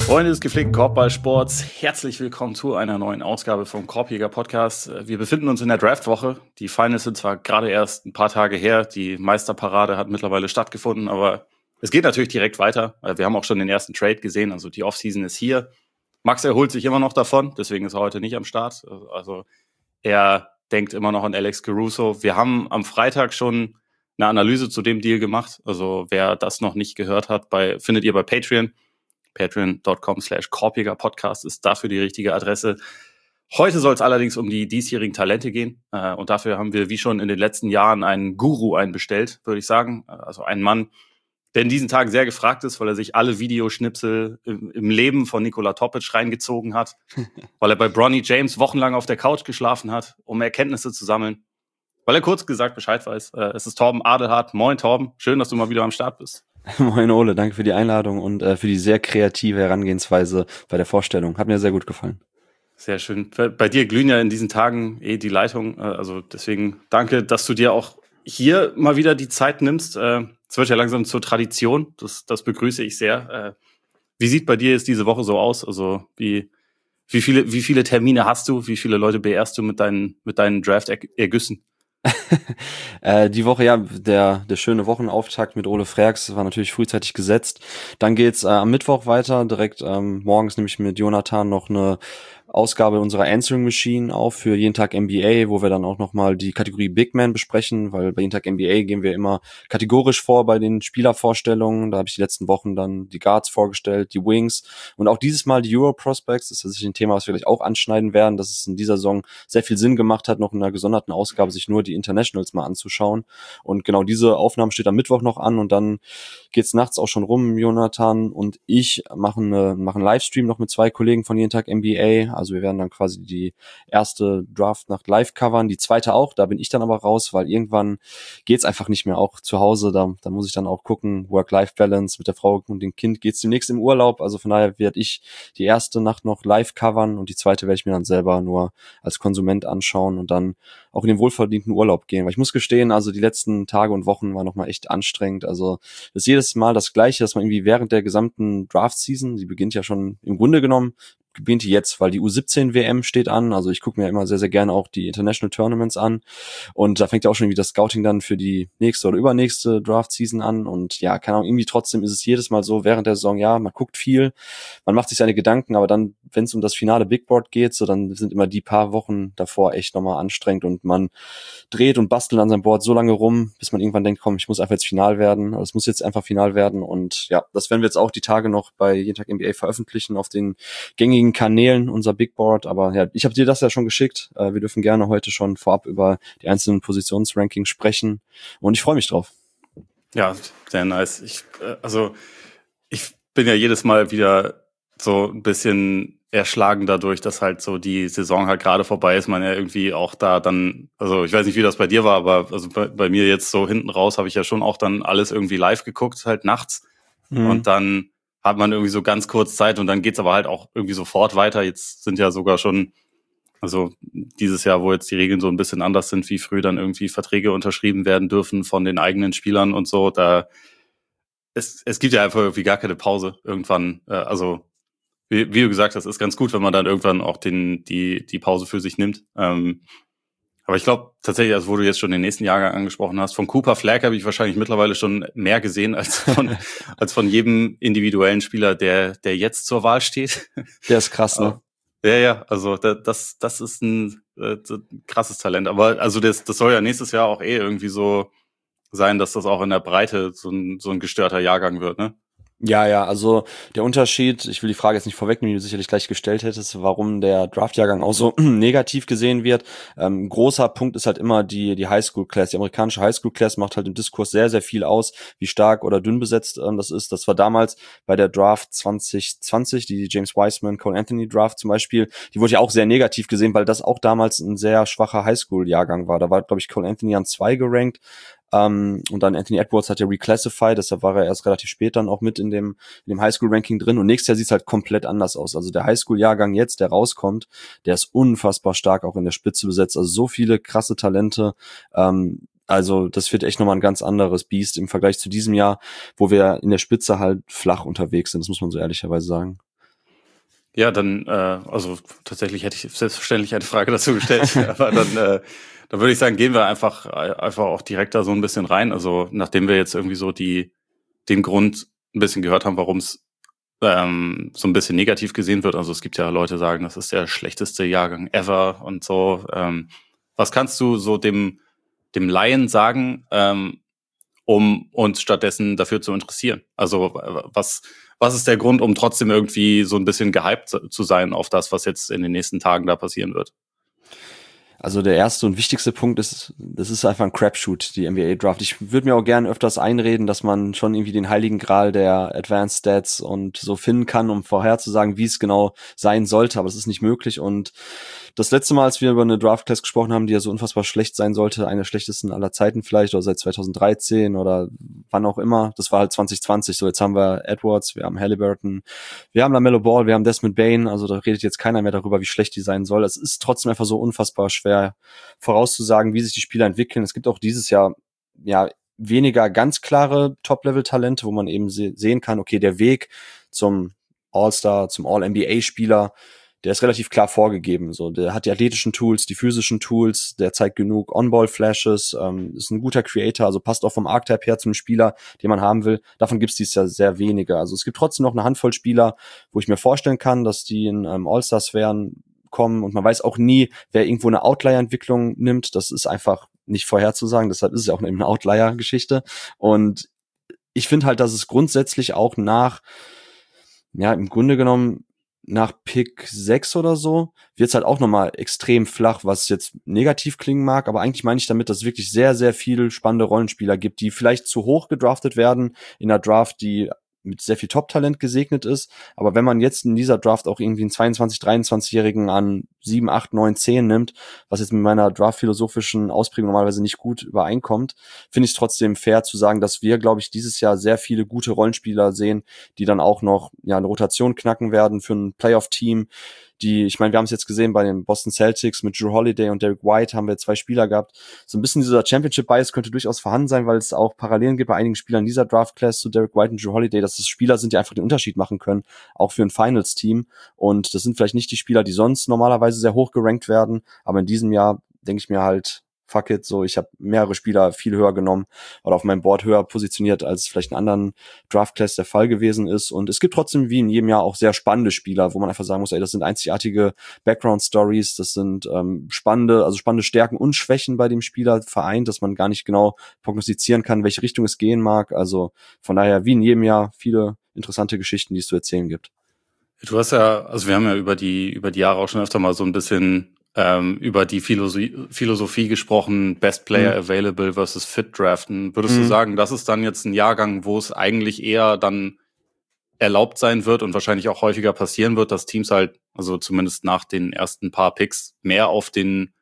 Freunde des gepflegten Korbballsports, herzlich willkommen zu einer neuen Ausgabe vom Korbjäger Podcast. Wir befinden uns in der Draftwoche. Die Finals sind zwar gerade erst ein paar Tage her, die Meisterparade hat mittlerweile stattgefunden, aber es geht natürlich direkt weiter. Wir haben auch schon den ersten Trade gesehen, also die Offseason ist hier. Max erholt sich immer noch davon, deswegen ist er heute nicht am Start. Also er denkt immer noch an Alex Caruso. Wir haben am Freitag schon eine Analyse zu dem Deal gemacht. Also wer das noch nicht gehört hat, findet ihr bei Patreon. Patreon.com/Korbjäger-Podcast ist dafür die richtige Adresse. Heute soll es allerdings um die diesjährigen Talente gehen. Und dafür haben wir, wie schon in den letzten Jahren, einen Guru einbestellt, würde ich sagen. Also einen Mann, der in diesen Tagen sehr gefragt ist, weil er sich alle Videoschnipsel im Leben von Nikola Topic reingezogen hat, weil er bei Bronny James wochenlang auf der Couch geschlafen hat, um Erkenntnisse zu sammeln, weil er kurz gesagt Bescheid weiß. Es ist Torben Adelhardt. Moin Torben, schön, dass du mal wieder am Start bist. Moin Ole, danke für die Einladung und für die sehr kreative Herangehensweise bei der Vorstellung. Hat mir sehr gut gefallen. Sehr schön. Bei dir glühen ja in diesen Tagen die Leitungen. Also deswegen danke, dass du dir auch hier mal wieder die Zeit nimmst. Es wird ja langsam zur Tradition. Das begrüße ich sehr. Wie sieht bei dir jetzt diese Woche so aus? Also wie viele Termine hast du? Wie viele Leute beehrst du mit deinen Draft-Ergüssen? Die Woche, ja, der schöne Wochenauftakt mit Ole Freaks war natürlich frühzeitig gesetzt. Dann geht's am Mittwoch weiter, direkt morgens nämlich mit Jonathan noch eine Ausgabe unserer Answering Machine auf für jeden Tag NBA, wo wir dann auch nochmal die Kategorie Big Man besprechen, weil bei jeden Tag NBA gehen wir immer kategorisch vor bei den Spielervorstellungen. Da habe ich die letzten Wochen dann die Guards vorgestellt, die Wings und auch dieses Mal die Euro Prospects. Das ist tatsächlich ein Thema, was wir gleich auch anschneiden werden, dass es in dieser Saison sehr viel Sinn gemacht hat, noch in einer gesonderten Ausgabe sich nur die Internationals mal anzuschauen. Und genau diese Aufnahme steht am Mittwoch noch an und dann geht's nachts auch schon rum. Jonathan und ich machen einen Livestream noch mit 2 Kollegen von jeden Tag NBA. Also wir werden dann quasi die erste Draftnacht live covern, die zweite auch, da bin ich dann aber raus, weil irgendwann geht's einfach nicht mehr, auch zu Hause, da muss ich dann auch gucken, Work-Life-Balance mit der Frau und dem Kind, geht's demnächst im Urlaub, also von daher werde ich die erste Nacht noch live covern und die zweite werde ich mir dann selber nur als Konsument anschauen und dann auch in den wohlverdienten Urlaub gehen, weil ich muss gestehen, also die letzten Tage und Wochen waren nochmal echt anstrengend, also das ist jedes Mal das Gleiche, dass man irgendwie während der gesamten Draft-Season, die beginnt ja schon im Grunde genommen, beginnt die jetzt, weil die U17-WM steht an. Also ich gucke mir immer sehr, sehr gerne auch die International Tournaments an. Und da fängt ja auch schon irgendwie das Scouting dann für die nächste oder übernächste Draft-Season an. Und ja, keine Ahnung, irgendwie trotzdem ist es jedes Mal so während der Saison, ja, man guckt viel, man macht sich seine Gedanken, aber dann, wenn es um das finale Big Board geht, so dann sind immer die paar Wochen davor echt nochmal anstrengend und man dreht und bastelt an seinem Board so lange rum, bis man irgendwann denkt, komm, ich muss einfach jetzt final werden. Also es muss jetzt einfach final werden. Und ja, das werden wir jetzt auch die Tage noch bei jeden Tag NBA veröffentlichen auf den gängigen Kanälen, unser Big Board, aber ja, ich habe dir das ja schon geschickt. Wir dürfen gerne heute schon vorab über die einzelnen Positionsrankings sprechen und ich freue mich drauf. Ja, sehr nice. Ich bin ja jedes Mal wieder so ein bisschen erschlagen dadurch, dass halt so die Saison halt gerade vorbei ist, man ja irgendwie auch da dann, also ich weiß nicht, wie das bei dir war, aber also bei mir jetzt so hinten raus habe ich ja schon auch dann alles irgendwie live geguckt, halt nachts und dann hat man irgendwie so ganz kurz Zeit und dann geht's aber halt auch irgendwie sofort weiter. Jetzt sind ja sogar schon, also dieses Jahr, wo jetzt die Regeln so ein bisschen anders sind, wie früh dann irgendwie Verträge unterschrieben werden dürfen von den eigenen Spielern und so, es gibt ja einfach irgendwie gar keine Pause irgendwann. Also wie du gesagt hast, ist ganz gut, wenn man dann irgendwann auch die Pause für sich nimmt. Aber ich glaube tatsächlich, also wo du jetzt schon den nächsten Jahrgang angesprochen hast, von Cooper Flagg habe ich wahrscheinlich mittlerweile schon mehr gesehen als von jedem individuellen Spieler, der jetzt zur Wahl steht. Der ist krass, ne? Ja, also das ist ein krasses Talent. Aber also das soll ja nächstes Jahr auch irgendwie so sein, dass das auch in der Breite so ein gestörter Jahrgang wird, ne? Ja, also der Unterschied, ich will die Frage jetzt nicht vorwegnehmen, die du sicherlich gleich gestellt hättest, warum der Draftjahrgang auch so negativ gesehen wird. Großer Punkt ist halt immer die Highschool-Class. Die amerikanische Highschool-Class macht halt im Diskurs sehr, sehr viel aus, wie stark oder dünn besetzt das ist. Das war damals bei der Draft 2020, die James Wiseman, Cole Anthony Draft zum Beispiel, die wurde ja auch sehr negativ gesehen, weil das auch damals ein sehr schwacher Highschool-Jahrgang war. Da war, glaube ich, Cole Anthony an 2 gerankt. Und dann Anthony Edwards hat ja reclassified, deshalb war er erst relativ spät dann auch mit in dem Highschool-Ranking drin. Und nächstes Jahr sieht es halt komplett anders aus. Also der Highschool-Jahrgang jetzt, der rauskommt, der ist unfassbar stark auch in der Spitze besetzt. Also so viele krasse Talente. Also das wird echt nochmal ein ganz anderes Biest im Vergleich zu diesem Jahr, wo wir in der Spitze halt flach unterwegs sind. Das muss man so ehrlicherweise sagen. Ja, dann, also tatsächlich hätte ich selbstverständlich eine Frage dazu gestellt, aber dann würde ich sagen, gehen wir einfach auch direkt da so ein bisschen rein. Also nachdem wir jetzt irgendwie so den Grund ein bisschen gehört haben, warum es so ein bisschen negativ gesehen wird. Also es gibt ja Leute, die sagen, das ist der schlechteste Jahrgang ever und so. Was kannst du so dem Laien sagen, um uns stattdessen dafür zu interessieren? Also was ist der Grund, um trotzdem irgendwie so ein bisschen gehypt zu sein auf das, was jetzt in den nächsten Tagen da passieren wird? Also der erste und wichtigste Punkt ist, das ist einfach ein Crapshoot, die NBA Draft. Ich würde mir auch gerne öfters einreden, dass man schon irgendwie den heiligen Gral der Advanced Stats und so finden kann, um vorherzusagen, wie es genau sein sollte, aber es ist nicht möglich. Und das letzte Mal, als wir über eine Draft Class gesprochen haben, die ja so unfassbar schlecht sein sollte, eine der schlechtesten aller Zeiten vielleicht, oder seit 2013 oder wann auch immer, das war halt 2020. So, jetzt haben wir Edwards, wir haben Halliburton, wir haben LaMelo Ball, wir haben Desmond Bane, also da redet jetzt keiner mehr darüber, wie schlecht die sein soll. Es ist trotzdem einfach so unfassbar schwer vorauszusagen, wie sich die Spieler entwickeln. Es gibt auch dieses Jahr ja weniger ganz klare Top-Level-Talente, wo man eben sehen kann, okay, der Weg zum All-Star, zum All-NBA-Spieler, der ist relativ klar vorgegeben. So, der hat die athletischen Tools, die physischen Tools, der zeigt genug On-Ball-Flashes, ist ein guter Creator, also passt auch vom Archetype her zum Spieler, den man haben will. Davon gibt es dieses Jahr sehr wenige. Also es gibt trotzdem noch eine Handvoll Spieler, wo ich mir vorstellen kann, dass die in All-Star-Sphären kommen, und man weiß auch nie, wer irgendwo eine Outlier-Entwicklung nimmt. Das ist einfach nicht vorherzusagen, deshalb ist es ja auch eine Outlier-Geschichte. Und ich finde halt, dass es grundsätzlich auch im Grunde genommen nach Pick 6 oder so, wird es halt auch nochmal extrem flach, was jetzt negativ klingen mag, aber eigentlich meine ich damit, dass es wirklich sehr, sehr viele spannende Rollenspieler gibt, die vielleicht zu hoch gedraftet werden in einer Draft, die mit sehr viel Top-Talent gesegnet ist. Aber wenn man jetzt in dieser Draft auch irgendwie einen 22-, 23-Jährigen an 7, 8, 9, 10 nimmt, was jetzt mit meiner draft-philosophischen Ausprägung normalerweise nicht gut übereinkommt, finde ich es trotzdem fair zu sagen, dass wir, glaube ich, dieses Jahr sehr viele gute Rollenspieler sehen, die dann auch noch eine Rotation knacken werden für ein Playoff-Team. Ich meine, wir haben es jetzt gesehen bei den Boston Celtics mit Jrue Holiday und Derek White, haben wir 2 Spieler gehabt. So ein bisschen dieser Championship-Bias könnte durchaus vorhanden sein, weil es auch Parallelen gibt bei einigen Spielern dieser Draft-Class zu Derek White und Jrue Holiday, dass es Spieler sind, die einfach den Unterschied machen können, auch für ein Finals-Team. Und das sind vielleicht nicht die Spieler, die sonst normalerweise sehr hoch gerankt werden, aber in diesem Jahr denke ich mir halt, fuck it, so, ich habe mehrere Spieler viel höher genommen oder auf meinem Board höher positioniert, als vielleicht in anderen Draft-Class der Fall gewesen ist. Und es gibt trotzdem wie in jedem Jahr auch sehr spannende Spieler, wo man einfach sagen muss, ey, das sind einzigartige Background-Stories, das sind spannende Stärken und Schwächen bei dem Spieler vereint, dass man gar nicht genau prognostizieren kann, in welche Richtung es gehen mag. Also von daher wie in jedem Jahr viele interessante Geschichten, die es zu erzählen gibt. Du hast ja, also wir haben ja über die Jahre auch schon öfter mal so ein bisschen über die Philosophie gesprochen, Best Player Available versus Fit Draften. Würdest du sagen, das ist dann jetzt ein Jahrgang, wo es eigentlich eher dann erlaubt sein wird und wahrscheinlich auch häufiger passieren wird, dass Teams halt, also zumindest nach den ersten paar Picks, mehr auf den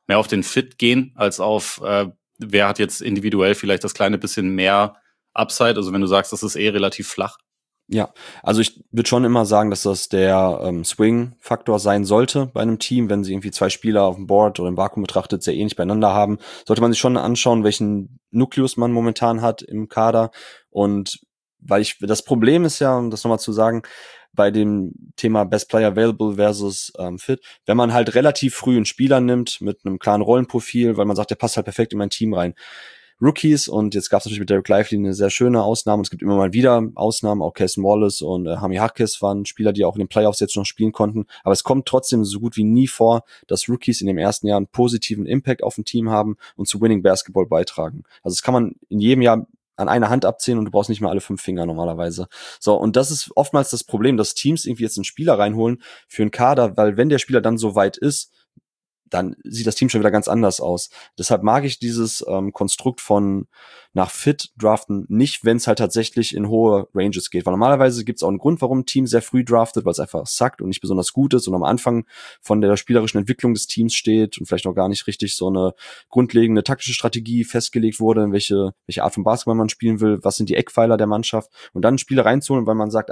Fit gehen, als auf wer hat jetzt individuell vielleicht das kleine bisschen mehr Upside? Also wenn du sagst, das ist relativ flach. Ja, also ich würde schon immer sagen, dass das der Swing-Faktor sein sollte bei einem Team, wenn sie irgendwie 2 Spieler auf dem Board oder im Vakuum betrachtet sehr ähnlich beieinander haben, sollte man sich schon anschauen, welchen Nukleus man momentan hat im Kader. Und das Problem ist ja, um das nochmal zu sagen, bei dem Thema Best Player Available versus Fit, wenn man halt relativ früh einen Spieler nimmt mit einem klaren Rollenprofil, weil man sagt, der passt halt perfekt in mein Team rein. Rookies, und jetzt gab es natürlich mit Derek Lively eine sehr schöne Ausnahme, und es gibt immer mal wieder Ausnahmen, auch Cason Wallace und Hami Harkis waren Spieler, die auch in den Playoffs jetzt noch spielen konnten, aber es kommt trotzdem so gut wie nie vor, dass Rookies in dem ersten Jahr einen positiven Impact auf ein Team haben und zu Winning Basketball beitragen. Also das kann man in jedem Jahr an einer Hand abzählen, und du brauchst nicht mal alle 5 Finger normalerweise. So, und das ist oftmals das Problem, dass Teams irgendwie jetzt einen Spieler reinholen für einen Kader, weil wenn der Spieler dann so weit ist, dann sieht das Team schon wieder ganz anders aus. Deshalb mag ich dieses Konstrukt von nach Fit draften nicht, wenn es halt tatsächlich in hohe Ranges geht. Weil normalerweise gibt es auch einen Grund, warum ein Team sehr früh draftet, weil es einfach sackt und nicht besonders gut ist und am Anfang von der spielerischen Entwicklung des Teams steht und vielleicht noch gar nicht richtig so eine grundlegende taktische Strategie festgelegt wurde, in welche Art von Basketball man spielen will, was sind die Eckpfeiler der Mannschaft, und dann Spieler reinzuholen, weil man sagt,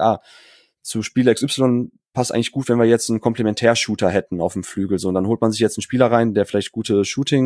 zu Spieler XY passt eigentlich gut, wenn wir jetzt einen Komplementärshooter hätten auf dem Flügel. So, und dann holt man sich jetzt einen Spieler rein, der vielleicht gute Shooting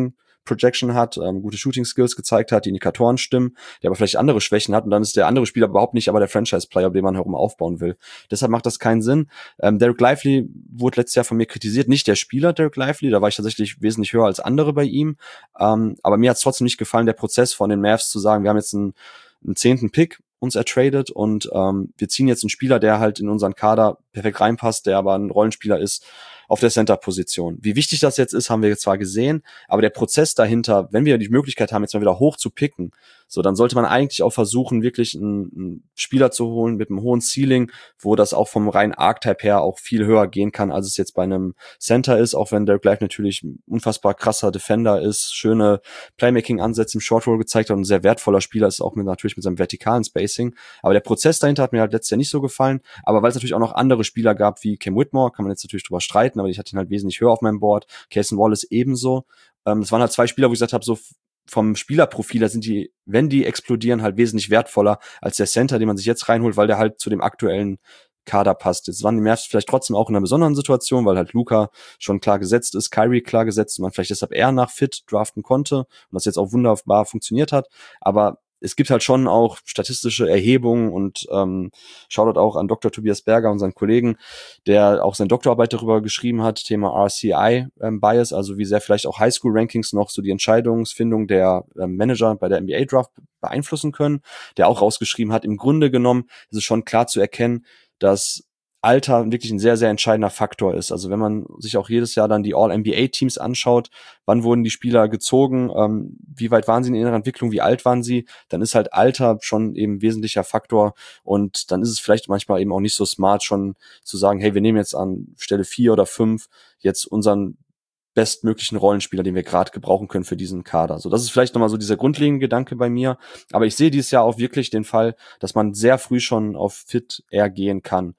Projection hat, gute Shooting Skills gezeigt hat, die Indikatoren stimmen, der aber vielleicht andere Schwächen hat und dann ist der andere Spieler überhaupt nicht aber der Franchise-Player, den man herum aufbauen will. Deshalb macht das keinen Sinn. Dereck Lively wurde letztes Jahr von mir kritisiert, nicht der Spieler Dereck Lively, da war ich tatsächlich wesentlich höher als andere bei ihm, aber mir hat es trotzdem nicht gefallen, der Prozess von den Mavs zu sagen, wir haben jetzt einen 10. Pick uns ertradet und wir ziehen jetzt einen Spieler, der halt in unseren Kader perfekt reinpasst, der aber ein Rollenspieler ist auf der Center-Position. Wie wichtig das jetzt ist, haben wir zwar gesehen, aber der Prozess dahinter, wenn wir die Möglichkeit haben, jetzt mal wieder hoch zu picken, so, dann sollte man eigentlich auch versuchen, wirklich einen Spieler zu holen mit einem hohen Ceiling, wo das auch vom reinen Archetype her auch viel höher gehen kann, als es jetzt bei einem Center ist, auch wenn Dereck Lively natürlich ein unfassbar krasser Defender ist, schöne Playmaking-Ansätze im Short Roll gezeigt hat und ein sehr wertvoller Spieler ist, auch natürlich mit seinem vertikalen Spacing. Aber der Prozess dahinter hat mir halt letztes Jahr nicht so gefallen, aber weil es natürlich auch noch andere Spieler gab, wie Cam Whitmore, kann man jetzt natürlich drüber streiten, aber ich hatte ihn halt wesentlich höher auf meinem Board, Cason Wallace ebenso. Das waren halt 2 Spieler, wo ich gesagt habe, so vom Spielerprofil, da sind die, wenn die explodieren, halt wesentlich wertvoller als der Center, den man sich jetzt reinholt, weil der halt zu dem aktuellen Kader passt. Jetzt waren die Mavs vielleicht trotzdem auch in einer besonderen Situation, weil halt Luka schon klar gesetzt ist, Kyrie klar gesetzt und man vielleicht deshalb eher nach Fit draften konnte und das jetzt auch wunderbar funktioniert hat, aber es gibt halt schon auch statistische Erhebungen und Shoutout auch an Dr. Tobias Berger, unseren Kollegen, der auch seine Doktorarbeit darüber geschrieben hat, Thema RCI-Bias, also wie sehr vielleicht auch Highschool-Rankings noch so die Entscheidungsfindung der Manager bei der NBA-Draft beeinflussen können, der auch rausgeschrieben hat, im Grunde genommen ist es schon klar zu erkennen, dass Alter wirklich ein sehr, sehr entscheidender Faktor ist. Also wenn man sich auch jedes Jahr dann die All-NBA-Teams anschaut, wann wurden die Spieler gezogen, wie weit waren sie in ihrer Entwicklung, wie alt waren sie, dann ist halt Alter schon eben ein wesentlicher Faktor und dann ist es vielleicht manchmal eben auch nicht so smart, schon zu sagen, hey, wir nehmen jetzt an Stelle 4 oder 5 jetzt unseren bestmöglichen Rollenspieler, den wir gerade gebrauchen können für diesen Kader. So, das ist vielleicht nochmal so dieser grundlegende Gedanke bei mir, aber ich sehe dieses Jahr auch wirklich den Fall, dass man sehr früh schon auf Fit eher gehen kann.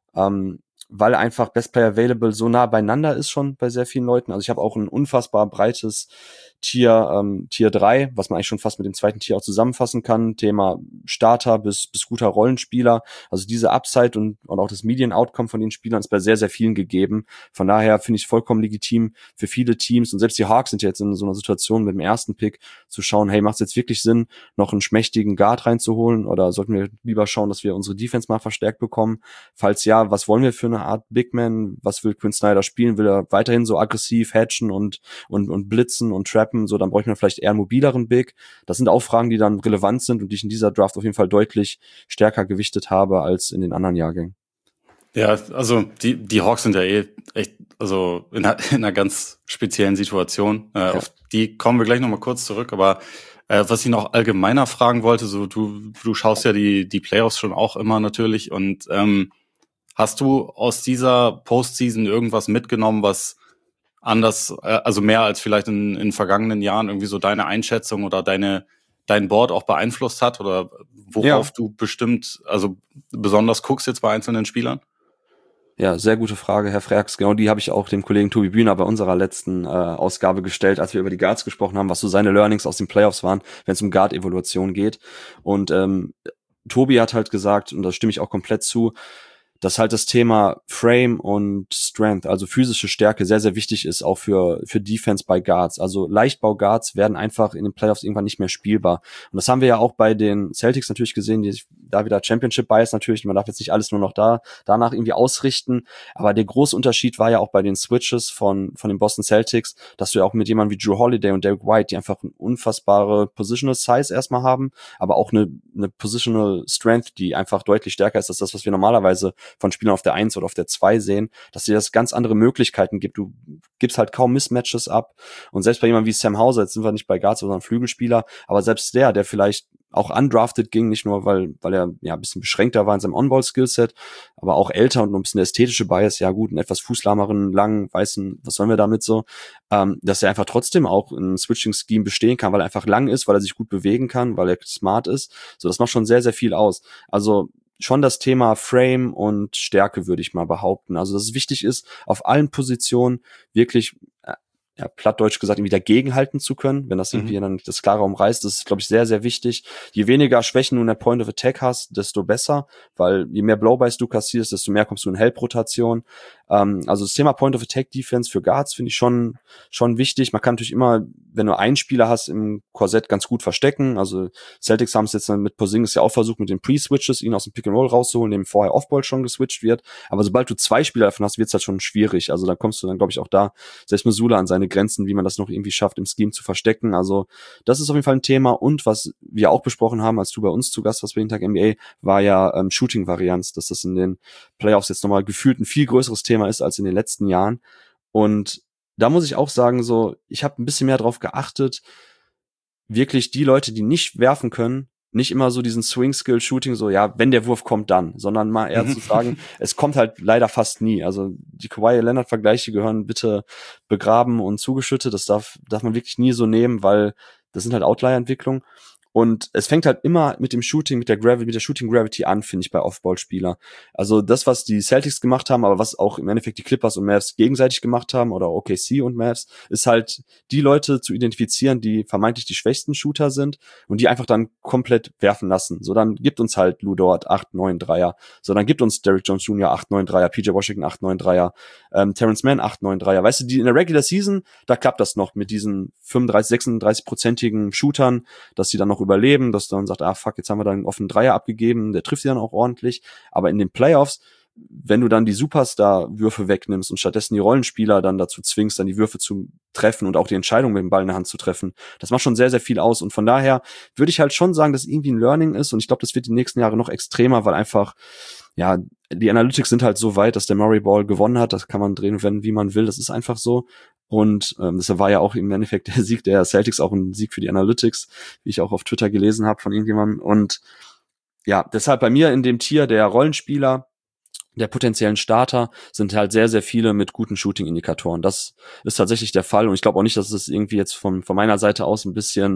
Weil einfach Best Player Available so nah beieinander ist schon bei sehr vielen Leuten. Also ich habe auch ein unfassbar breites Tier 3, was man eigentlich schon fast mit dem zweiten Tier auch zusammenfassen kann. Thema Starter bis guter Rollenspieler. Also diese Upside und auch das Median-Outcome von den Spielern ist bei sehr, sehr vielen gegeben. Von daher finde ich es vollkommen legitim für viele Teams und selbst die Hawks sind ja jetzt in so einer Situation mit dem ersten Pick zu schauen, hey, macht es jetzt wirklich Sinn, noch einen schmächtigen Guard reinzuholen oder sollten wir lieber schauen, dass wir unsere Defense mal verstärkt bekommen? Falls ja, was wollen wir für eine Art Big Man? Was will Quinn Snyder spielen? Will er weiterhin so aggressiv hatchen und blitzen und trappen? So, dann bräuchte man vielleicht eher einen mobileren Big. Das sind auch Fragen, die dann relevant sind und die ich in dieser Draft auf jeden Fall deutlich stärker gewichtet habe als in den anderen Jahrgängen. Ja, also die Hawks sind ja echt, also in einer ganz speziellen Situation. Auf die kommen wir gleich nochmal kurz zurück, aber was ich noch allgemeiner fragen wollte, so du schaust ja die Playoffs schon auch immer natürlich und hast du aus dieser Postseason irgendwas mitgenommen, was anders, also mehr als vielleicht in vergangenen Jahren irgendwie so deine Einschätzung oder dein Board auch beeinflusst hat oder worauf du bestimmt, also besonders guckst jetzt bei einzelnen Spielern? Ja, sehr gute Frage, Herr Freaks. Genau die habe ich auch dem Kollegen Tobi Bühner bei unserer letzten Ausgabe gestellt, als wir über die Guards gesprochen haben, was so seine Learnings aus den Playoffs waren, wenn es um Guard-Evolution geht. Und Tobi hat halt gesagt, und da stimme ich auch komplett zu, dass halt das Thema Frame und Strength, also physische Stärke, sehr, sehr wichtig ist, auch für Defense bei Guards. Also Leichtbau-Guards werden einfach in den Playoffs irgendwann nicht mehr spielbar. Und das haben wir ja auch bei den Celtics natürlich gesehen, die sich da wieder Championship-Bias natürlich, man darf jetzt nicht alles nur noch danach irgendwie ausrichten, aber der große Unterschied war ja auch bei den Switches von den Boston Celtics, dass du ja auch mit jemandem wie Drew Holiday und Derek White, die einfach eine unfassbare Positional Size erstmal haben, aber auch eine Positional Strength, die einfach deutlich stärker ist als das, was wir normalerweise von Spielern auf der 1 oder auf der 2 sehen, dass dir das ganz andere Möglichkeiten gibt. Du gibst halt kaum Mismatches ab. Und selbst bei jemandem wie Sam Hauser, jetzt sind wir nicht bei Guards, sondern Flügelspieler, aber selbst der vielleicht auch undrafted ging, nicht nur, weil er ja ein bisschen beschränkter war in seinem On-Ball-Skillset, aber auch älter und noch ein bisschen der ästhetische Bias, ja gut, einen etwas fußlahmeren, langen, weißen, was sollen wir damit so, dass er einfach trotzdem auch in Switching-Scheme bestehen kann, weil er einfach lang ist, weil er sich gut bewegen kann, weil er smart ist. So, das macht schon sehr, sehr viel aus. Also schon das Thema Frame und Stärke, würde ich mal behaupten. Also, dass es wichtig ist, auf allen Positionen wirklich, ja, plattdeutsch gesagt, irgendwie dagegenhalten zu können, wenn das irgendwie dann das klare umreißt. Das ist, glaube ich, sehr, sehr wichtig. Je weniger Schwächen du in der Point of Attack hast, desto besser, weil je mehr Blowbys du kassierst, desto mehr kommst du in Help-Rotation. Also das Thema Point of Attack Defense für Guards finde ich schon wichtig. Man kann natürlich immer, wenn du einen Spieler hast im Korsett, ganz gut verstecken. Also Celtics haben es jetzt mit Porzingis ja auch versucht, mit den Pre-Switches ihn aus dem Pick and Roll rauszuholen, dem vorher Offball schon geswitcht wird. Aber sobald du 2 Spieler davon hast, wird es halt schon schwierig. Also da kommst du dann, glaube ich, auch da selbst Missoula an seine Grenzen, wie man das noch irgendwie schafft, im Scheme zu verstecken. Also das ist auf jeden Fall ein Thema. Und was wir auch besprochen haben, als du bei uns zu Gast warst bei den Tag NBA, war ja Shooting-Varianz, dass das in den Playoffs jetzt nochmal gefühlt ein viel größeres Thema ist als in den letzten Jahren. Und da muss ich auch sagen, so, ich habe ein bisschen mehr drauf geachtet, wirklich die Leute, die nicht werfen können, nicht immer so diesen Swing-Skill-Shooting, so, ja, wenn der Wurf kommt, dann, sondern mal eher zu sagen, es kommt halt leider fast nie. Also die Kawhi-Leonard-Vergleiche gehören bitte begraben und zugeschüttet. Das darf man wirklich nie so nehmen, weil das sind halt Outlier-Entwicklungen. Und es fängt halt immer mit dem Shooting, mit der Shooting Gravity an, finde ich, bei Off-Ball-Spieler. Also das, was die Celtics gemacht haben, aber was auch im Endeffekt die Clippers und Mavs gegenseitig gemacht haben, oder OKC und Mavs, ist halt die Leute zu identifizieren, die vermeintlich die schwächsten Shooter sind und die einfach dann komplett werfen lassen. So, dann gibt uns halt Lou Dort 8, 9 Dreier. So, dann gibt uns Derrick Jones Jr. 8, 9 Dreier, PJ Washington 8, 9 Dreier, Terrence Mann 8, 9 Dreier. Weißt du, die in der Regular Season, da klappt das noch mit diesen 35, 36-prozentigen Shootern, dass sie dann noch überleben, dass dann sagt, fuck, jetzt haben wir da einen offenen Dreier abgegeben, der trifft sie dann auch ordentlich. Aber in den Playoffs, wenn du dann die Superstar-Würfe wegnimmst und stattdessen die Rollenspieler dann dazu zwingst, dann die Würfe zu treffen und auch die Entscheidung mit dem Ball in der Hand zu treffen, das macht schon sehr, sehr viel aus. Und von daher würde ich halt schon sagen, dass es irgendwie ein Learning ist und ich glaube, das wird die nächsten Jahre noch extremer, weil einfach, ja, die Analytics sind halt so weit, dass der Murray Ball gewonnen hat, das kann man drehen und wenden, wie man will, das ist einfach so. Und deshalb war ja auch im Endeffekt der Sieg der Celtics auch ein Sieg für die Analytics, wie ich auch auf Twitter gelesen habe von irgendjemandem. Und ja, deshalb bei mir in dem Tier der Rollenspieler, der potenziellen Starter, sind halt sehr, sehr viele mit guten Shooting-Indikatoren. Das ist tatsächlich der Fall. Und ich glaube auch nicht, dass es irgendwie jetzt von meiner Seite aus ein bisschen,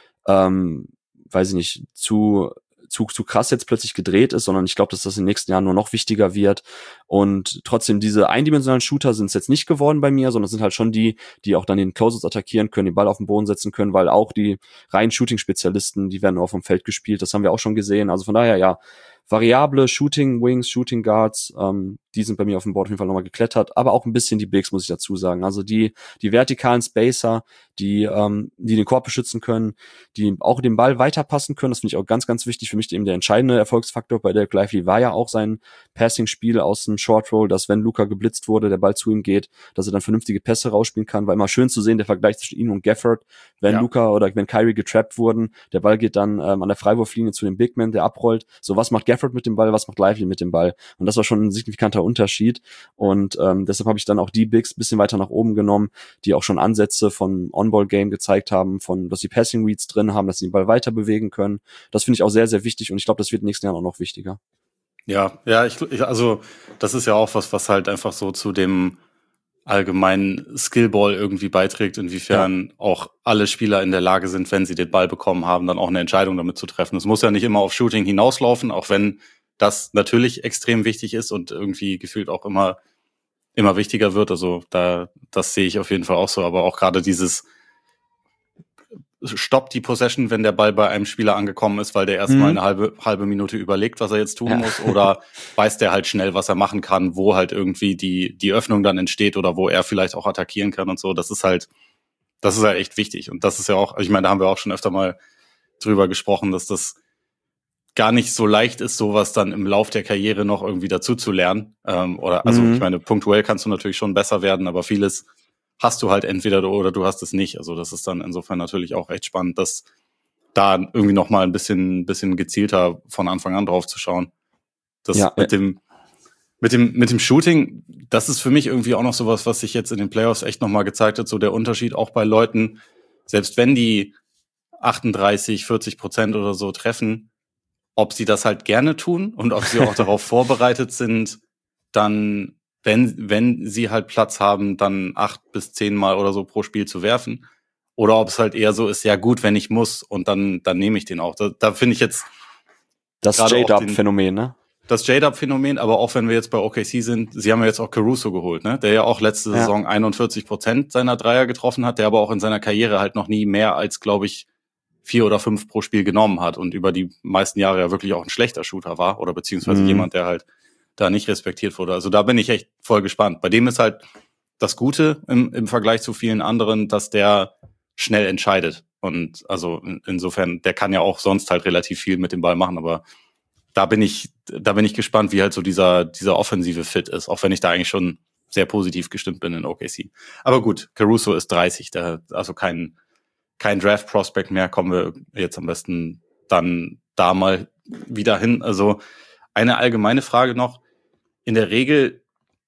weiß ich nicht, zu krass jetzt plötzlich gedreht ist, sondern ich glaube, dass das in den nächsten Jahren nur noch wichtiger wird. Und trotzdem, diese eindimensionalen Shooter sind es jetzt nicht geworden bei mir, sondern sind halt schon die auch dann den Closers attackieren können, den Ball auf den Boden setzen können, weil auch die reinen Shooting-Spezialisten, die werden auch vom Feld gespielt. Das haben wir auch schon gesehen. Also von daher, ja, variable Shooting Wings, Shooting Guards, die sind bei mir auf dem Board auf jeden Fall nochmal geklettert, aber auch ein bisschen die Bigs, muss ich dazu sagen. Also die vertikalen Spacer, die den Korb beschützen können, die auch den Ball weiterpassen können. Das finde ich auch ganz, ganz wichtig. Für mich eben der entscheidende Erfolgsfaktor bei Derek Lively war ja auch sein Passing-Spiel aus dem Short Roll, dass wenn Luka geblitzt wurde, der Ball zu ihm geht, dass er dann vernünftige Pässe rausspielen kann. War immer schön zu sehen, der Vergleich zwischen ihm und Gafford, wenn Luka oder wenn Kyrie getrappt wurden, der Ball geht dann an der Freiwurflinie zu dem Big Man, der abrollt. So, was macht Gafford mit dem Ball, was macht Lively mit dem Ball? Und das war schon ein signifikanter Unterschied. Und deshalb habe ich dann auch die Bigs ein bisschen weiter nach oben genommen, die auch schon Ansätze von On-Ball-Game gezeigt haben, dass sie Passing-Reads drin haben, dass sie den Ball weiter bewegen können. Das finde ich auch sehr, sehr wichtig und ich glaube, das wird in den nächsten Jahren auch noch wichtiger. Ja, also das ist ja auch was halt einfach so zu dem allgemeinen Skillball irgendwie beiträgt, inwiefern auch alle Spieler in der Lage sind, wenn sie den Ball bekommen haben, dann auch eine Entscheidung damit zu treffen. Es muss ja nicht immer auf Shooting hinauslaufen, auch wenn das natürlich extrem wichtig ist und irgendwie gefühlt auch immer wichtiger wird. Also das sehe ich auf jeden Fall auch so, aber auch gerade dieses stoppt die Possession, wenn der Ball bei einem Spieler angekommen ist, weil der erstmal eine halbe Minute überlegt, was er jetzt tun muss, oder weiß der halt schnell, was er machen kann, wo halt irgendwie die Öffnung dann entsteht oder wo er vielleicht auch attackieren kann und so. Das ist halt echt wichtig. Und das ist ja auch, ich meine, da haben wir auch schon öfter mal drüber gesprochen, dass das gar nicht so leicht ist, sowas dann im Lauf der Karriere noch irgendwie dazu zu lernen. Ich meine, punktuell kannst du natürlich schon besser werden, aber vieles hast du halt entweder oder du hast es nicht. Also das ist dann insofern natürlich auch recht spannend, dass da irgendwie noch mal ein bisschen gezielter von Anfang an drauf zu schauen. Das mit dem Shooting, das ist für mich irgendwie auch noch sowas, was sich jetzt in den Playoffs echt noch mal gezeigt hat, so der Unterschied auch bei Leuten, selbst wenn die 38-40% oder so treffen, ob sie das halt gerne tun und ob sie auch darauf vorbereitet sind, dann wenn sie halt Platz haben, dann 8 bis 10 Mal oder so pro Spiel zu werfen. Oder ob es halt eher so ist, ja gut, wenn ich muss und dann nehme ich den auch. Da finde ich jetzt das J-Dub-Phänomen, ne? Das J-Dub-Phänomen, aber auch wenn wir jetzt bei OKC sind, sie haben ja jetzt auch Caruso geholt, ne? Der ja auch letzte Saison 41% seiner Dreier getroffen hat, der aber auch in seiner Karriere halt noch nie mehr als, glaube ich, 4 oder 5 pro Spiel genommen hat und über die meisten Jahre ja wirklich auch ein schlechter Shooter war oder beziehungsweise jemand, der halt da nicht respektiert wurde. Also da bin ich echt voll gespannt. Bei dem ist halt das Gute im Vergleich zu vielen anderen, dass der schnell entscheidet. Und also insofern, der kann ja auch sonst halt relativ viel mit dem Ball machen, aber da bin ich gespannt, wie halt so dieser offensive Fit ist, auch wenn ich da eigentlich schon sehr positiv gestimmt bin in OKC. Aber gut, Caruso ist 30, also kein Draft-Prospect mehr, kommen wir jetzt am besten dann da mal wieder hin. Also eine allgemeine Frage noch. In der Regel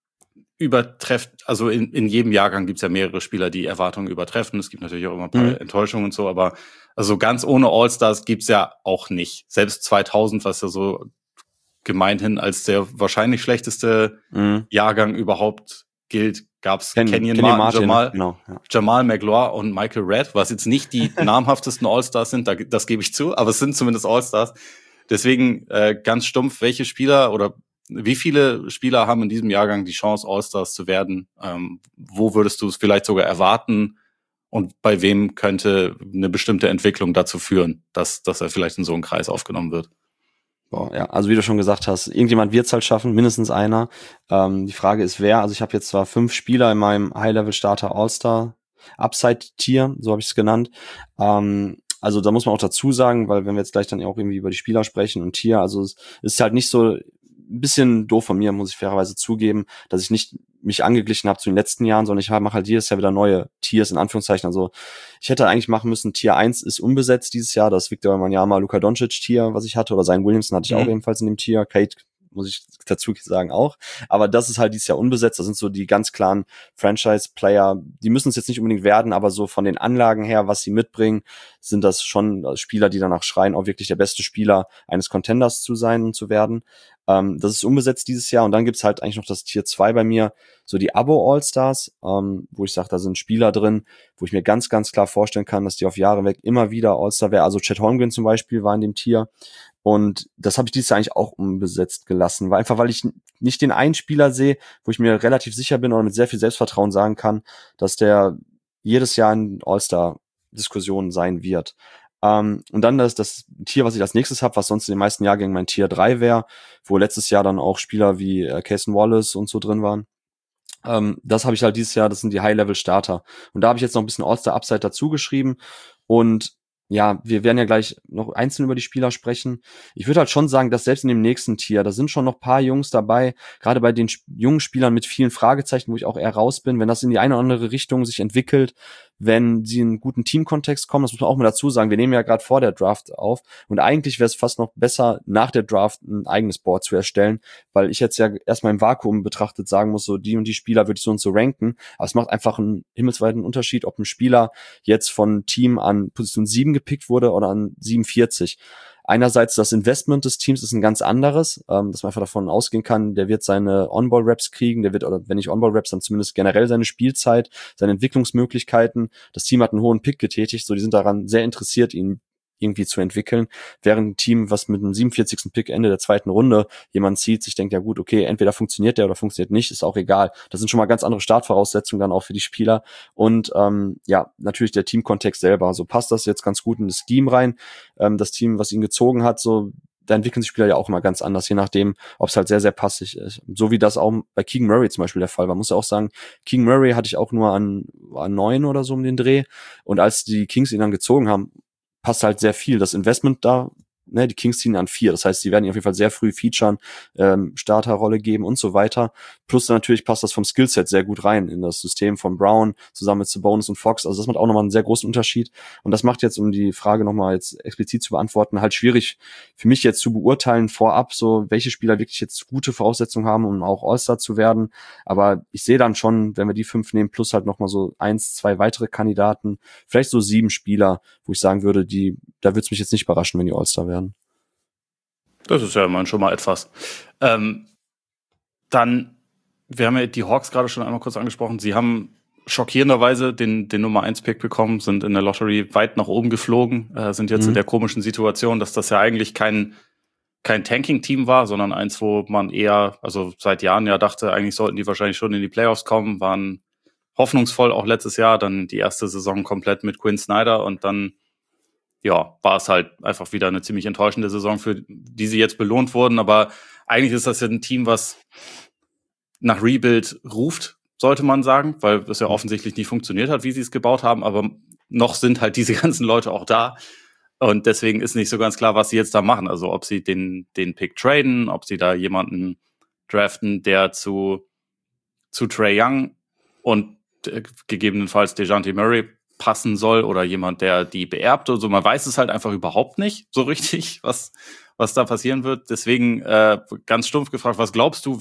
also in jedem Jahrgang gibt's ja mehrere Spieler, die Erwartungen übertreffen. Es gibt natürlich auch immer ein paar Enttäuschungen und so, aber also ganz ohne All-Stars gibt's ja auch nicht. Selbst 2000, was ja so gemeinhin als der wahrscheinlich schlechteste Jahrgang überhaupt gilt, gab's Kenyon Martin, Jamal Magloire und Michael Redd, was jetzt nicht die namhaftesten All-Stars sind, das gebe ich zu, aber es sind zumindest All-Stars. Deswegen ganz stumpf, welche Spieler oder wie viele Spieler haben in diesem Jahrgang die Chance, All-Stars zu werden? Wo würdest du es vielleicht sogar erwarten? Und bei wem könnte eine bestimmte Entwicklung dazu führen, dass er vielleicht in so einen Kreis aufgenommen wird? Boah, ja, also wie du schon gesagt hast, irgendjemand wird's halt schaffen, mindestens einer. Die Frage ist, wer. Also ich habe jetzt zwar 5 Spieler in meinem High-Level-Starter All-Star Upside-Tier, so habe ich es genannt. Also da muss man auch dazu sagen, weil wenn wir jetzt gleich dann auch irgendwie über die Spieler sprechen und Tier, also es ist halt nicht so, ein bisschen doof von mir, muss ich fairerweise zugeben, dass ich nicht mich angeglichen habe zu den letzten Jahren, sondern ich mache halt jedes Jahr wieder neue Tiers, in Anführungszeichen. Also ich hätte eigentlich machen müssen, Tier 1 ist unbesetzt dieses Jahr, das Victor Wembanyama, Luka Doncic Tier, was ich hatte, oder Zion Williamson hatte ich auch ebenfalls in dem Tier, Kate muss ich dazu sagen auch. Aber das ist halt dieses Jahr unbesetzt. Das sind so die ganz klaren Franchise-Player. Die müssen es jetzt nicht unbedingt werden, aber so von den Anlagen her, was sie mitbringen, sind das schon Spieler, die danach schreien, auch wirklich der beste Spieler eines Contenders zu sein und zu werden. Das ist unbesetzt dieses Jahr. Und dann gibt's halt eigentlich noch das Tier 2 bei mir, so die Abo-All-Stars, wo ich sage, da sind Spieler drin, wo ich mir ganz, ganz klar vorstellen kann, dass die auf Jahre weg immer wieder All-Star wäre. Also Chet Holmgren zum Beispiel war in dem Tier. Und das habe ich dieses Jahr eigentlich auch unbesetzt gelassen, weil ich nicht den einen Spieler sehe, wo ich mir relativ sicher bin oder mit sehr viel Selbstvertrauen sagen kann, dass der jedes Jahr in All-Star-Diskussionen sein wird. Und dann das Tier, was ich als nächstes habe, was sonst in den meisten Jahrgängen mein Tier 3 wäre, wo letztes Jahr dann auch Spieler wie Cason Wallace und so drin waren. Das habe ich halt dieses Jahr, das sind die High-Level-Starter. Und da habe ich jetzt noch ein bisschen All-Star-Upside dazu geschrieben. Und ja, wir werden ja gleich noch einzeln über die Spieler sprechen. Ich würde halt schon sagen, dass selbst in dem nächsten Tier, da sind schon noch ein paar Jungs dabei, gerade bei den jungen Spielern mit vielen Fragezeichen, wo ich auch eher raus bin, wenn das in die eine oder andere Richtung sich entwickelt, wenn sie in einen guten Teamkontext kommen, das muss man auch mal dazu sagen, wir nehmen ja gerade vor der Draft auf und eigentlich wäre es fast noch besser, nach der Draft ein eigenes Board zu erstellen, weil ich jetzt ja erstmal im Vakuum betrachtet sagen muss, so die und die Spieler würde ich so und so ranken, aber es macht einfach einen himmelweiten Unterschied, ob ein Spieler jetzt von Team an Position 7 gepickt wurde oder an 47. Einerseits das Investment des Teams ist ein ganz anderes, dass man einfach davon ausgehen kann, der wird seine On-Ball-Raps kriegen, der wird, oder wenn nicht On-Ball-Raps, dann zumindest generell seine Spielzeit, seine Entwicklungsmöglichkeiten. Das Team hat einen hohen Pick getätigt, so die sind daran sehr interessiert, ihn irgendwie zu entwickeln, während ein Team, was mit einem 47. Pick Ende der 2. Runde jemand zieht, sich denkt, ja gut, okay, entweder funktioniert der oder funktioniert nicht, ist auch egal. Das sind schon mal ganz andere Startvoraussetzungen dann auch für die Spieler und ja, natürlich der Teamkontext selber, so passt das jetzt ganz gut in das Scheme rein, das Team, was ihn gezogen hat, so da entwickeln sich Spieler ja auch immer ganz anders, je nachdem, ob es halt sehr, sehr passig ist. So wie das auch bei Keegan Murray zum Beispiel der Fall war. Muss ja auch sagen, Keegan Murray hatte ich auch nur an 9 oder so um den Dreh und als die Kings ihn dann gezogen haben, passt halt sehr viel. Das Investment da, ne, die Kings ziehen an 4. Das heißt, sie werden ihn auf jeden Fall sehr früh featuren, Starterrolle geben und so weiter. Plus natürlich passt das vom Skillset sehr gut rein in das System von Brown zusammen mit Sabonis und Fox. Also das macht auch nochmal einen sehr großen Unterschied. Und das macht jetzt, um die Frage nochmal jetzt explizit zu beantworten, halt schwierig für mich jetzt zu beurteilen vorab, so welche Spieler wirklich jetzt gute Voraussetzungen haben, um auch All-Star zu werden. Aber ich sehe dann schon, wenn wir die 5 nehmen, plus halt nochmal so 1, 2 weitere Kandidaten, vielleicht so 7 Spieler, wo ich sagen würde, da würde es mich jetzt nicht überraschen, wenn die All-Star werden. Das ist ja immerhin schon mal etwas. Dann, wir haben ja die Hawks gerade schon einmal kurz angesprochen. Sie haben schockierenderweise den Nummer 1 Pick bekommen, sind in der Lottery weit nach oben geflogen, sind jetzt in der komischen Situation, dass das ja eigentlich kein Tanking-Team war, sondern eins, wo man eher, also seit Jahren ja dachte, eigentlich sollten die wahrscheinlich schon in die Playoffs kommen, waren hoffnungsvoll auch letztes Jahr, dann die erste Saison komplett mit Quinn Snyder und dann ja, war es halt einfach wieder eine ziemlich enttäuschende Saison, für die sie jetzt belohnt wurden. Aber eigentlich ist das ja ein Team, was nach Rebuild ruft, sollte man sagen, weil es ja offensichtlich nicht funktioniert hat, wie sie es gebaut haben, aber noch sind halt diese ganzen Leute auch da. Und deswegen ist nicht so ganz klar, was sie jetzt da machen. Also ob sie den Pick traden, ob sie da jemanden draften, der zu Trae Young und gegebenenfalls DeJounte Murray passen soll oder jemand, der die beerbt oder so. Man weiß es halt einfach überhaupt nicht so richtig, was da passieren wird. Deswegen ganz stumpf gefragt, was glaubst du,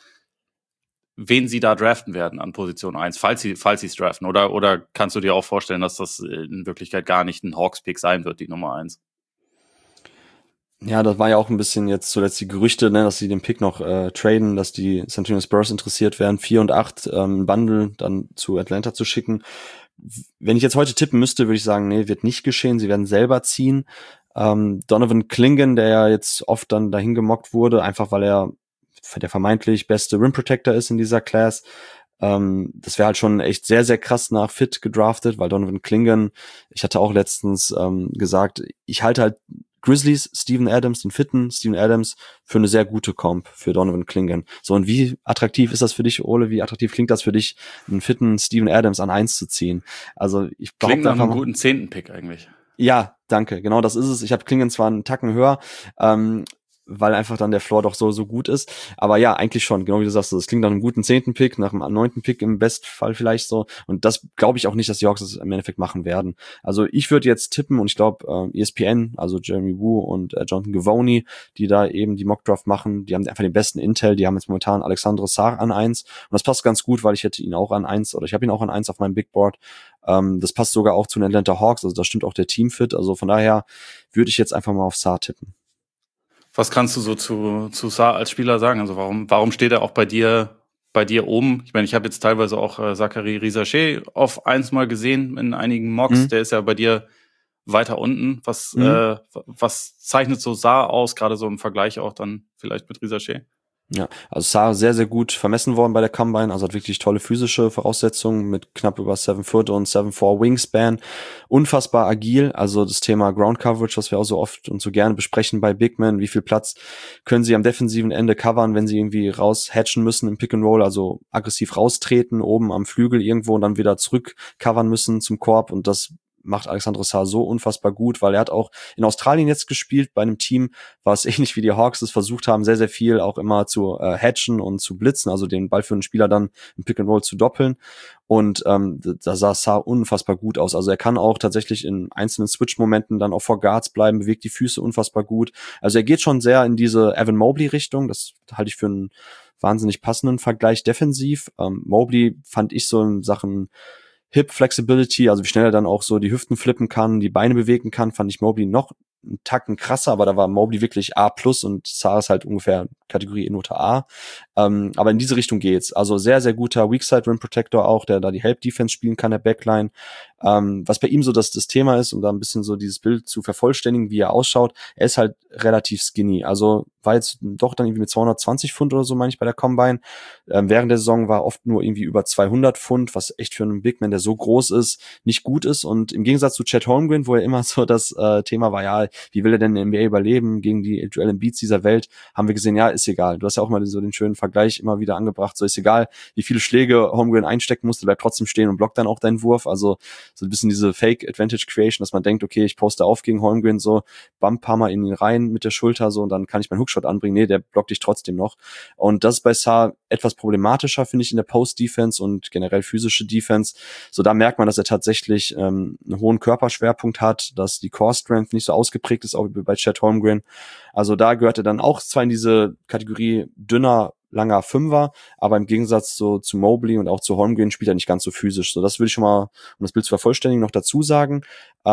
wen sie da draften werden an Position 1, falls sie es draften? Oder kannst du dir auch vorstellen, dass das in Wirklichkeit gar nicht ein Hawks-Pick sein wird, die Nummer 1? Ja, das war ja auch ein bisschen jetzt zuletzt die Gerüchte, ne, dass sie den Pick noch traden, dass die San Antonio Spurs interessiert wären, 4 und 8 ein Bundle dann zu Atlanta zu schicken. Wenn ich jetzt heute tippen müsste, würde ich sagen, nee, wird nicht geschehen. Sie werden selber ziehen. Donovan Clingan, der ja jetzt oft dann dahin gemockt wurde, einfach weil er der vermeintlich beste Rim Protector ist in dieser Class. Das wäre halt schon echt sehr, sehr krass nach Fit gedraftet, weil Donovan Clingan, ich hatte auch letztens gesagt, ich halte halt Grizzlies, Steven Adams, den fitten Steven Adams, für eine sehr gute Comp für Donovan Clingan. So, und wie attraktiv ist das für dich, Ole? Wie attraktiv klingt das für dich, einen fitten Steven Adams an 1 zu ziehen? Also ich klingt nach einem guten 10. Pick eigentlich. Ja, danke. Genau, das ist es. Ich habe Clingan zwar einen Tacken höher, weil einfach dann der Floor doch so gut ist. Aber ja, eigentlich schon, genau wie du sagst, das klingt nach einem guten 10. Pick, nach einem 9. Pick im Bestfall vielleicht so. Und das glaube ich auch nicht, dass die Hawks das im Endeffekt machen werden. Also ich würde jetzt tippen und ich glaube ESPN, also Jeremy Wu und Jonathan Givony, die da eben die Mockdraft machen, die haben einfach den besten Intel. Die haben jetzt momentan Alexandre Sarr an 1. Und das passt ganz gut, weil ich hätte ihn auch an 1 oder ich habe ihn auch an 1 auf meinem Big Board. Das passt sogar auch zu den Atlanta Hawks, also da stimmt auch der Teamfit. Also von daher würde ich jetzt einfach mal auf Sarr tippen. Was kannst du so zu Sarr als Spieler sagen? Also warum steht er auch bei dir oben? Ich meine, ich habe jetzt teilweise auch Zachary Risacher auf 1 mal gesehen in einigen Mocks. Der ist ja bei dir weiter unten. Was zeichnet so Sarr aus, gerade so im Vergleich auch dann vielleicht mit Risacher? Ja, also Sarr sehr, sehr gut vermessen worden bei der Combine, also hat wirklich tolle physische Voraussetzungen mit knapp über 7 Foot und 7'4 Wingspan, unfassbar agil, also das Thema Ground Coverage, was wir auch so oft und so gerne besprechen bei Big Men, wie viel Platz können sie am defensiven Ende covern, wenn sie irgendwie raushatchen müssen im Pick and Roll, also aggressiv raustreten, oben am Flügel irgendwo und dann wieder zurück covern müssen zum Korb und das macht Alexandre Sarr so unfassbar gut, weil er hat auch in Australien jetzt gespielt bei einem Team, was ähnlich wie die Hawks es versucht haben, sehr, sehr viel auch immer zu hatchen und zu blitzen, also den ballführenden Spieler dann im Pick and Roll zu doppeln. Und da sah Sarr unfassbar gut aus. Also er kann auch tatsächlich in einzelnen Switch-Momenten dann auch vor Guards bleiben, bewegt die Füße unfassbar gut. Also er geht schon sehr in diese Evan Mobley-Richtung. Das halte ich für einen wahnsinnig passenden Vergleich defensiv. Mobley fand ich so in Sachen Hip Flexibility, also wie schnell er dann auch so die Hüften flippen kann, die Beine bewegen kann, fand ich Mobley noch einen Tacken krasser, aber da war Mobley wirklich A+ und Sarr ist halt ungefähr Kategorie E-Note A. Aber in diese Richtung geht's. Also sehr, sehr guter Weakside Rim Protector auch, der da die Help Defense spielen kann, der Backline. Was bei ihm so das Thema ist, um da ein bisschen so dieses Bild zu vervollständigen, wie er ausschaut, er ist halt relativ skinny. Also war jetzt doch dann irgendwie mit 220 Pfund oder so, meine ich, bei der Combine. Während der Saison war oft nur irgendwie über 200 Pfund, was echt für einen Big Man, der so groß ist, nicht gut ist. Und im Gegensatz zu Chet Holmgren, wo er immer so das Thema war, ja, wie will er denn in der NBA überleben gegen die Joel Embiids dieser Welt, haben wir gesehen, ja, ist egal. Du hast ja auch mal so den schönen Vergleich immer wieder angebracht, so ist egal, wie viele Schläge Holmgren einstecken musste, bleibt trotzdem stehen und blockt dann auch deinen Wurf. Also so ein bisschen diese Fake Advantage Creation, dass man denkt, okay, ich poste auf gegen Holmgren, so bam, paar Mal in ihn rein mit der Schulter, so, und dann kann ich meinen Hookshot anbringen. Nee, der blockt dich trotzdem noch. Und das ist bei Sarr etwas problematischer, finde ich, in der Post-Defense und generell physische Defense. So, da merkt man, dass er tatsächlich einen hohen Körperschwerpunkt hat, dass die Core-Strength nicht so ausgeprägt ist, auch wie bei Chet Holmgren. Also da gehört er dann auch zwar in diese Kategorie dünner, langer Fünfer, aber im Gegensatz so zu Mobley und auch zu Holmgren spielt er nicht ganz so physisch. So, das würde ich schon mal, um das Bild zu vervollständigen, noch dazu sagen.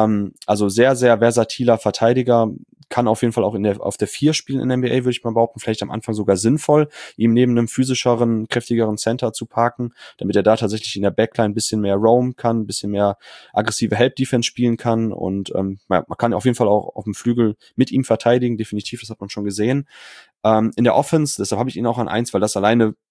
Also sehr, sehr versatiler Verteidiger, kann auf jeden Fall auch auf der 4 spielen in der NBA, würde ich mal behaupten, vielleicht am Anfang sogar sinnvoll, ihm neben einem physischeren, kräftigeren Center zu parken, damit er da tatsächlich in der Backline ein bisschen mehr roam kann, ein bisschen mehr aggressive Help-Defense spielen kann und man kann auf jeden Fall auch auf dem Flügel mit ihm verteidigen, definitiv, das hat man schon gesehen. In der Offense, deshalb habe ich ihn auch an 1, weil das alleine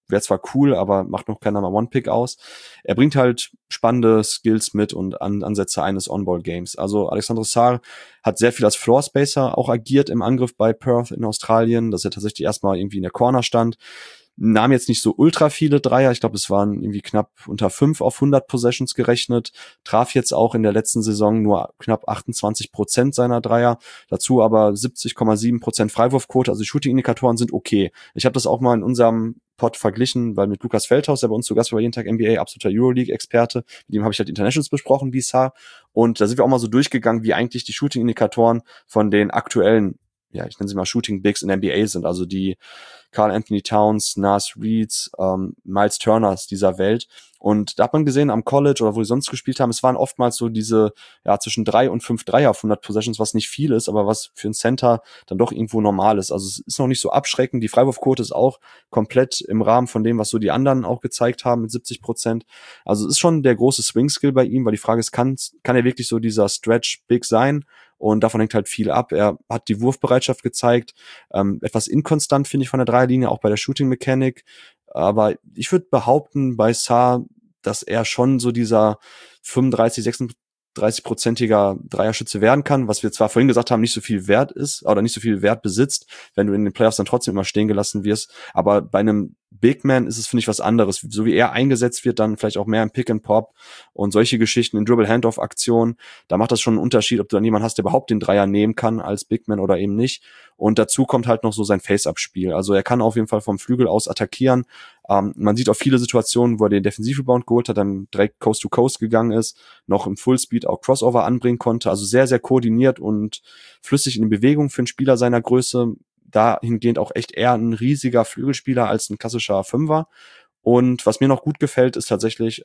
wäre zwar cool, aber macht noch kein Number One Pick aus. Er bringt halt spannende Skills mit und Ansätze eines On-Ball-Games. Also Alexandre Sarr hat sehr viel als Floor Spacer auch agiert im Angriff bei Perth in Australien, dass er tatsächlich erstmal irgendwie in der Corner stand. Nahm jetzt nicht so ultra viele Dreier. Ich glaube, es waren irgendwie knapp unter 5 auf 100 Possessions gerechnet. Traf jetzt auch in der letzten Saison nur knapp 28% seiner Dreier. Dazu aber 70,7% Freiwurfquote. Also die Shooting-Indikatoren sind okay. Ich habe das auch mal in unserem Pod verglichen, weil mit Lukas Feldhaus, der bei uns zu Gast war bei Jeden Tag NBA, absoluter Euroleague-Experte, mit dem habe ich halt Internationals besprochen, wie Sarr. Und da sind wir auch mal so durchgegangen, wie eigentlich die Shooting-Indikatoren von den aktuellen, ja, ich nenne sie mal Shooting Bigs in der NBA sind, also die Karl Anthony Towns, Nas Reeds, Miles Turners dieser Welt. Und da hat man gesehen am College oder wo die sonst gespielt haben, es waren oftmals so diese, ja, zwischen 3 und 5 Dreier auf 100 Possessions, was nicht viel ist, aber was für einen Center dann doch irgendwo normal ist. Also es ist noch nicht so abschreckend. Die Freiwurfquote ist auch komplett im Rahmen von dem, was so die anderen auch gezeigt haben mit 70%. Also es ist schon der große Swing-Skill bei ihm, weil die Frage ist, kann er wirklich so dieser Stretch-Big sein? Und davon hängt halt viel ab. Er hat die Wurfbereitschaft gezeigt, etwas inkonstant finde ich von der Dreierlinie, auch bei der Shooting Mechanic. Aber ich würde behaupten, bei Sarr, dass er schon so dieser 35, 36-prozentiger Dreierschütze werden kann, was wir zwar vorhin gesagt haben, nicht so viel wert ist oder nicht so viel Wert besitzt, wenn du in den Playoffs dann trotzdem immer stehen gelassen wirst. Aber bei einem Big Man ist es, finde ich, was anderes. So wie er eingesetzt wird, dann vielleicht auch mehr im Pick and Pop und solche Geschichten in Dribble-Handoff-Aktionen. Da macht das schon einen Unterschied, ob du dann jemanden hast, der überhaupt den Dreier nehmen kann als Big Man oder eben nicht. Und dazu kommt halt noch so sein Face-Up-Spiel. Also er kann auf jeden Fall vom Flügel aus attackieren. Man sieht auch viele Situationen, wo er den Defensiv-Rebound geholt hat, dann direkt Coast-to-Coast gegangen ist, noch im Fullspeed auch Crossover anbringen konnte. Also sehr, sehr koordiniert und flüssig in den Bewegungen für einen Spieler seiner Größe. Dahingehend auch echt eher ein riesiger Flügelspieler als ein klassischer Fünfer. Und was mir noch gut gefällt, ist tatsächlich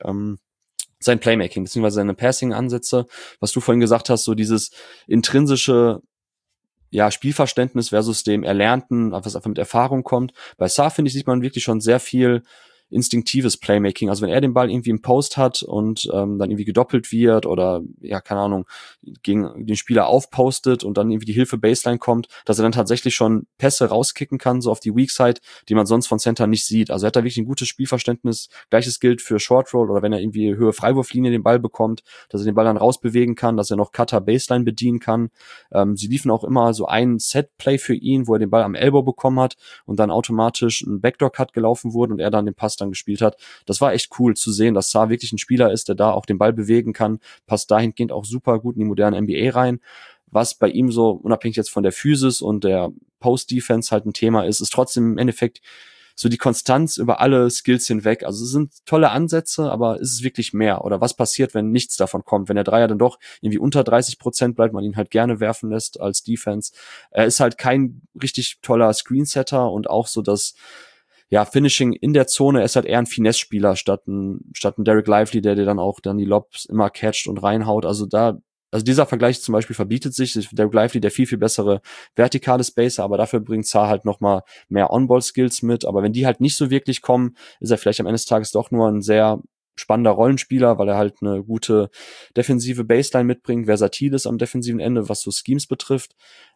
sein Playmaking, beziehungsweise seine Passing-Ansätze. Was du vorhin gesagt hast, so dieses intrinsische Spielverständnis versus dem Erlernten, was einfach mit Erfahrung kommt. Bei Sarr, finde ich, sieht man wirklich schon sehr viel instinktives Playmaking. Also wenn er den Ball irgendwie im Post hat und dann irgendwie gedoppelt wird oder, ja, keine Ahnung, gegen den Spieler aufpostet und dann irgendwie die Hilfe Baseline kommt, dass er dann tatsächlich schon Pässe rauskicken kann, so auf die Weak Side, die man sonst von Center nicht sieht. Also er hat da wirklich ein gutes Spielverständnis. Gleiches gilt für Short Roll oder wenn er irgendwie Höhe Freiwurflinie den Ball bekommt, dass er den Ball dann rausbewegen kann, dass er noch Cutter Baseline bedienen kann. Sie liefen auch immer so ein Set-Play für ihn, wo er den Ball am Elbow bekommen hat und dann automatisch ein Backdoor-Cut gelaufen wurde und er dann den Pass dann gespielt hat. Das war echt cool zu sehen, dass Sarr wirklich ein Spieler ist, der da auch den Ball bewegen kann, passt dahingehend auch super gut in die moderne NBA rein. Was bei ihm so, unabhängig jetzt von der Physis und der Post-Defense halt ein Thema ist, ist trotzdem im Endeffekt so die Konstanz über alle Skills hinweg. Also es sind tolle Ansätze, aber ist es wirklich mehr? Oder was passiert, wenn nichts davon kommt? Wenn der Dreier dann doch irgendwie unter 30% bleibt, man ihn halt gerne werfen lässt als Defense. Er ist halt kein richtig toller Screensetter und auch so das Finishing in der Zone, er ist halt eher ein Finesse-Spieler statt ein Derek Lively, der dir dann auch dann die Lobs immer catcht und reinhaut. Also dieser Vergleich zum Beispiel verbietet sich. Derek Lively, der viel, viel bessere vertikale Spacer, aber dafür bringt Sarr halt nochmal mehr On-Ball-Skills mit. Aber wenn die halt nicht so wirklich kommen, ist er vielleicht am Ende des Tages doch nur ein sehr spannender Rollenspieler, weil er halt eine gute defensive Baseline mitbringt, versatil ist am defensiven Ende, was so Schemes betrifft.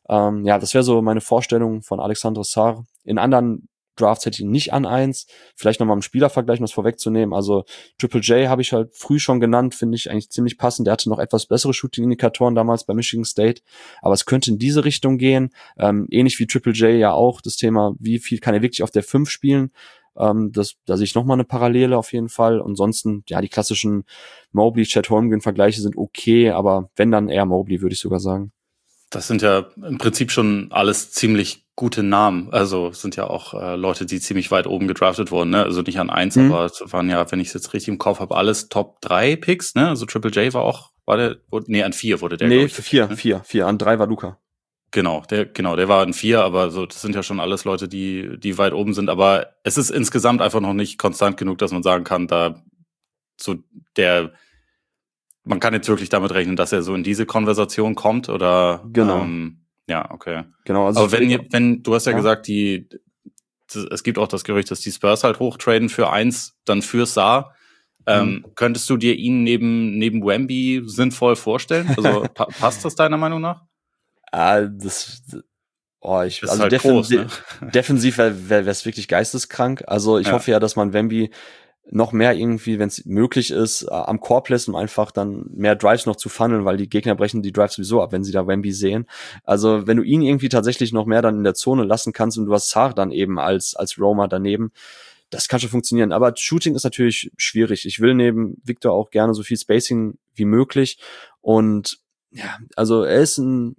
Das wäre so meine Vorstellung von Alexandre Sarr. In anderen Drafts hätte ich ihn nicht an 1. Vielleicht nochmal im Spielervergleich, um das vorwegzunehmen. Also Triple J habe ich halt früh schon genannt, finde ich eigentlich ziemlich passend. Der hatte noch etwas bessere Shooting-Indikatoren damals bei Michigan State. Aber es könnte in diese Richtung gehen. Ähnlich wie Triple J ja auch das Thema, wie viel kann er wirklich auf der 5 spielen. Da sehe ich nochmal eine Parallele auf jeden Fall. Ansonsten, die klassischen Mobley, Chet Holmgren-Vergleiche sind okay, aber wenn dann eher Mobley, würde ich sogar sagen. Das sind ja im Prinzip schon alles ziemlich gute Namen. Also es sind ja auch Leute, die ziemlich weit oben gedraftet wurden. Ne? Also nicht an 1, aber es waren ja, wenn ich es jetzt richtig im Kopf habe, alles Top 3 Picks. Ne? Also Triple J an 4 wurde der. Nee, 4. An 3 war Luka. Genau, der war an 4, aber so, das sind ja schon alles Leute, die weit oben sind. Aber es ist insgesamt einfach noch nicht konstant genug, dass man sagen kann, man kann jetzt wirklich damit rechnen, dass er so in diese Konversation kommt, oder? Genau. Okay. Genau. Also aber wenn du hast ja gesagt, es gibt auch das Gerücht, dass die Spurs halt hochtraden für 1, dann für Sarr. Könntest du dir ihn neben Wemby sinnvoll vorstellen? Also passt das deiner Meinung nach? ist also halt groß, ne? Defensiv wäre es wirklich geisteskrank. Also ich hoffe ja, dass man Wemby noch mehr irgendwie, wenn es möglich ist, am Korb lässt, um einfach dann mehr Drives noch zu funneln, weil die Gegner brechen die Drives sowieso ab, wenn sie da Wemby sehen. Also wenn du ihn irgendwie tatsächlich noch mehr dann in der Zone lassen kannst und du hast Sarr dann eben als Roamer daneben, das kann schon funktionieren. Aber Shooting ist natürlich schwierig. Ich will neben Victor auch gerne so viel Spacing wie möglich. Und ja, also er ist ein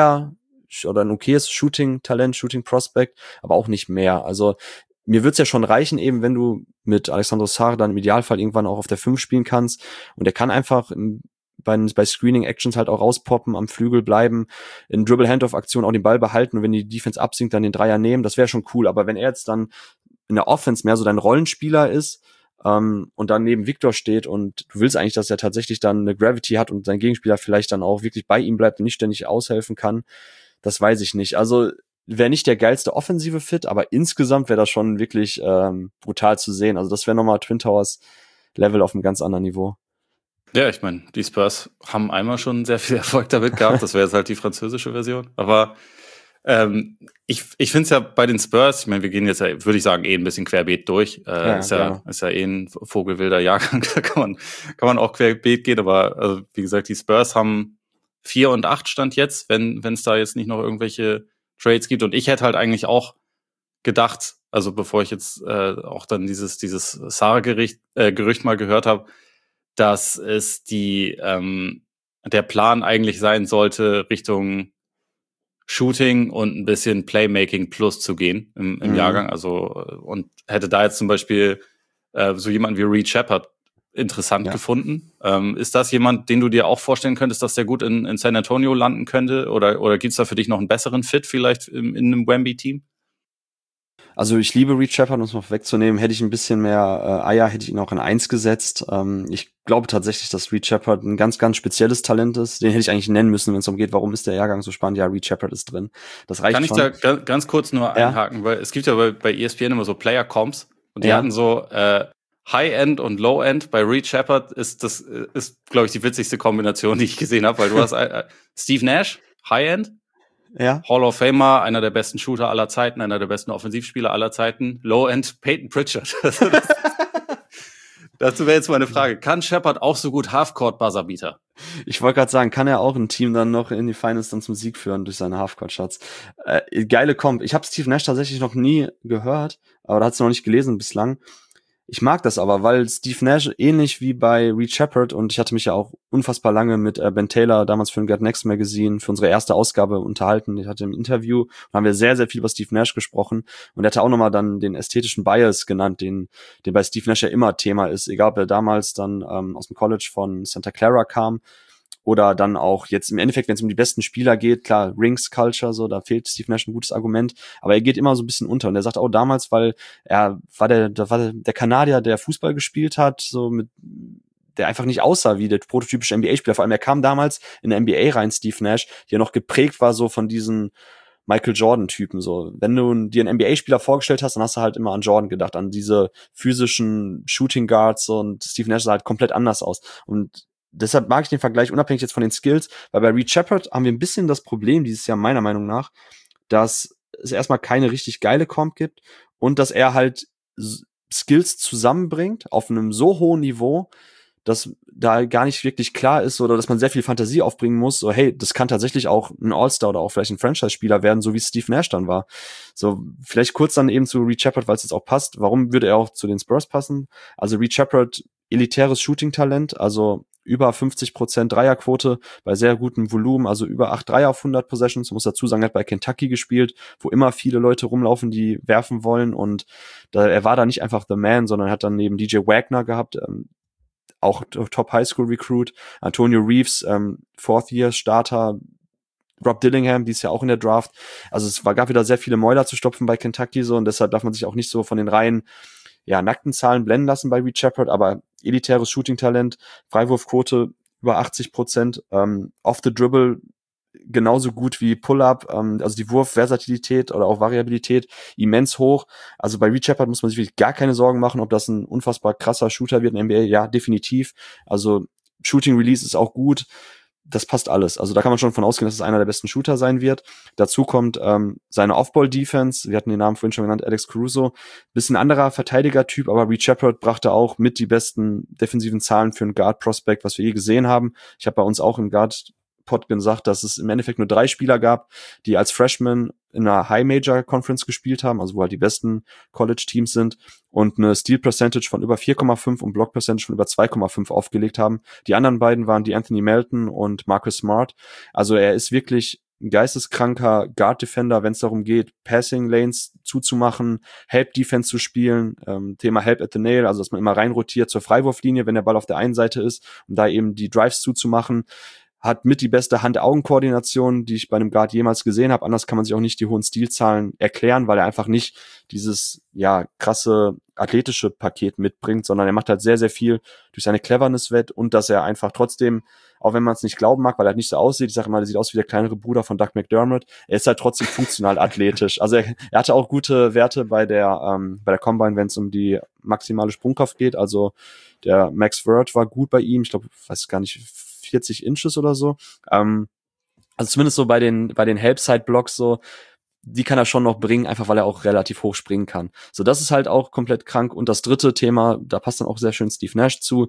okayes Shooting-Talent, Shooting-Prospect, aber auch nicht mehr. Also mir wird's ja schon reichen, eben wenn du mit Alexandre Sarr dann im Idealfall irgendwann auch auf der 5 spielen kannst. Und er kann einfach bei Screening-Actions halt auch rauspoppen, am Flügel bleiben, in Dribble-Handoff-Aktion auch den Ball behalten und wenn die Defense absinkt, dann den Dreier nehmen. Das wäre schon cool. Aber wenn er jetzt dann in der Offense mehr so dein Rollenspieler ist und dann neben Victor steht und du willst eigentlich, dass er tatsächlich dann eine Gravity hat und sein Gegenspieler vielleicht dann auch wirklich bei ihm bleibt und nicht ständig aushelfen kann, das weiß ich nicht. Also wäre nicht der geilste offensive Fit, aber insgesamt wäre das schon wirklich brutal zu sehen. Also das wäre nochmal Twin Towers Level auf einem ganz anderen Niveau. Ja, ich meine, die Spurs haben einmal schon sehr viel Erfolg damit gehabt. Das wäre jetzt halt die französische Version. Aber ich finde es ja bei den Spurs, ich meine, wir gehen jetzt ja, würde ich sagen, ein bisschen querbeet durch. Ist ja ein vogelwilder Jahrgang, da kann man auch querbeet gehen. Aber also, wie gesagt, die Spurs haben 4 und 8 Stand jetzt, wenn es da jetzt nicht noch irgendwelche Trades gibt. Und ich hätte halt eigentlich auch gedacht, also bevor ich jetzt auch dann dieses Sarr-Gerücht mal gehört habe, dass es der Plan eigentlich sein sollte, Richtung Shooting und ein bisschen Playmaking plus zu gehen im Jahrgang. Also und hätte da jetzt zum Beispiel so jemanden wie Reed Shepherd interessant gefunden. Ist das jemand, den du dir auch vorstellen könntest, dass der gut in San Antonio landen könnte? Oder gibt's da für dich noch einen besseren Fit vielleicht in einem Wemby-Team? Also ich liebe Reed Shepherd, um es mal wegzunehmen. Hätte ich ein bisschen mehr Eier, hätte ich ihn auch in 1 gesetzt. Ich glaube tatsächlich, dass Reed Shepherd ein ganz, ganz spezielles Talent ist. Den hätte ich eigentlich nennen müssen, wenn es darum geht, warum ist der Jahrgang so spannend? Ja, Reed Shepherd ist drin. Das reicht schon. Kann ich da ganz kurz nur einhaken? Weil es gibt ja bei ESPN immer so Player-Comps und die hatten so High-End und Low-End. Bei Reed Shepherd ist, glaube ich, die witzigste Kombination, die ich gesehen habe, weil du hast Steve Nash, High-End, Hall of Famer, einer der besten Shooter aller Zeiten, einer der besten Offensivspieler aller Zeiten, Low-End Peyton Pritchard. Dazu wäre jetzt meine Frage, kann Shepherd auch so gut Halfcourt-Buzzerbeater? Ich wollte gerade sagen, kann er auch ein Team dann noch in die Finals dann zum Sieg führen durch seine Halfcourt-Shots? Geile Comp. Ich habe Steve Nash tatsächlich noch nie gehört, aber da hat es noch nicht gelesen bislang. Ich mag das aber, weil Steve Nash ähnlich wie bei Reed Shepherd, und ich hatte mich ja auch unfassbar lange mit Ben Taylor damals für ein Get Next Magazine für unsere erste Ausgabe unterhalten. Ich hatte im Interview, da haben wir sehr, sehr viel über Steve Nash gesprochen und er hatte auch nochmal dann den ästhetischen Bias genannt, den bei Steve Nash ja immer Thema ist, egal ob er damals dann aus dem College von Santa Clara kam oder dann auch jetzt im Endeffekt, wenn es um die besten Spieler geht, klar, Rings Culture, so, da fehlt Steve Nash ein gutes Argument, aber er geht immer so ein bisschen unter und er sagt auch damals, weil er war der Kanadier, der Fußball gespielt hat, so mit, der einfach nicht aussah wie der prototypische NBA-Spieler, vor allem er kam damals in der NBA rein, Steve Nash, der noch geprägt war so von diesen Michael Jordan-Typen, so. Wenn du dir einen NBA-Spieler vorgestellt hast, dann hast du halt immer an Jordan gedacht, an diese physischen Shooting Guards, so, und Steve Nash sah halt komplett anders aus und deshalb mag ich den Vergleich unabhängig jetzt von den Skills, weil bei Reed Shepherd haben wir ein bisschen das Problem dieses Jahr meiner Meinung nach, dass es erstmal keine richtig geile Comp gibt und dass er halt Skills zusammenbringt auf einem so hohen Niveau, dass da gar nicht wirklich klar ist oder dass man sehr viel Fantasie aufbringen muss, so hey, das kann tatsächlich auch ein All-Star oder auch vielleicht ein Franchise-Spieler werden, so wie Steve Nash dann war. So, vielleicht kurz dann eben zu Reed Shepherd, weil es jetzt auch passt. Warum würde er auch zu den Spurs passen? Also Reed Shepherd, elitäres Shooting-Talent, also über 50% Dreierquote bei sehr gutem Volumen, also über 8 Dreier auf 100 Possessions. Man muss dazu sagen, er hat bei Kentucky gespielt, wo immer viele Leute rumlaufen, die werfen wollen und er war da nicht einfach the man, sondern hat dann neben DJ Wagner gehabt, auch Top Highschool Recruit, Antonio Reeves, Fourth-Year-Starter, Rob Dillingham, die ist ja auch in der Draft. Also gab wieder sehr viele Mäuler zu stopfen bei Kentucky so und deshalb darf man sich auch nicht so von den reinen nackten Zahlen blenden lassen bei Reed Shepherd, aber elitäres Shooting-Talent, Freiwurfquote über 80%, off the dribble genauso gut wie Pull-up, also die Wurfversatilität oder auch Variabilität immens hoch. Also bei Reed Shepherd muss man sich wirklich gar keine Sorgen machen, ob das ein unfassbar krasser Shooter wird in der NBA. Ja, definitiv. Also Shooting Release ist auch gut. das passt alles. Also da kann man schon von ausgehen, dass es einer der besten Shooter sein wird. Dazu kommt seine Off-Ball-Defense. Wir hatten den Namen vorhin schon genannt, Alex Caruso. Bisschen anderer Verteidiger-Typ, aber Reed Sheppard brachte auch mit die besten defensiven Zahlen für einen Guard-Prospect, was wir je gesehen haben. Ich habe bei uns auch im Guard-Pod gesagt, dass es im Endeffekt nur 3 Spieler gab, die als Freshmen in einer High-Major-Conference gespielt haben, also wo halt die besten College-Teams sind und eine Steal-Percentage von über 4,5 und Block-Percentage von über 2,5 aufgelegt haben. Die anderen beiden waren die Anthony Melton und Marcus Smart. Also er ist wirklich ein geisteskranker Guard-Defender, wenn es darum geht, Passing-Lanes zuzumachen, Help-Defense zu spielen, Thema Help at the Nail, also dass man immer reinrotiert zur Freiwurflinie, wenn der Ball auf der einen Seite ist, um da eben die Drives zuzumachen. Hat mit die beste Hand-Augen-Koordination, die ich bei einem Guard jemals gesehen habe. Anders kann man sich auch nicht die hohen Stilzahlen erklären, weil er einfach nicht dieses krasse athletische Paket mitbringt, sondern er macht halt sehr, sehr viel durch seine Cleverness wett und dass er einfach trotzdem, auch wenn man es nicht glauben mag, weil er halt nicht so aussieht, ich sage immer, er sieht aus wie der kleinere Bruder von Doug McDermott, er ist halt trotzdem funktional athletisch. Also er hatte auch gute Werte bei der Combine, wenn es um die maximale Sprungkraft geht. Also der Max Word war gut bei ihm, ich glaube, weiß gar nicht, 40 Inches oder so. Also zumindest so bei den Help-Side-Blocks so, die kann er schon noch bringen, einfach weil er auch relativ hoch springen kann. So, das ist halt auch komplett krank. Und das dritte Thema, da passt dann auch sehr schön Steve Nash zu.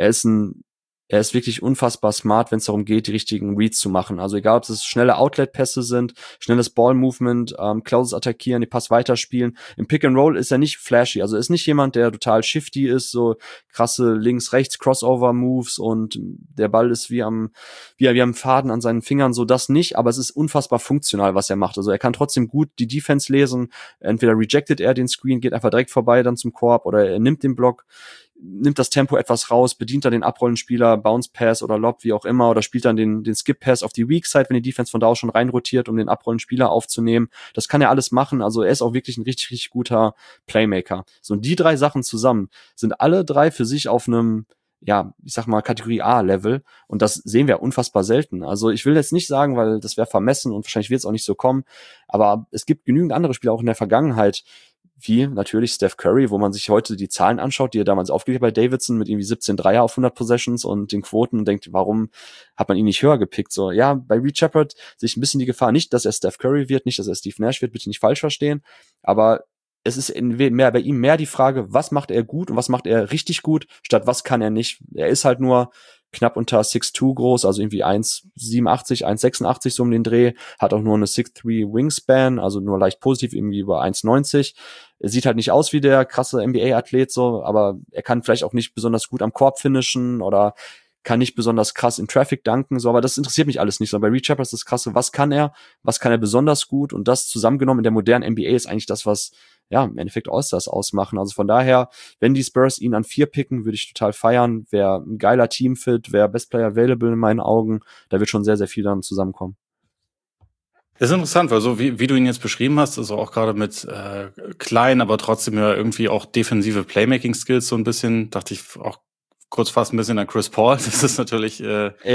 Er ist wirklich unfassbar smart, wenn es darum geht, die richtigen Reads zu machen. Also egal, ob es schnelle Outlet-Pässe sind, schnelles Ball-Movement, Closes attackieren, den Pass weiterspielen. Im Pick-and-Roll ist er nicht flashy. Also er ist nicht jemand, der total shifty ist, so krasse Links-Rechts-Crossover-Moves und der Ball ist wie am Faden an seinen Fingern, so das nicht. Aber es ist unfassbar funktional, was er macht. Also er kann trotzdem gut die Defense lesen. Entweder rejected er den Screen, geht einfach direkt vorbei dann zum Korb oder er nimmt den Block, nimmt das Tempo etwas raus, bedient dann den Abrollenspieler, Bounce Pass oder Lob, wie auch immer, oder spielt dann den Skip Pass auf die Weak Side, wenn die Defense von da aus schon reinrotiert, um den Abrollenspieler aufzunehmen. Das kann er alles machen. Also er ist auch wirklich ein richtig, richtig guter Playmaker. So, und die 3 Sachen zusammen sind alle 3 für sich auf einem, ich sag mal, Kategorie A-Level. Und das sehen wir unfassbar selten. Also ich will jetzt nicht sagen, weil das wäre vermessen und wahrscheinlich wird es auch nicht so kommen, aber es gibt genügend andere Spieler auch in der Vergangenheit, wie natürlich Steph Curry, wo man sich heute die Zahlen anschaut, die er damals aufgelegt hat bei Davidson mit irgendwie 17 Dreier auf 100 Possessions und den Quoten und denkt, warum hat man ihn nicht höher gepickt? So, ja, bei Reed Sheppard sehe ich ein bisschen die Gefahr, nicht, dass er Steph Curry wird, nicht, dass er Steve Nash wird, bitte nicht falsch verstehen, aber es ist bei ihm mehr die Frage, was macht er gut und was macht er richtig gut, statt was kann er nicht. Er ist halt nur knapp unter 6'2 groß, also irgendwie 1,87, 1,86 so um den Dreh, hat auch nur eine 6'3 Wingspan, also nur leicht positiv, irgendwie über 1,90. Er sieht halt nicht aus wie der krasse NBA-Athlet so, aber er kann vielleicht auch nicht besonders gut am Korb finishen oder kann nicht besonders krass in Traffic dunken, so, aber das interessiert mich alles nicht. So, bei Reed Sheppard ist das Krasse, was kann er besonders gut und das zusammengenommen in der modernen NBA ist eigentlich das, was im Endeffekt All-Stars ausmachen. Also von daher, wenn die Spurs ihn an 4 picken, würde ich total feiern. Wäre ein geiler Teamfit, wäre Best Player Available in meinen Augen. Da wird schon sehr, sehr viel dann zusammenkommen. Das ist interessant, weil so wie du ihn jetzt beschrieben hast, also auch gerade mit klein, aber trotzdem ja irgendwie auch defensive Playmaking-Skills so ein bisschen, dachte ich auch kurz fast ein bisschen an Chris Paul. Das ist natürlich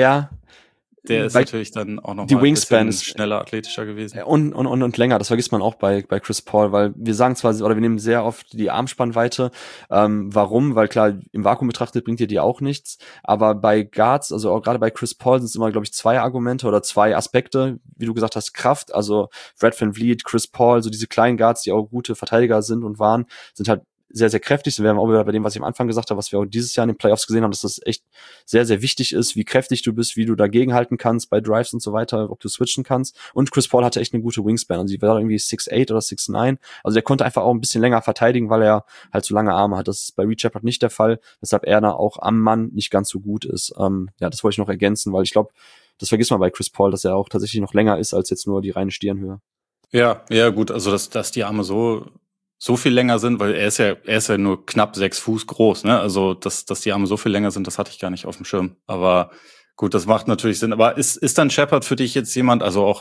der ist natürlich dann auch noch die mal Wingspan ein bisschen schneller, athletischer gewesen. Und länger, das vergisst man auch bei Chris Paul, weil wir sagen zwar, oder wir nehmen sehr oft die Armspannweite. Warum? Weil klar, im Vakuum betrachtet bringt dir die auch nichts, aber bei Guards, also auch gerade bei Chris Paul sind es immer, glaube ich, 2 Argumente oder 2 Aspekte, wie du gesagt hast, Kraft, also Fred VanVleet, Chris Paul, so diese kleinen Guards, die auch gute Verteidiger sind und waren, sind halt sehr, sehr kräftig. So, wir haben auch wieder bei dem, was ich am Anfang gesagt habe, was wir auch dieses Jahr in den Playoffs gesehen haben, dass das echt sehr, sehr wichtig ist, wie kräftig du bist, wie du dagegenhalten kannst bei Drives und so weiter, ob du switchen kannst. Und Chris Paul hatte echt eine gute Wingspan. Also die war irgendwie 6'8 oder 6'9. Also der konnte einfach auch ein bisschen länger verteidigen, weil er halt so lange Arme hat. Das ist bei Reed Sheppard nicht der Fall, weshalb er da auch am Mann nicht ganz so gut ist. Das wollte ich noch ergänzen, weil ich glaube, das vergisst man bei Chris Paul, dass er auch tatsächlich noch länger ist als jetzt nur die reine Stirnhöhe. Ja, gut, also dass die Arme so viel länger sind, weil er ist ja nur knapp 6 Fuß groß, ne? Also dass die Arme so viel länger sind, das hatte ich gar nicht auf dem Schirm. Aber gut, das macht natürlich Sinn. Aber ist dann Sheppard für dich jetzt jemand, also auch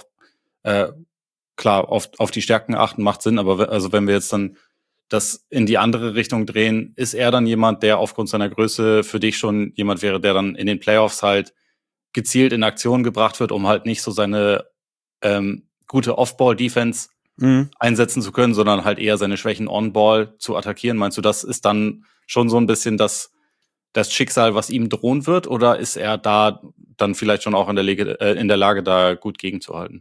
klar auf die Stärken achten macht Sinn, aber also wenn wir jetzt dann das in die andere Richtung drehen, ist er dann jemand, der aufgrund seiner Größe für dich schon jemand wäre, der dann in den Playoffs halt gezielt in Aktion gebracht wird, um halt nicht so seine gute Off-Ball-Defense einsetzen zu können, sondern halt eher seine Schwächen on-ball zu attackieren. Meinst du, das ist dann schon so ein bisschen das Schicksal, was ihm drohen wird? Oder ist er da dann vielleicht schon auch in der Lage, da gut gegenzuhalten.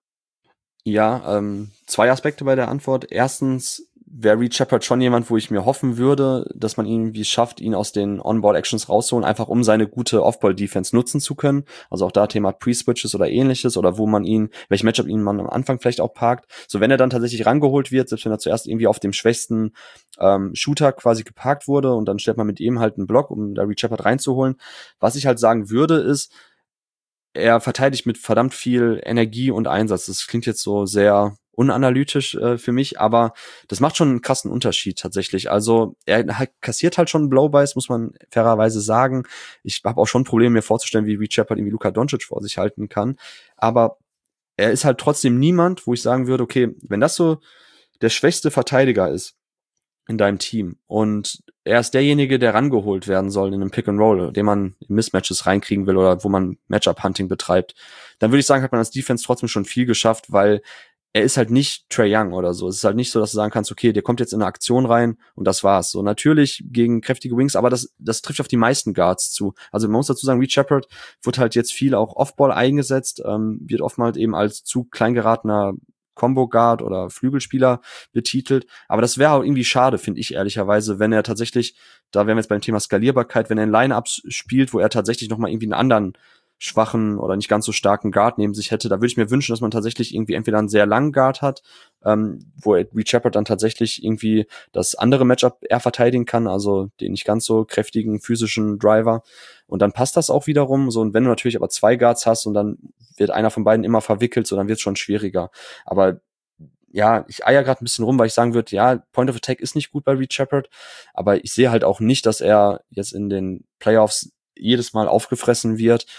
Ja, 2 Aspekte bei der Antwort. Erstens wäre Reed Sheppard schon jemand, wo ich mir hoffen würde, dass man irgendwie schafft, ihn aus den On-Ball-Actions rauszuholen, einfach um seine gute Off-Ball-Defense nutzen zu können. Also auch da Thema Pre-Switches oder ähnliches oder wo man welches Matchup ihn man am Anfang vielleicht auch parkt. So, wenn er dann tatsächlich rangeholt wird, selbst wenn er zuerst irgendwie auf dem schwächsten Shooter quasi geparkt wurde und dann stellt man mit ihm halt einen Block, um da Reed Sheppard reinzuholen. Was ich halt sagen würde, ist, er verteidigt mit verdammt viel Energie und Einsatz. Das klingt jetzt so sehr unanalytisch für mich, aber das macht schon einen krassen Unterschied tatsächlich. Also er kassiert halt schon Blow-Bys, muss man fairerweise sagen. Ich habe auch schon Probleme, mir vorzustellen, wie Reed Sheppard irgendwie Luka Doncic vor sich halten kann. Aber er ist halt trotzdem niemand, wo ich sagen würde, okay, wenn das so der schwächste Verteidiger ist in deinem Team und er ist derjenige, der rangeholt werden soll in einem Pick-and-Roll, den man in Mismatches reinkriegen will oder wo man Matchup-Hunting betreibt, dann würde ich sagen, hat man als Defense trotzdem schon viel geschafft, weil er ist halt nicht Trae Young oder so. Es ist halt nicht so, dass du sagen kannst, okay, der kommt jetzt in eine Aktion rein und das war's. So natürlich gegen kräftige Wings, aber das trifft auf die meisten Guards zu. Also man muss dazu sagen, Reed Sheppard wird halt jetzt viel auch Off-Ball eingesetzt, wird oftmals eben als zu klein geratener Combo-Guard oder Flügelspieler betitelt. Aber das wäre auch irgendwie schade, finde ich ehrlicherweise, wenn er tatsächlich, da wären wir jetzt beim Thema Skalierbarkeit, wenn er in Lineups spielt, wo er tatsächlich nochmal irgendwie einen anderen schwachen oder nicht ganz so starken Guard neben sich hätte. Da würde ich mir wünschen, dass man tatsächlich irgendwie entweder einen sehr langen Guard hat, wo Reed Sheppard dann tatsächlich irgendwie das andere Matchup eher verteidigen kann, also den nicht ganz so kräftigen physischen Driver. Und dann passt das auch wiederum. So, und wenn du natürlich aber 2 Guards hast und dann wird einer von beiden immer verwickelt, so dann wird es schon schwieriger. Aber ja, ich eier gerade ein bisschen rum, weil ich sagen würde, ja, Point of Attack ist nicht gut bei Reed Sheppard, aber ich sehe halt auch nicht, dass er jetzt in den Playoffs jedes Mal aufgefressen wird.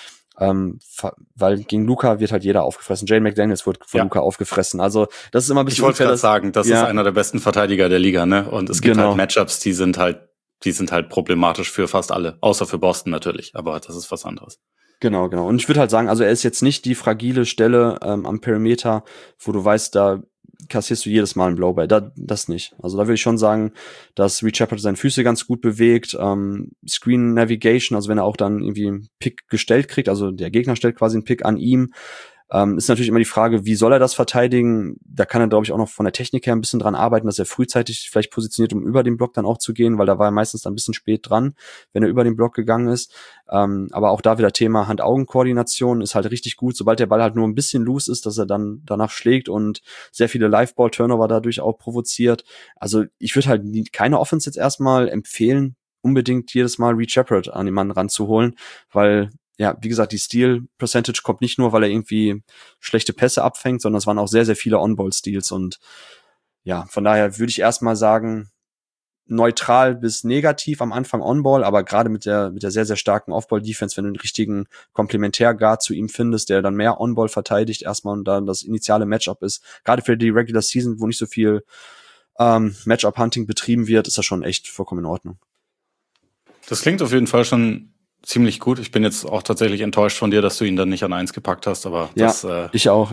Weil gegen Luka wird halt jeder aufgefressen. Jalen McDaniels wird von Luka aufgefressen. Also das ist immer ein bisschen. Ich wollte gerade sagen, das ist einer der besten Verteidiger der Liga, ne? Und es gibt halt Matchups, die sind halt problematisch für fast alle, außer für Boston natürlich. Aber das ist was anderes. Genau. Und ich würde halt sagen, also er ist jetzt nicht die fragile Stelle am Perimeter, wo du weißt, da kassierst du jedes Mal einen Blow-by. Das nicht. Also da würde ich schon sagen, dass Reed Sheppard seine Füße ganz gut bewegt. Screen Navigation, also wenn er auch dann irgendwie einen Pick gestellt kriegt, also der Gegner stellt quasi einen Pick an ihm, ist natürlich immer die Frage, wie soll er das verteidigen? Da kann er, glaube ich, auch noch von der Technik her ein bisschen dran arbeiten, dass er frühzeitig vielleicht positioniert, um über den Block dann auch zu gehen, weil da war er meistens dann ein bisschen spät dran, wenn er über den Block gegangen ist. Aber auch da wieder Thema Hand-Augen-Koordination ist halt richtig gut, sobald der Ball halt nur ein bisschen loose ist, dass er dann danach schlägt und sehr viele Live-Ball-Turnover dadurch auch provoziert. Also ich würde halt keine Offense jetzt erstmal empfehlen, unbedingt jedes Mal Reed Sheppard an den Mann ranzuholen, weil ja, wie gesagt, die Steal-Percentage kommt nicht nur, weil er irgendwie schlechte Pässe abfängt, sondern es waren auch sehr, sehr viele On-Ball-Steals und ja, von daher würde ich erstmal sagen, neutral bis negativ am Anfang On-Ball, aber gerade mit der sehr, sehr starken Off-Ball-Defense, wenn du einen richtigen Komplementär-Guard zu ihm findest, der dann mehr On-Ball verteidigt erstmal und dann das initiale Matchup ist, gerade für die Regular Season, wo nicht so viel Matchup-Hunting betrieben wird, ist das schon echt vollkommen in Ordnung. Das klingt auf jeden Fall schon ziemlich gut. Ich bin jetzt auch tatsächlich enttäuscht von dir, dass du ihn dann nicht an 1 gepackt hast, aber das, ich auch,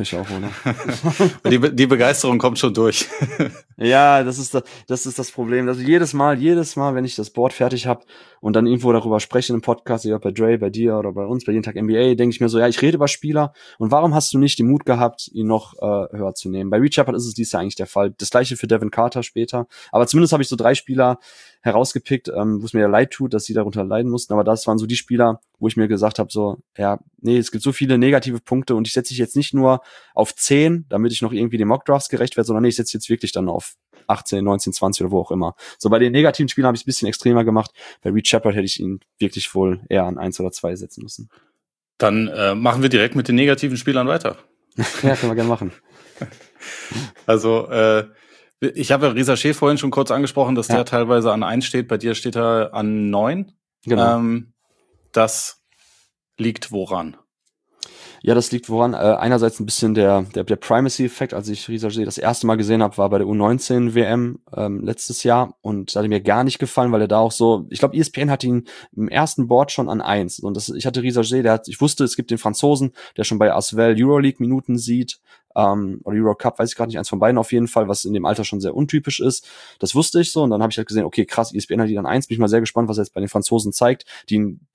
oder? die Begeisterung kommt schon durch. Ja, das ist das Problem. Also jedes Mal, wenn ich das Board fertig habe und dann irgendwo darüber spreche im Podcast, ja, bei Dre, bei dir oder bei uns, bei jeden Tag NBA, denke ich mir so, ja, ich rede über Spieler und warum hast du nicht den Mut gehabt, ihn noch höher zu nehmen? Bei Reed Sheppard ist es dies Jahr eigentlich der Fall. Das gleiche für Devin Carter später. Aber zumindest habe ich so 3 Spieler herausgepickt, wo es mir ja leid tut, dass sie darunter leiden mussten, aber das waren so die Spieler, wo ich mir gesagt habe, so, ja, nee, es gibt so viele negative Punkte und ich setze dich jetzt nicht nur auf 10, damit ich noch irgendwie den Mockdrafts gerecht werde, sondern nee, ich setze jetzt wirklich dann auf 18, 19, 20 oder wo auch immer. So, bei den negativen Spielern habe ich es ein bisschen extremer gemacht. Bei Reed Sheppard hätte ich ihn wirklich wohl eher an 1 oder 2 setzen müssen. Dann machen wir direkt mit den negativen Spielern weiter. Ja, können wir gerne machen. Also, ich habe ja Risa Shea vorhin schon kurz angesprochen, dass der teilweise an 1 steht. Bei dir steht er an 9. Genau. Das liegt woran? Ja, das liegt woran. Einerseits ein bisschen der Primacy-Effekt. Als ich Risa Shea das erste Mal gesehen habe, war bei der U19-WM letztes Jahr und das hat mir gar nicht gefallen, weil er da auch so, ich glaube, ESPN hat ihn im ersten Board schon an 1. Und ich hatte Risa Shea, ich wusste, es gibt den Franzosen, der schon bei Asvel Euroleague Minuten sieht, oder Eurocup, weiß ich gerade nicht, eins von beiden auf jeden Fall, was in dem Alter schon sehr untypisch ist. Das wusste ich so und dann habe ich halt gesehen, okay, krass, ESPN hat ihn an 1, bin ich mal sehr gespannt, was er jetzt bei den Franzosen zeigt, die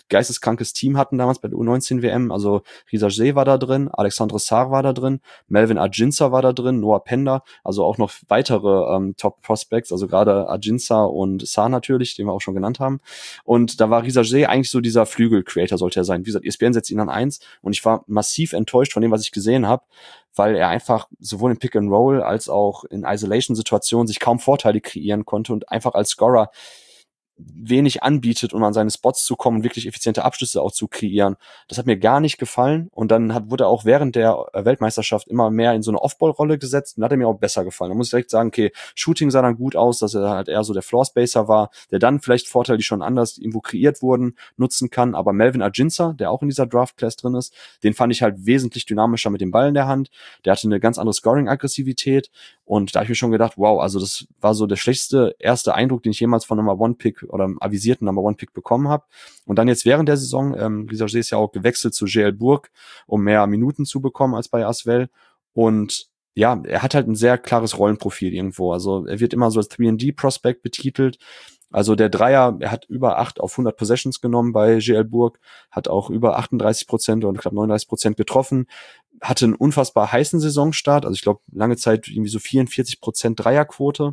geisteskrankes Team hatten damals bei der U19-WM. Also Reza Zee war da drin, Alexandre Sarr war da drin, Melvin Ajinça war da drin, Noah Pender, also auch noch weitere Top-Prospects, also gerade Ajinça und Sarr natürlich, den wir auch schon genannt haben. Und da war Reza Zee eigentlich so dieser Flügel-Creator, sollte er sein. Wie gesagt, ESPN setzt ihn an 1 und ich war massiv enttäuscht von dem, was ich gesehen habe, weil er einfach sowohl in Pick and Roll als auch in Isolation-Situationen sich kaum Vorteile kreieren konnte und einfach als Scorer wenig anbietet, um an seine Spots zu kommen, wirklich effiziente Abschlüsse auch zu kreieren. Das hat mir gar nicht gefallen und dann wurde er auch während der Weltmeisterschaft immer mehr in so eine Off-Ball-Rolle gesetzt und hat er mir auch besser gefallen. Da muss ich direkt sagen, okay, Shooting sah dann gut aus, dass er halt eher so der Floor-Spacer war, der dann vielleicht Vorteile, die schon anders irgendwo kreiert wurden, nutzen kann, aber Melvin Ajinça, der auch in dieser Draft-Class drin ist, den fand ich halt wesentlich dynamischer mit dem Ball in der Hand, der hatte eine ganz andere Scoring-Aggressivität und da habe ich mir schon gedacht, wow, also das war so der schlechteste erste Eindruck, den ich jemals von Number One Pick oder einem avisierten Number One Pick bekommen habe. Und dann jetzt während der Saison, Reza Zee ist ja auch gewechselt zu GL Burg, um mehr Minuten zu bekommen als bei Asvel. Und ja, er hat halt ein sehr klares Rollenprofil irgendwo. Also er wird immer so als 3&D-Prospect betitelt. Also der Dreier, er hat über 8 auf 100 Possessions genommen bei GL Burg, hat auch über 38% und knapp 39% getroffen, hatte einen unfassbar heißen Saisonstart, also ich glaube lange Zeit irgendwie so 44% Dreierquote.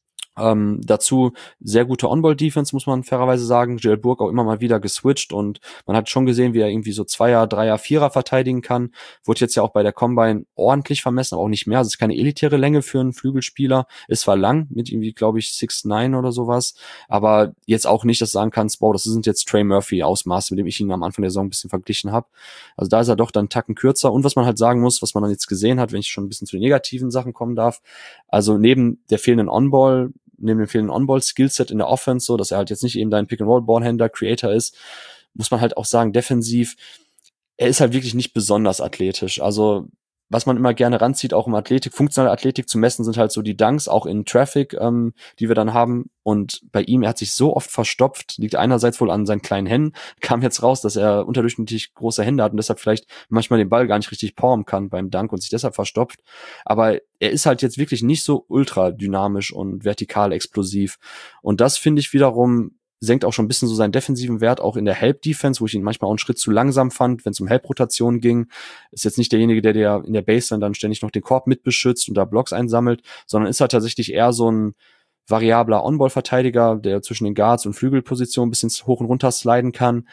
Dazu sehr gute On-Ball-Defense, muss man fairerweise sagen. GL Burg auch immer mal wieder geswitcht und man hat schon gesehen, wie er irgendwie so Zweier, Dreier, Vierer verteidigen kann. Wurde jetzt ja auch bei der Combine ordentlich vermessen, aber auch nicht mehr. Also es ist keine elitäre Länge für einen Flügelspieler. Ist zwar lang, mit irgendwie, glaube ich, 6'9" oder sowas, aber jetzt auch nicht, dass du sagen kannst, wow, das sind jetzt Trey Murphy-Ausmaße, mit dem ich ihn am Anfang der Saison ein bisschen verglichen habe. Also da ist er doch dann einen Tacken kürzer. Und was man halt sagen muss, was man dann jetzt gesehen hat, wenn ich schon ein bisschen zu den negativen Sachen kommen darf, also neben der fehlenden On-Ball, neben dem fehlenden On-Ball-Skillset in der Offense, so dass er halt jetzt nicht eben dein Pick-and-Roll-Ballhändler, Creator ist, muss man halt auch sagen, defensiv, er ist halt wirklich nicht besonders athletisch. Also was man immer gerne ranzieht, auch im Athletik, funktionale Athletik zu messen, sind halt so die Dunks, auch in Traffic, die wir dann haben. Und bei ihm, er hat sich so oft verstopft, liegt einerseits wohl an seinen kleinen Händen, kam jetzt raus, dass er unterdurchschnittlich große Hände hat und deshalb vielleicht manchmal den Ball gar nicht richtig palmen kann beim Dunk und sich deshalb verstopft. Aber er ist halt jetzt wirklich nicht so ultra dynamisch und vertikal explosiv. Und das finde ich wiederum senkt auch schon ein bisschen so seinen defensiven Wert, auch in der Help-Defense, wo ich ihn manchmal auch einen Schritt zu langsam fand, wenn es um Help-Rotation ging. Ist jetzt nicht derjenige, der in der Baseline dann ständig noch den Korb mitbeschützt und da Blocks einsammelt, sondern ist halt tatsächlich eher so ein variabler On-Ball-Verteidiger, der zwischen den Guards und Flügelpositionen ein bisschen hoch und runter sliden kann.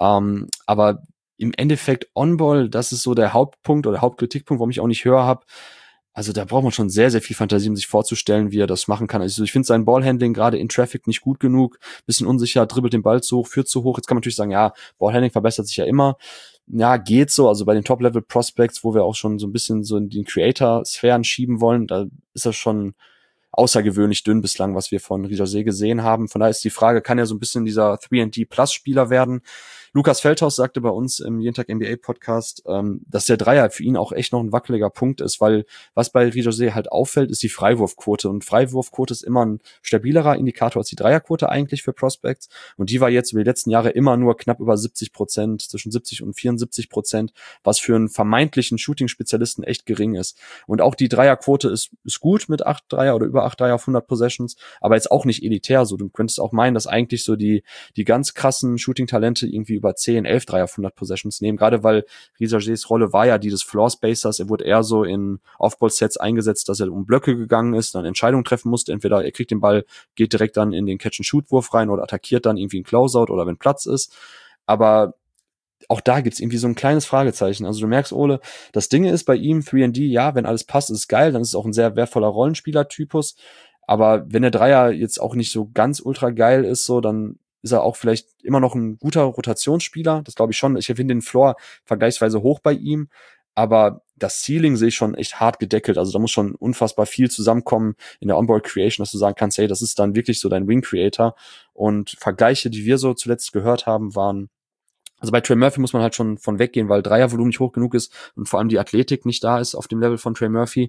Aber im Endeffekt On-Ball, das ist so der Hauptpunkt oder Hauptkritikpunkt, warum ich auch nicht höher habe. Also da braucht man schon sehr, sehr viel Fantasie, um sich vorzustellen, wie er das machen kann. Also ich finde sein Ballhandling gerade in Traffic nicht gut genug, bisschen unsicher, dribbelt den Ball zu hoch, führt zu hoch. Jetzt kann man natürlich sagen, ja, Ballhandling verbessert sich ja immer. Ja, geht so. Also bei den Top-Level-Prospects, wo wir auch schon so ein bisschen so in den Creator-Sphären schieben wollen, da ist das schon außergewöhnlich dünn bislang, was wir von Reza Zee gesehen haben. Von daher ist die Frage, kann er so ein bisschen dieser 3&D-Plus-Spieler werden? Lukas Feldhaus sagte bei uns im Jeden Tag NBA Podcast, dass der Dreier für ihn auch echt noch ein wackeliger Punkt ist, weil was bei Reza Zee halt auffällt, ist die Freiwurfquote. Und Freiwurfquote ist immer ein stabilerer Indikator als die Dreierquote eigentlich für Prospects. Und die war jetzt über die letzten Jahre immer nur knapp über 70%, zwischen 70 und 74%, was für einen vermeintlichen Shooting-Spezialisten echt gering ist. Und auch die Dreierquote ist gut mit 8 Dreier oder über 8 Dreier auf 100 Possessions, aber jetzt auch nicht elitär. So, du könntest auch meinen, dass eigentlich so die ganz krassen Shooting-Talente irgendwie über 10, 11 Dreier auf 100 Possessions nehmen, gerade weil Reza Zees Rolle war ja die des Floor-Spacers. Er wurde eher so in Off-Ball-Sets eingesetzt, dass er um Blöcke gegangen ist, dann Entscheidungen treffen musste. Entweder er kriegt den Ball, geht direkt dann in den Catch-and-Shoot-Wurf rein oder attackiert dann irgendwie einen Closeout oder wenn Platz ist. Aber auch da gibt's irgendwie so ein kleines Fragezeichen. Also du merkst, Ole, das Ding ist bei ihm 3&D, ja, wenn alles passt, ist es geil, dann ist es auch ein sehr wertvoller Rollenspieler-Typus. Aber wenn der Dreier jetzt auch nicht so ganz ultra geil ist, so, dann ist er auch vielleicht immer noch ein guter Rotationsspieler. Das glaube ich schon. Ich finde den Floor vergleichsweise hoch bei ihm. Aber das Ceiling sehe ich schon echt hart gedeckelt. Also da muss schon unfassbar viel zusammenkommen in der Onboard Creation, dass du sagen kannst, hey, das ist dann wirklich so dein Wing Creator. Und Vergleiche, die wir so zuletzt gehört haben, waren, also bei Trey Murphy muss man halt schon von weggehen, weil Dreiervolumen nicht hoch genug ist und vor allem die Athletik nicht da ist auf dem Level von Trey Murphy.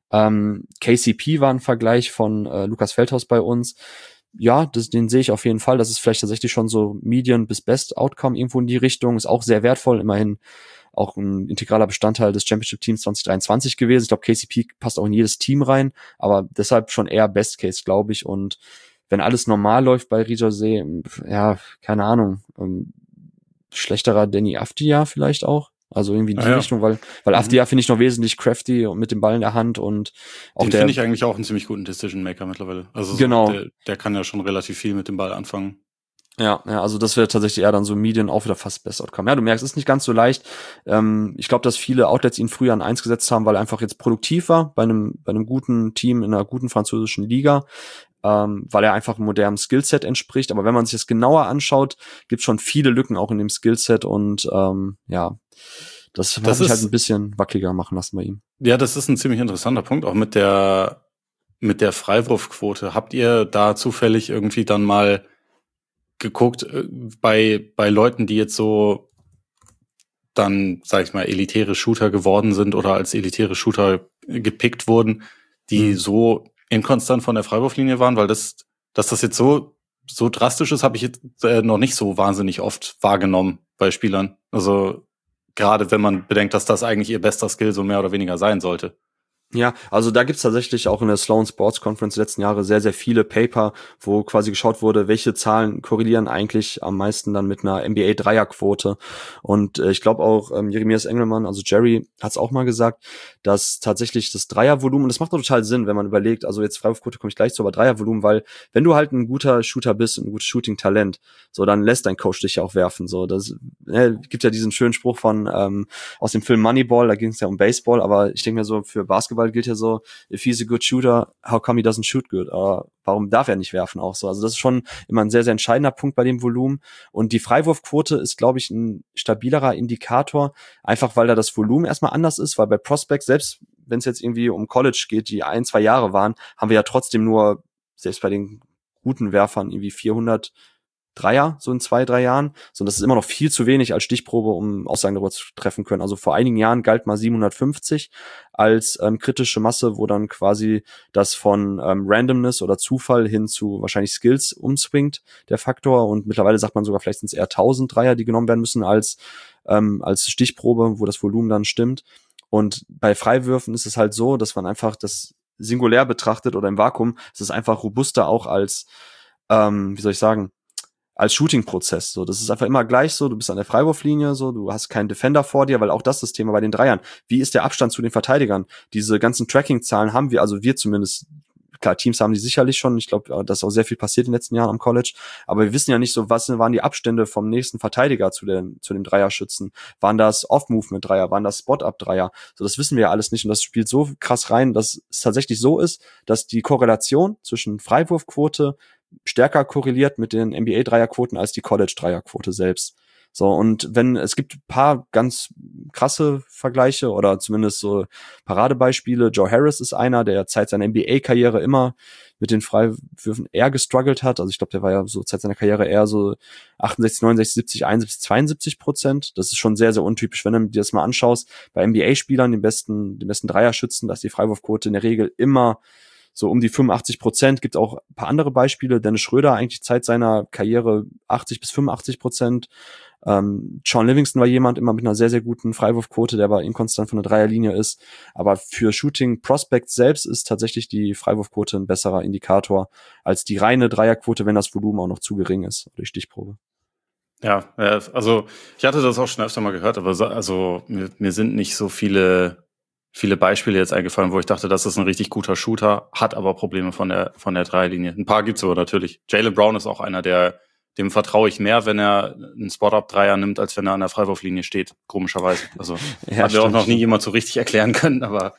KCP war ein Vergleich von Lukas Feldhaus bei uns. Ja, den sehe ich auf jeden Fall. Das ist vielleicht tatsächlich schon so Median bis Best Outcome irgendwo in die Richtung. Ist auch sehr wertvoll, immerhin auch ein integraler Bestandteil des Championship Teams 2023 gewesen. Ich glaube, KCP passt auch in jedes Team rein, aber deshalb schon eher Best Case, glaube ich. Und wenn alles normal läuft bei Reza Zee, ja, keine Ahnung, schlechterer Danny Avdija vielleicht auch. Also irgendwie in die Richtung, weil Avdija finde ich noch wesentlich crafty und mit dem Ball in der Hand und auch den finde ich eigentlich auch einen ziemlich guten Decision-Maker mittlerweile. Also genau. So, der kann ja schon relativ viel mit dem Ball anfangen. Ja, also das wäre tatsächlich eher dann so Median auch wieder fast Best Outcome. Ja, du merkst, es ist nicht ganz so leicht. Ich glaube, dass viele Outlets ihn früher an 1 gesetzt haben, weil er einfach jetzt produktiv war bei einem guten Team in einer guten französischen Liga, weil er einfach einem modernen Skillset entspricht. Aber wenn man sich das genauer anschaut, gibt es schon viele Lücken auch in dem Skillset und das hat mich halt ein bisschen wackeliger machen lassen bei ihm. Ja, das ist ein ziemlich interessanter Punkt, auch mit der Freiwurfquote. Habt ihr da zufällig irgendwie dann mal geguckt bei Leuten, die jetzt so dann, sag ich mal, elitäre Shooter geworden sind oder als elitäre Shooter gepickt wurden, die so inkonstant von der Freiwurflinie waren, weil dass das jetzt so drastisch ist, habe ich jetzt noch nicht so wahnsinnig oft wahrgenommen bei Spielern. Also gerade wenn man bedenkt, dass das eigentlich ihr bester Skill so mehr oder weniger sein sollte. Ja, also da gibt's tatsächlich auch in der Sloan Sports Conference die letzten Jahre sehr, sehr viele Paper, wo quasi geschaut wurde, welche Zahlen korrelieren eigentlich am meisten dann mit einer NBA-Dreierquote. Und ich glaube auch Jeremias Engelmann, also Jerry, hat's auch mal gesagt, dass tatsächlich das Dreiervolumen, das macht doch total Sinn, wenn man überlegt, also jetzt Freiwurfquote komme ich gleich zu, aber Dreiervolumen, weil wenn du halt ein guter Shooter bist, ein gutes Shooting-Talent, so dann lässt dein Coach dich ja auch werfen. So, das gibt ja diesen schönen Spruch von aus dem Film Moneyball, da ging es ja um Baseball, aber ich denke mir so, für Basketball gilt ja so, if he's a good shooter, how come he doesn't shoot good? Aber warum darf er nicht werfen auch so? Also das ist schon immer ein sehr, sehr entscheidender Punkt bei dem Volumen. Und die Freiwurfquote ist, glaube ich, ein stabilerer Indikator, einfach weil da das Volumen erstmal anders ist, weil bei Prospects, selbst wenn es jetzt irgendwie um College geht, die 1-2 Jahre waren, haben wir ja trotzdem nur, selbst bei den guten Werfern, irgendwie 400 Dreier, so in 2-3 Jahren. So, das ist immer noch viel zu wenig als Stichprobe, um Aussagen darüber zu treffen können. Also vor einigen Jahren galt mal 750 als kritische Masse, wo dann quasi das von Randomness oder Zufall hin zu wahrscheinlich Skills umswingt, der Faktor. Und mittlerweile sagt man sogar, vielleicht sind es eher 1000 Dreier, die genommen werden müssen als Stichprobe, wo das Volumen dann stimmt. Und bei Freiwürfen ist es halt so, dass man einfach das singulär betrachtet oder im Vakuum, es ist einfach robuster auch als, wie soll ich sagen, als Shooting-Prozess. So, das ist einfach immer gleich so, du bist an der Freiwurflinie, so, du hast keinen Defender vor dir, weil auch das ist das Thema bei den Dreiern. Wie ist der Abstand zu den Verteidigern? Diese ganzen Tracking-Zahlen haben wir, also wir zumindest, klar, Teams haben die sicherlich schon, ich glaube, da ist auch sehr viel passiert in den letzten Jahren am College, aber wir wissen ja nicht so, was waren die Abstände vom nächsten Verteidiger zu dem Dreierschützen? Waren das Off-Movement-Dreier? Waren das Spot-Up-Dreier? So, das wissen wir ja alles nicht und das spielt so krass rein, dass es tatsächlich so ist, dass die Korrelation zwischen Freiwurfquote stärker korreliert mit den NBA-Dreierquoten als die College-Dreierquote selbst. So, und es gibt ein paar ganz krasse Vergleiche oder zumindest so Paradebeispiele. Joe Harris ist einer, der seit seiner NBA-Karriere immer mit den Freiwürfen eher gestruggelt hat. Also ich glaube, der war ja so seit seiner Karriere eher so 68, 69, 70, 71, 72%. Das ist schon sehr, sehr untypisch, wenn du dir das mal anschaust. Bei NBA-Spielern, den besten Dreierschützen, dass die Freiwurfquote in der Regel immer so um die 85%. Gibt auch ein paar andere Beispiele. Dennis Schröder eigentlich seit seiner Karriere 80-85%. Sean Livingston war jemand immer mit einer sehr, sehr guten Freiwurfquote, der aber inkonstant von der Dreierlinie ist. Aber für Shooting Prospects selbst ist tatsächlich die Freiwurfquote ein besserer Indikator als die reine Dreierquote, wenn das Volumen auch noch zu gering ist, durch Stichprobe. Ja, also ich hatte das auch schon öfter mal gehört, aber also mir sind nicht so viele Beispiele jetzt eingefallen, wo ich dachte, das ist ein richtig guter Shooter, hat aber Probleme von der Dreierlinie. Ein paar gibt's aber natürlich. Jaylen Brown ist auch einer, dem vertraue ich mehr, wenn er einen Spot-Up-Dreier nimmt, als wenn er an der Freiwurflinie steht, komischerweise. Also hat mir auch noch nie jemand so richtig erklären können, aber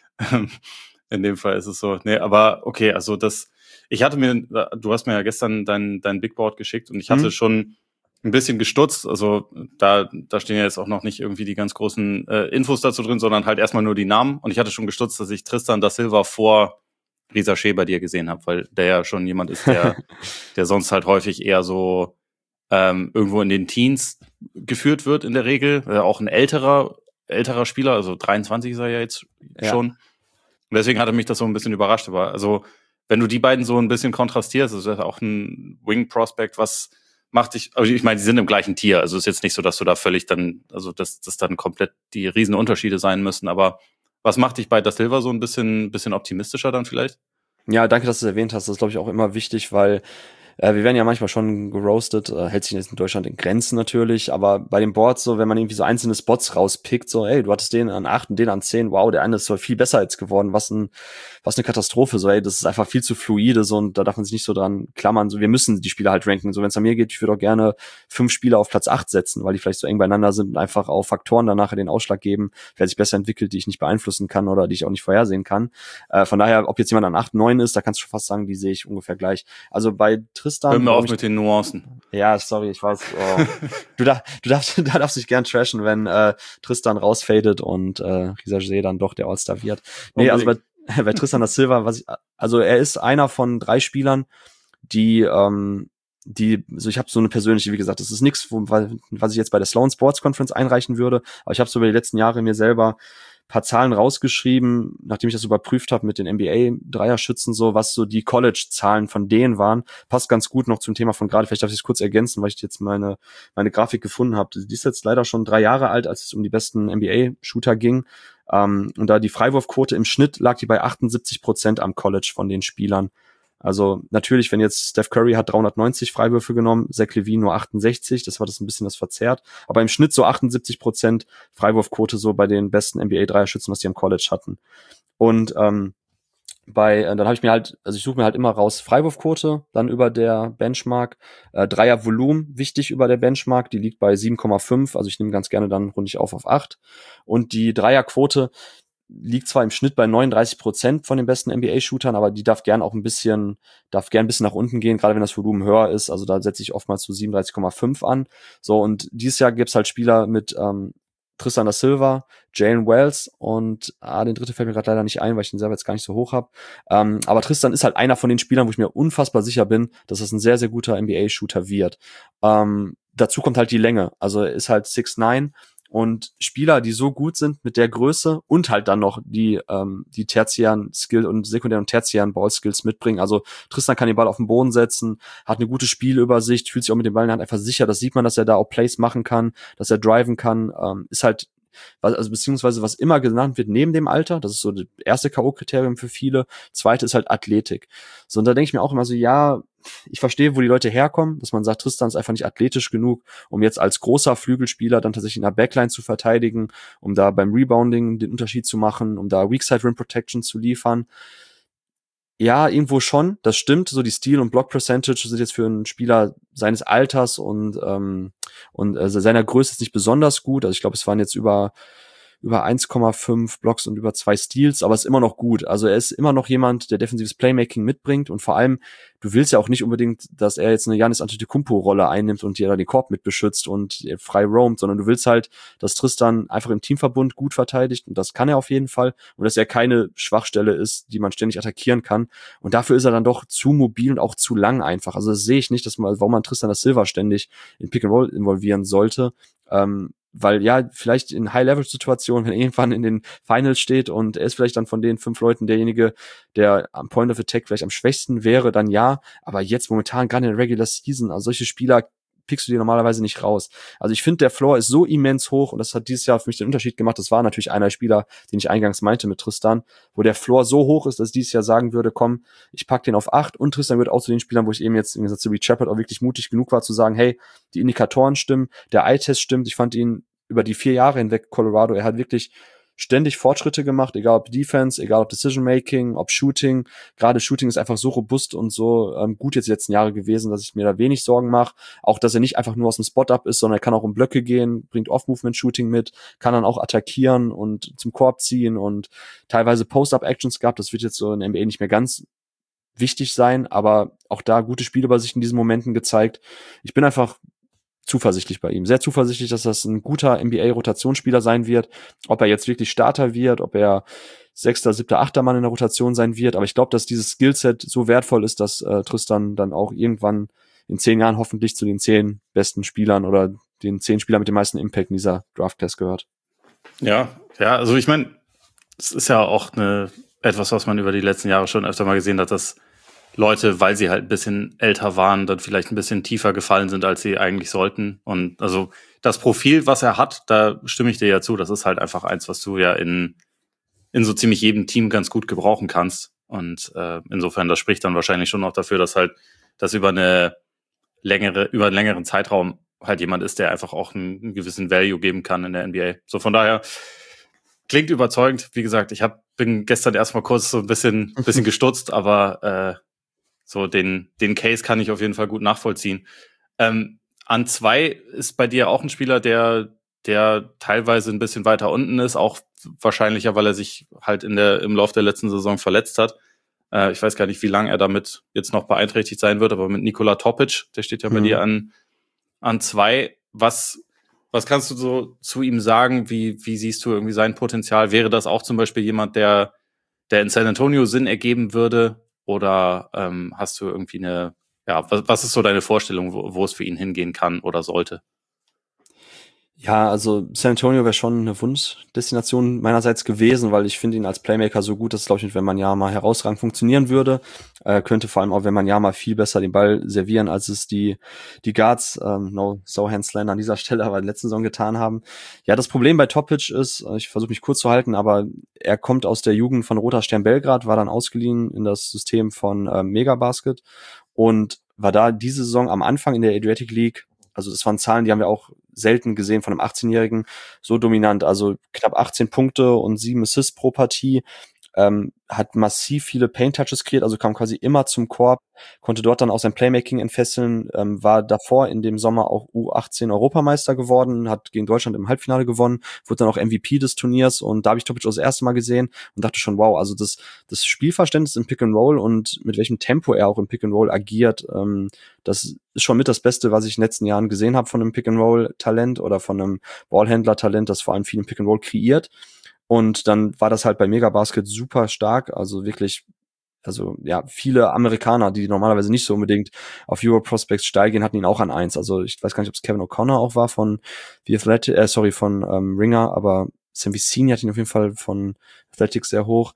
in dem Fall ist es so. Nee, aber okay, also du hast mir ja gestern dein Big Board geschickt und ich hatte schon ein bisschen gestutzt, also da stehen ja jetzt auch noch nicht irgendwie die ganz großen Infos dazu drin, sondern halt erstmal nur die Namen. Und ich hatte schon gestutzt, dass ich Tristan da Silva vor Risa Shea bei dir gesehen habe, weil der ja schon jemand ist, der sonst halt häufig eher so irgendwo in den Teens geführt wird in der Regel. Auch ein älterer Spieler, also 23 ist er ja jetzt schon. Und deswegen hatte mich das so ein bisschen überrascht. Aber also wenn du die beiden so ein bisschen kontrastierst, das ist auch ein Wing-Prospect, was macht dich, also ich meine, die sind im gleichen Tier, also ist jetzt nicht so, dass du da völlig dann, also dass dann komplett die riesen Unterschiede sein müssen, aber was macht dich bei Da Silva so ein bisschen optimistischer dann vielleicht? Ja, danke, dass du es erwähnt hast, das ist, glaube ich, auch immer wichtig, weil Wir werden ja manchmal schon geroastet, hält sich jetzt in Deutschland in Grenzen natürlich, aber bei den Boards so, wenn man irgendwie so einzelne Spots rauspickt, so, ey, du hattest den an 8 und den an 10, wow, der eine ist so viel besser jetzt geworden, was eine Katastrophe, so, ey, das ist einfach viel zu fluide, so, und da darf man sich nicht so dran klammern, so, wir müssen die Spieler halt ranken, so, wenn es an mir geht, ich würde auch gerne 5 Spieler auf Platz 8 setzen, weil die vielleicht so eng beieinander sind und einfach auf Faktoren dann nachher den Ausschlag geben, wer sich besser entwickelt, die ich nicht beeinflussen kann oder die ich auch nicht vorhersehen kann. Von daher, ob jetzt jemand an 8, 9 ist, da kannst du schon fast sagen, die sehe ich ungefähr gleich. Also bei Tristan. Hör mir auf mit den Nuancen. Ja, sorry, ich weiß. Oh. Da darfst dich gern trashen, wenn Tristan rausfadet und Risa dann doch der All-Star wird. Nee, also bei Tristan da Silva, also er ist einer von 3 Spielern, die so, ich habe so eine persönliche, wie gesagt, das ist nichts, was ich jetzt bei der Sloan Sports Conference einreichen würde, aber ich habe so über die letzten Jahre mir selber paar Zahlen rausgeschrieben, nachdem ich das überprüft habe mit den NBA-Dreierschützen, so was so die College-Zahlen von denen waren. Passt ganz gut noch zum Thema von gerade. Vielleicht darf ich es kurz ergänzen, weil ich jetzt meine Grafik gefunden habe. Die ist jetzt leider schon 3 Jahre alt, als es um die besten NBA-Shooter ging. Und da die Freiwurfquote im Schnitt lag die bei 78% am College von den Spielern. Also natürlich, wenn jetzt Steph Curry hat 390 Freiwürfe genommen, Zach LaVine nur 68, das war das ein bisschen das verzerrt. Aber im Schnitt so 78% Freiwurfquote so bei den besten NBA-Dreierschützen, was die am College hatten. Und dann habe ich mir halt, also ich suche mir halt immer raus Freiwurfquote, dann über der Benchmark, Dreiervolumen, wichtig über der Benchmark, die liegt bei 7,5, also ich nehme ganz gerne dann runde ich auf 8. Und die Dreierquote liegt zwar im Schnitt bei 39% von den besten NBA-Shootern, aber die darf gern ein bisschen nach unten gehen, gerade wenn das Volumen höher ist. Also da setze ich oftmals zu 37,5 an. So, und dieses Jahr gibt's halt Spieler mit Tristan da Silva, Jalen Wells und den dritte fällt mir gerade leider nicht ein, weil ich den selber jetzt gar nicht so hoch habe. Aber Tristan ist halt einer von den Spielern, wo ich mir unfassbar sicher bin, dass das ein sehr, sehr guter NBA-Shooter wird. Dazu kommt halt die Länge. Also er ist halt 6'9", und Spieler, die so gut sind mit der Größe und halt dann noch die tertiären Skill und sekundären und tertiären Ballskills mitbringen. Also Tristan kann den Ball auf den Boden setzen, hat eine gute Spielübersicht, fühlt sich auch mit dem Ball in der Hand einfach sicher. Das sieht man, dass er da auch Plays machen kann, dass er driven kann. Ist halt, also beziehungsweise was immer genannt wird neben dem Alter, das ist so das erste K.O.-Kriterium für viele. Zweite ist halt Athletik. So, und da denke ich mir auch immer so, ja, ich verstehe, wo die Leute herkommen, dass man sagt, Tristan ist einfach nicht athletisch genug, um jetzt als großer Flügelspieler dann tatsächlich in der Backline zu verteidigen, um da beim Rebounding den Unterschied zu machen, um da Weakside Rim Protection zu liefern. Ja, irgendwo schon, das stimmt. So die Steal- und Block-Percentage sind jetzt für einen Spieler seines Alters und seiner Größe ist nicht besonders gut. Also ich glaube, es waren jetzt über 1,5 Blocks und über 2 Steals, aber ist immer noch gut. Also er ist immer noch jemand, der defensives Playmaking mitbringt und vor allem, du willst ja auch nicht unbedingt, dass er jetzt eine Giannis Antetokounmpo-Rolle einnimmt und dir da den Korb mit beschützt und frei roamt, sondern du willst halt, dass Tristan einfach im Teamverbund gut verteidigt und das kann er auf jeden Fall und dass er keine Schwachstelle ist, die man ständig attackieren kann und dafür ist er dann doch zu mobil und auch zu lang einfach. Also das sehe ich nicht, warum man Tristan da Silva ständig in Pick and Roll involvieren sollte. Weil ja, vielleicht in High-Level-Situationen, wenn er irgendwann in den Finals steht und er ist vielleicht dann von den 5 Leuten derjenige, der am Point of Attack vielleicht am schwächsten wäre, dann ja, aber jetzt momentan gerade in der Regular Season, also solche Spieler pickst du dir normalerweise nicht raus. Also ich finde, der Floor ist so immens hoch und das hat dieses Jahr für mich den Unterschied gemacht. Das war natürlich einer der Spieler, den ich eingangs meinte mit Tristan, wo der Floor so hoch ist, dass ich dieses Jahr sagen würde, komm, ich pack den auf 8 und Tristan wird auch zu den Spielern, wo ich eben jetzt, wie gesagt, zu Reed Shepard auch wirklich mutig genug war zu sagen, hey, die Indikatoren stimmen, der Eye-Test stimmt. Ich fand ihn über die 4 Jahre hinweg Colorado, er hat wirklich ständig Fortschritte gemacht, egal ob Defense, egal ob Decision-Making, ob Shooting. Gerade Shooting ist einfach so robust und so gut jetzt die letzten Jahre gewesen, dass ich mir da wenig Sorgen mache. Auch, dass er nicht einfach nur aus dem Spot-Up ist, sondern er kann auch um Blöcke gehen, bringt Off-Movement-Shooting mit, kann dann auch attackieren und zum Korb ziehen und teilweise Post-Up-Actions gehabt. Das wird jetzt so in der NBA nicht mehr ganz wichtig sein, aber auch da gute Spielübersicht in diesen Momenten gezeigt. Ich bin einfach zuversichtlich bei ihm. Sehr zuversichtlich, dass das ein guter NBA-Rotationsspieler sein wird. Ob er jetzt wirklich Starter wird, ob er 6., 7., 8. Mann in der Rotation sein wird. Aber ich glaube, dass dieses Skillset so wertvoll ist, dass Tristan dann auch irgendwann in 10 Jahren hoffentlich zu den 10 besten Spielern oder den 10 Spielern mit dem meisten Impact in dieser Draft-Class gehört. Ja, also ich meine, es ist ja auch etwas, was man über die letzten Jahre schon öfter mal gesehen hat, dass Leute, weil sie halt ein bisschen älter waren, dann vielleicht ein bisschen tiefer gefallen sind, als sie eigentlich sollten. Und also das Profil, was er hat, da stimme ich dir ja zu. Das ist halt einfach eins, was du ja in so ziemlich jedem Team ganz gut gebrauchen kannst. Und insofern, das spricht dann wahrscheinlich schon noch dafür, dass halt das über einen längeren Zeitraum halt jemand ist, der einfach auch einen gewissen Value geben kann in der NBA. So von daher klingt überzeugend. Wie gesagt, bin gestern erstmal kurz so ein bisschen gestutzt, aber so den Case kann ich auf jeden Fall gut nachvollziehen. An 2 ist bei dir auch ein Spieler, der teilweise ein bisschen weiter unten ist, auch wahrscheinlich, weil er sich halt im Laufe der letzten Saison verletzt hat. Ich weiß gar nicht, wie lange er damit jetzt noch beeinträchtigt sein wird, aber mit Nikola Topic, der steht ja bei dir an 2. Was kannst du so zu ihm sagen? Wie siehst du irgendwie sein Potenzial? Wäre das auch zum Beispiel jemand, der in San Antonio Sinn ergeben würde? Oder hast du irgendwie was ist so deine Vorstellung, wo es für ihn hingehen kann oder sollte? Ja, also San Antonio wäre schon eine Wunschdestination meinerseits gewesen, weil ich finde ihn als Playmaker so gut, dass, glaube ich, nicht, wenn man ja mal herausragend funktionieren würde, könnte vor allem auch, wenn man ja mal viel besser den Ball servieren, als es die Guards, no so Slender an dieser Stelle, aber in der letzten Saison getan haben. Ja, das Problem bei Topic ist, ich versuche mich kurz zu halten, aber er kommt aus der Jugend von Roter Stern Belgrad, war dann ausgeliehen in das System von Megabasket und war da diese Saison am Anfang in der Adriatic League. Also das waren Zahlen, die haben wir auch selten gesehen von einem 18-Jährigen, so dominant. Also knapp 18 Punkte und 7 Assists pro Partie. Hat massiv viele Paint-Touches kreiert, also kam quasi immer zum Korb, konnte dort dann auch sein Playmaking entfesseln, war davor in dem Sommer auch U18 Europameister geworden, hat gegen Deutschland im Halbfinale gewonnen, wurde dann auch MVP des Turniers und da habe ich Topic auch das erste Mal gesehen und dachte schon, wow, also das Spielverständnis im Pick and Roll und mit welchem Tempo er auch im Pick and Roll agiert, das ist schon mit das Beste, was ich in den letzten Jahren gesehen habe von einem Pick and Roll Talent oder von einem Ballhändler Talent, das vor allem viel im Pick and Roll kreiert. Und dann war das halt bei Megabasket super stark, also wirklich, also ja, viele Amerikaner, die normalerweise nicht so unbedingt auf Euro-Prospects steil gehen, hatten ihn auch an 1. Also ich weiß gar nicht, ob es Kevin O'Connor auch war von Ringer, aber Sam Vecini hat ihn auf jeden Fall von Athletics sehr hoch.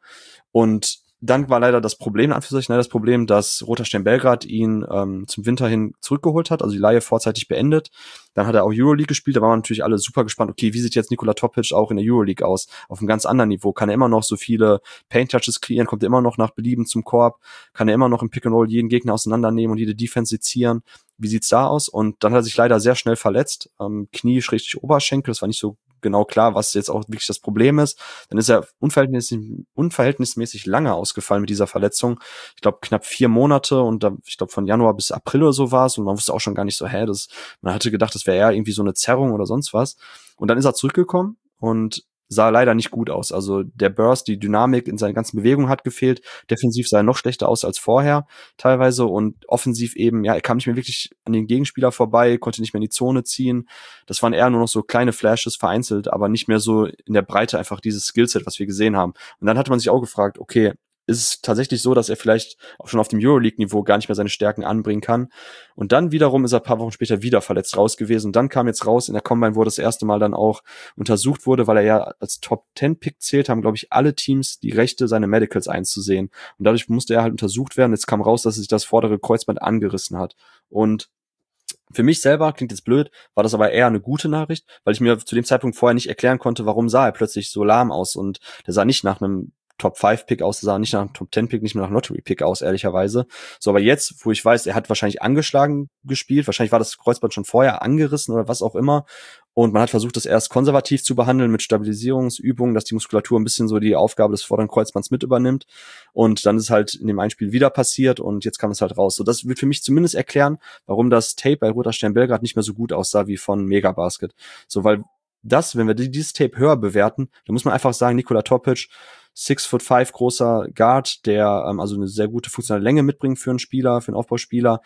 Und dann war leider das Problem, das Problem, dass Roter Stern Belgrad ihn zum Winter hin zurückgeholt hat, also die Leihe vorzeitig beendet. Dann hat er auch Euroleague gespielt, da waren natürlich alle super gespannt, okay, wie sieht jetzt Nikola Topic auch in der Euroleague aus? Auf einem ganz anderen Niveau. Kann er immer noch so viele Paint-Touches kreieren? Kommt er immer noch nach Belieben zum Korb? Kann er immer noch im Pick-and-Roll jeden Gegner auseinandernehmen und jede Defense sezieren? Wie sieht's da aus? Und dann hat er sich leider sehr schnell verletzt. Knie, Oberschenkel, das war nicht so genau klar, was jetzt auch wirklich das Problem ist. Dann ist er unverhältnismäßig lange ausgefallen mit dieser Verletzung. Ich glaube, knapp 4 Monate und ich glaube, von Januar bis April oder so war es und man wusste auch schon gar nicht so, man hatte gedacht, das wäre eher irgendwie so eine Zerrung oder sonst was. Und dann ist er zurückgekommen und sah leider nicht gut aus. Also der Burst, die Dynamik in seinen ganzen Bewegungen hat gefehlt. Defensiv sah er noch schlechter aus als vorher teilweise und offensiv eben, ja, er kam nicht mehr wirklich an den Gegenspieler vorbei, konnte nicht mehr in die Zone ziehen. Das waren eher nur noch so kleine Flashes vereinzelt, aber nicht mehr so in der Breite einfach dieses Skillset, was wir gesehen haben. Und dann hatte man sich auch gefragt, okay, ist es tatsächlich so, dass er vielleicht auch schon auf dem Euroleague-Niveau gar nicht mehr seine Stärken anbringen kann. Und dann wiederum ist er ein paar Wochen später wieder verletzt raus gewesen. Und dann kam jetzt raus in der Combine, wo das erste Mal dann auch untersucht wurde, weil er ja als Top-10-Pick zählt, haben, glaube ich, alle Teams die Rechte, seine Medicals einzusehen. Und dadurch musste er halt untersucht werden. Jetzt kam raus, dass er sich das vordere Kreuzband angerissen hat. Und für mich selber, klingt jetzt blöd, war das aber eher eine gute Nachricht, weil ich mir zu dem Zeitpunkt vorher nicht erklären konnte, warum sah er plötzlich so lahm aus. Und der sah nicht nach einem Top-5-Pick aus, sah nicht nach einem Top-10-Pick, nicht mehr nach einem Lottery-Pick aus, ehrlicherweise. So, aber jetzt, wo ich weiß, er hat wahrscheinlich angeschlagen gespielt, wahrscheinlich war das Kreuzband schon vorher angerissen oder was auch immer. Und man hat versucht, das erst konservativ zu behandeln mit Stabilisierungsübungen, dass die Muskulatur ein bisschen so die Aufgabe des vorderen Kreuzbands mit übernimmt. Und dann ist halt in dem Einspiel wieder passiert und jetzt kam es halt raus. So, das wird für mich zumindest erklären, warum das Tape bei Roter Stern Belgrad nicht mehr so gut aussah wie von Megabasket. So, weil wenn wir dieses Tape höher bewerten, dann muss man einfach sagen, Nikola Topic, 6'5" großer Guard, der also eine sehr gute funktionale Länge mitbringt für einen Spieler, für einen Aufbauspieler,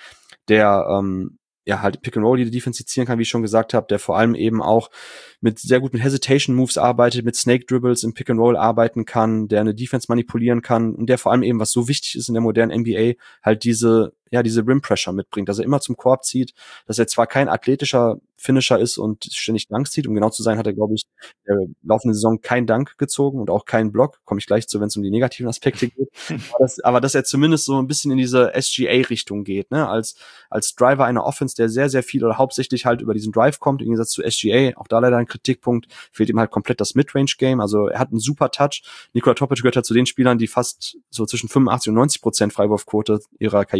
der halt Pick and Roll die Defense sezieren kann, wie ich schon gesagt habe, der vor allem eben auch sehr gut mit Hesitation Moves arbeitet, mit Snake Dribbles im Pick and Roll arbeiten kann, der eine Defense manipulieren kann und der vor allem eben, was so wichtig ist in der modernen NBA, halt diese Rim Pressure mitbringt, dass er immer zum Korb zieht, dass er zwar kein athletischer Finisher ist und ständig Dunks zieht, um genau zu sein, hat er, glaube ich, in der laufenden Saison keinen Dunk gezogen und auch keinen Block, komme ich gleich zu, wenn es um die negativen Aspekte geht, aber dass er zumindest so ein bisschen in diese SGA-Richtung geht, ne, als Driver einer Offense, der sehr, sehr viel oder hauptsächlich halt über diesen Drive kommt, im Gegensatz zu SGA, auch da leider ein Kritikpunkt, fehlt ihm halt komplett das Midrange-Game, also er hat einen super Touch. Nikola Topic gehört halt zu den Spielern, die fast so zwischen 85% und 90% Freiwurfquote ihrer Karriere bislang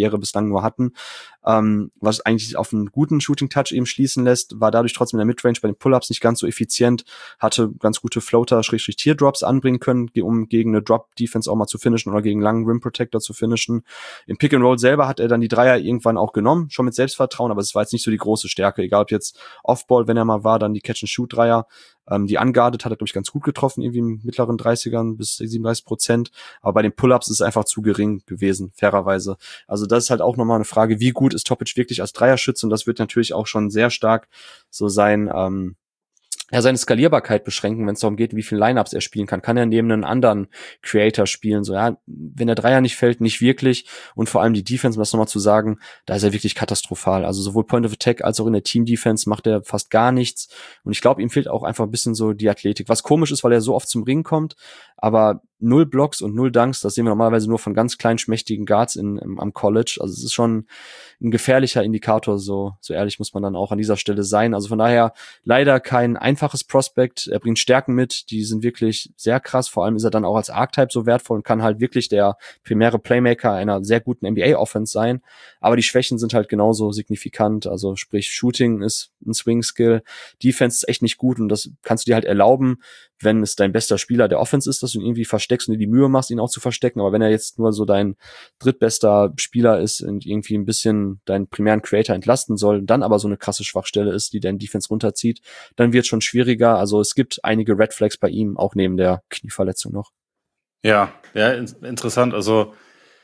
bislang nur hatten. Was eigentlich auf einen guten Shooting-Touch eben schließen lässt, war dadurch trotzdem in der Midrange bei den Pull-Ups nicht ganz so effizient, hatte ganz gute Floater-Teardrops anbringen können, um gegen eine Drop-Defense auch mal zu finishen oder gegen einen langen Rim-Protector zu finishen. Im Pick-and-Roll selber hat er dann die Dreier irgendwann auch genommen, schon mit Selbstvertrauen, aber es war jetzt nicht so die große Stärke, egal ob jetzt Off-Ball, wenn er mal war, dann die Catch-and-Shoot-Dreier. Die unguarded hat er, glaube ich, ganz gut getroffen, irgendwie im mittleren 30ern bis 37%. Aber bei den Pull-Ups ist es einfach zu gering gewesen, fairerweise. Also das ist halt auch nochmal eine Frage, wie gut ist Topic wirklich als Dreierschütze? Und das wird natürlich auch schon sehr stark so sein, seine Skalierbarkeit beschränken, wenn es darum geht, wie viele Lineups er spielen kann. Kann er neben einem anderen Creator spielen? So, ja, wenn der Dreier nicht fällt, nicht wirklich. Und vor allem die Defense, um das nochmal zu sagen, da ist er wirklich katastrophal. Also sowohl Point of Attack als auch in der Team-Defense macht er fast gar nichts. Und ich glaube, ihm fehlt auch einfach ein bisschen so die Athletik. Was komisch ist, weil er so oft zum Ring kommt, aber 0 Blocks und 0 Dunks, das sehen wir normalerweise nur von ganz kleinen, schmächtigen Guards am College. Also es ist schon ein gefährlicher Indikator, so ehrlich muss man dann auch an dieser Stelle sein. Also von daher leider kein einfaches Prospect. Er bringt Stärken mit, die sind wirklich sehr krass. Vor allem ist er dann auch als Archetype so wertvoll und kann halt wirklich der primäre Playmaker einer sehr guten NBA-Offense sein. Aber die Schwächen sind halt genauso signifikant. Also sprich, Shooting ist ein Swing-Skill, Defense ist echt nicht gut und das kannst du dir halt erlauben, wenn es dein bester Spieler der Offense ist, dass du ihn irgendwie versteckst und dir die Mühe machst, ihn auch zu verstecken. Aber wenn er jetzt nur so dein drittbester Spieler ist und irgendwie ein bisschen deinen primären Creator entlasten soll, dann aber so eine krasse Schwachstelle ist, die deinen Defense runterzieht, dann wird es schon schwieriger. Also es gibt einige Red Flags bei ihm, auch neben der Knieverletzung noch. Ja, interessant. Also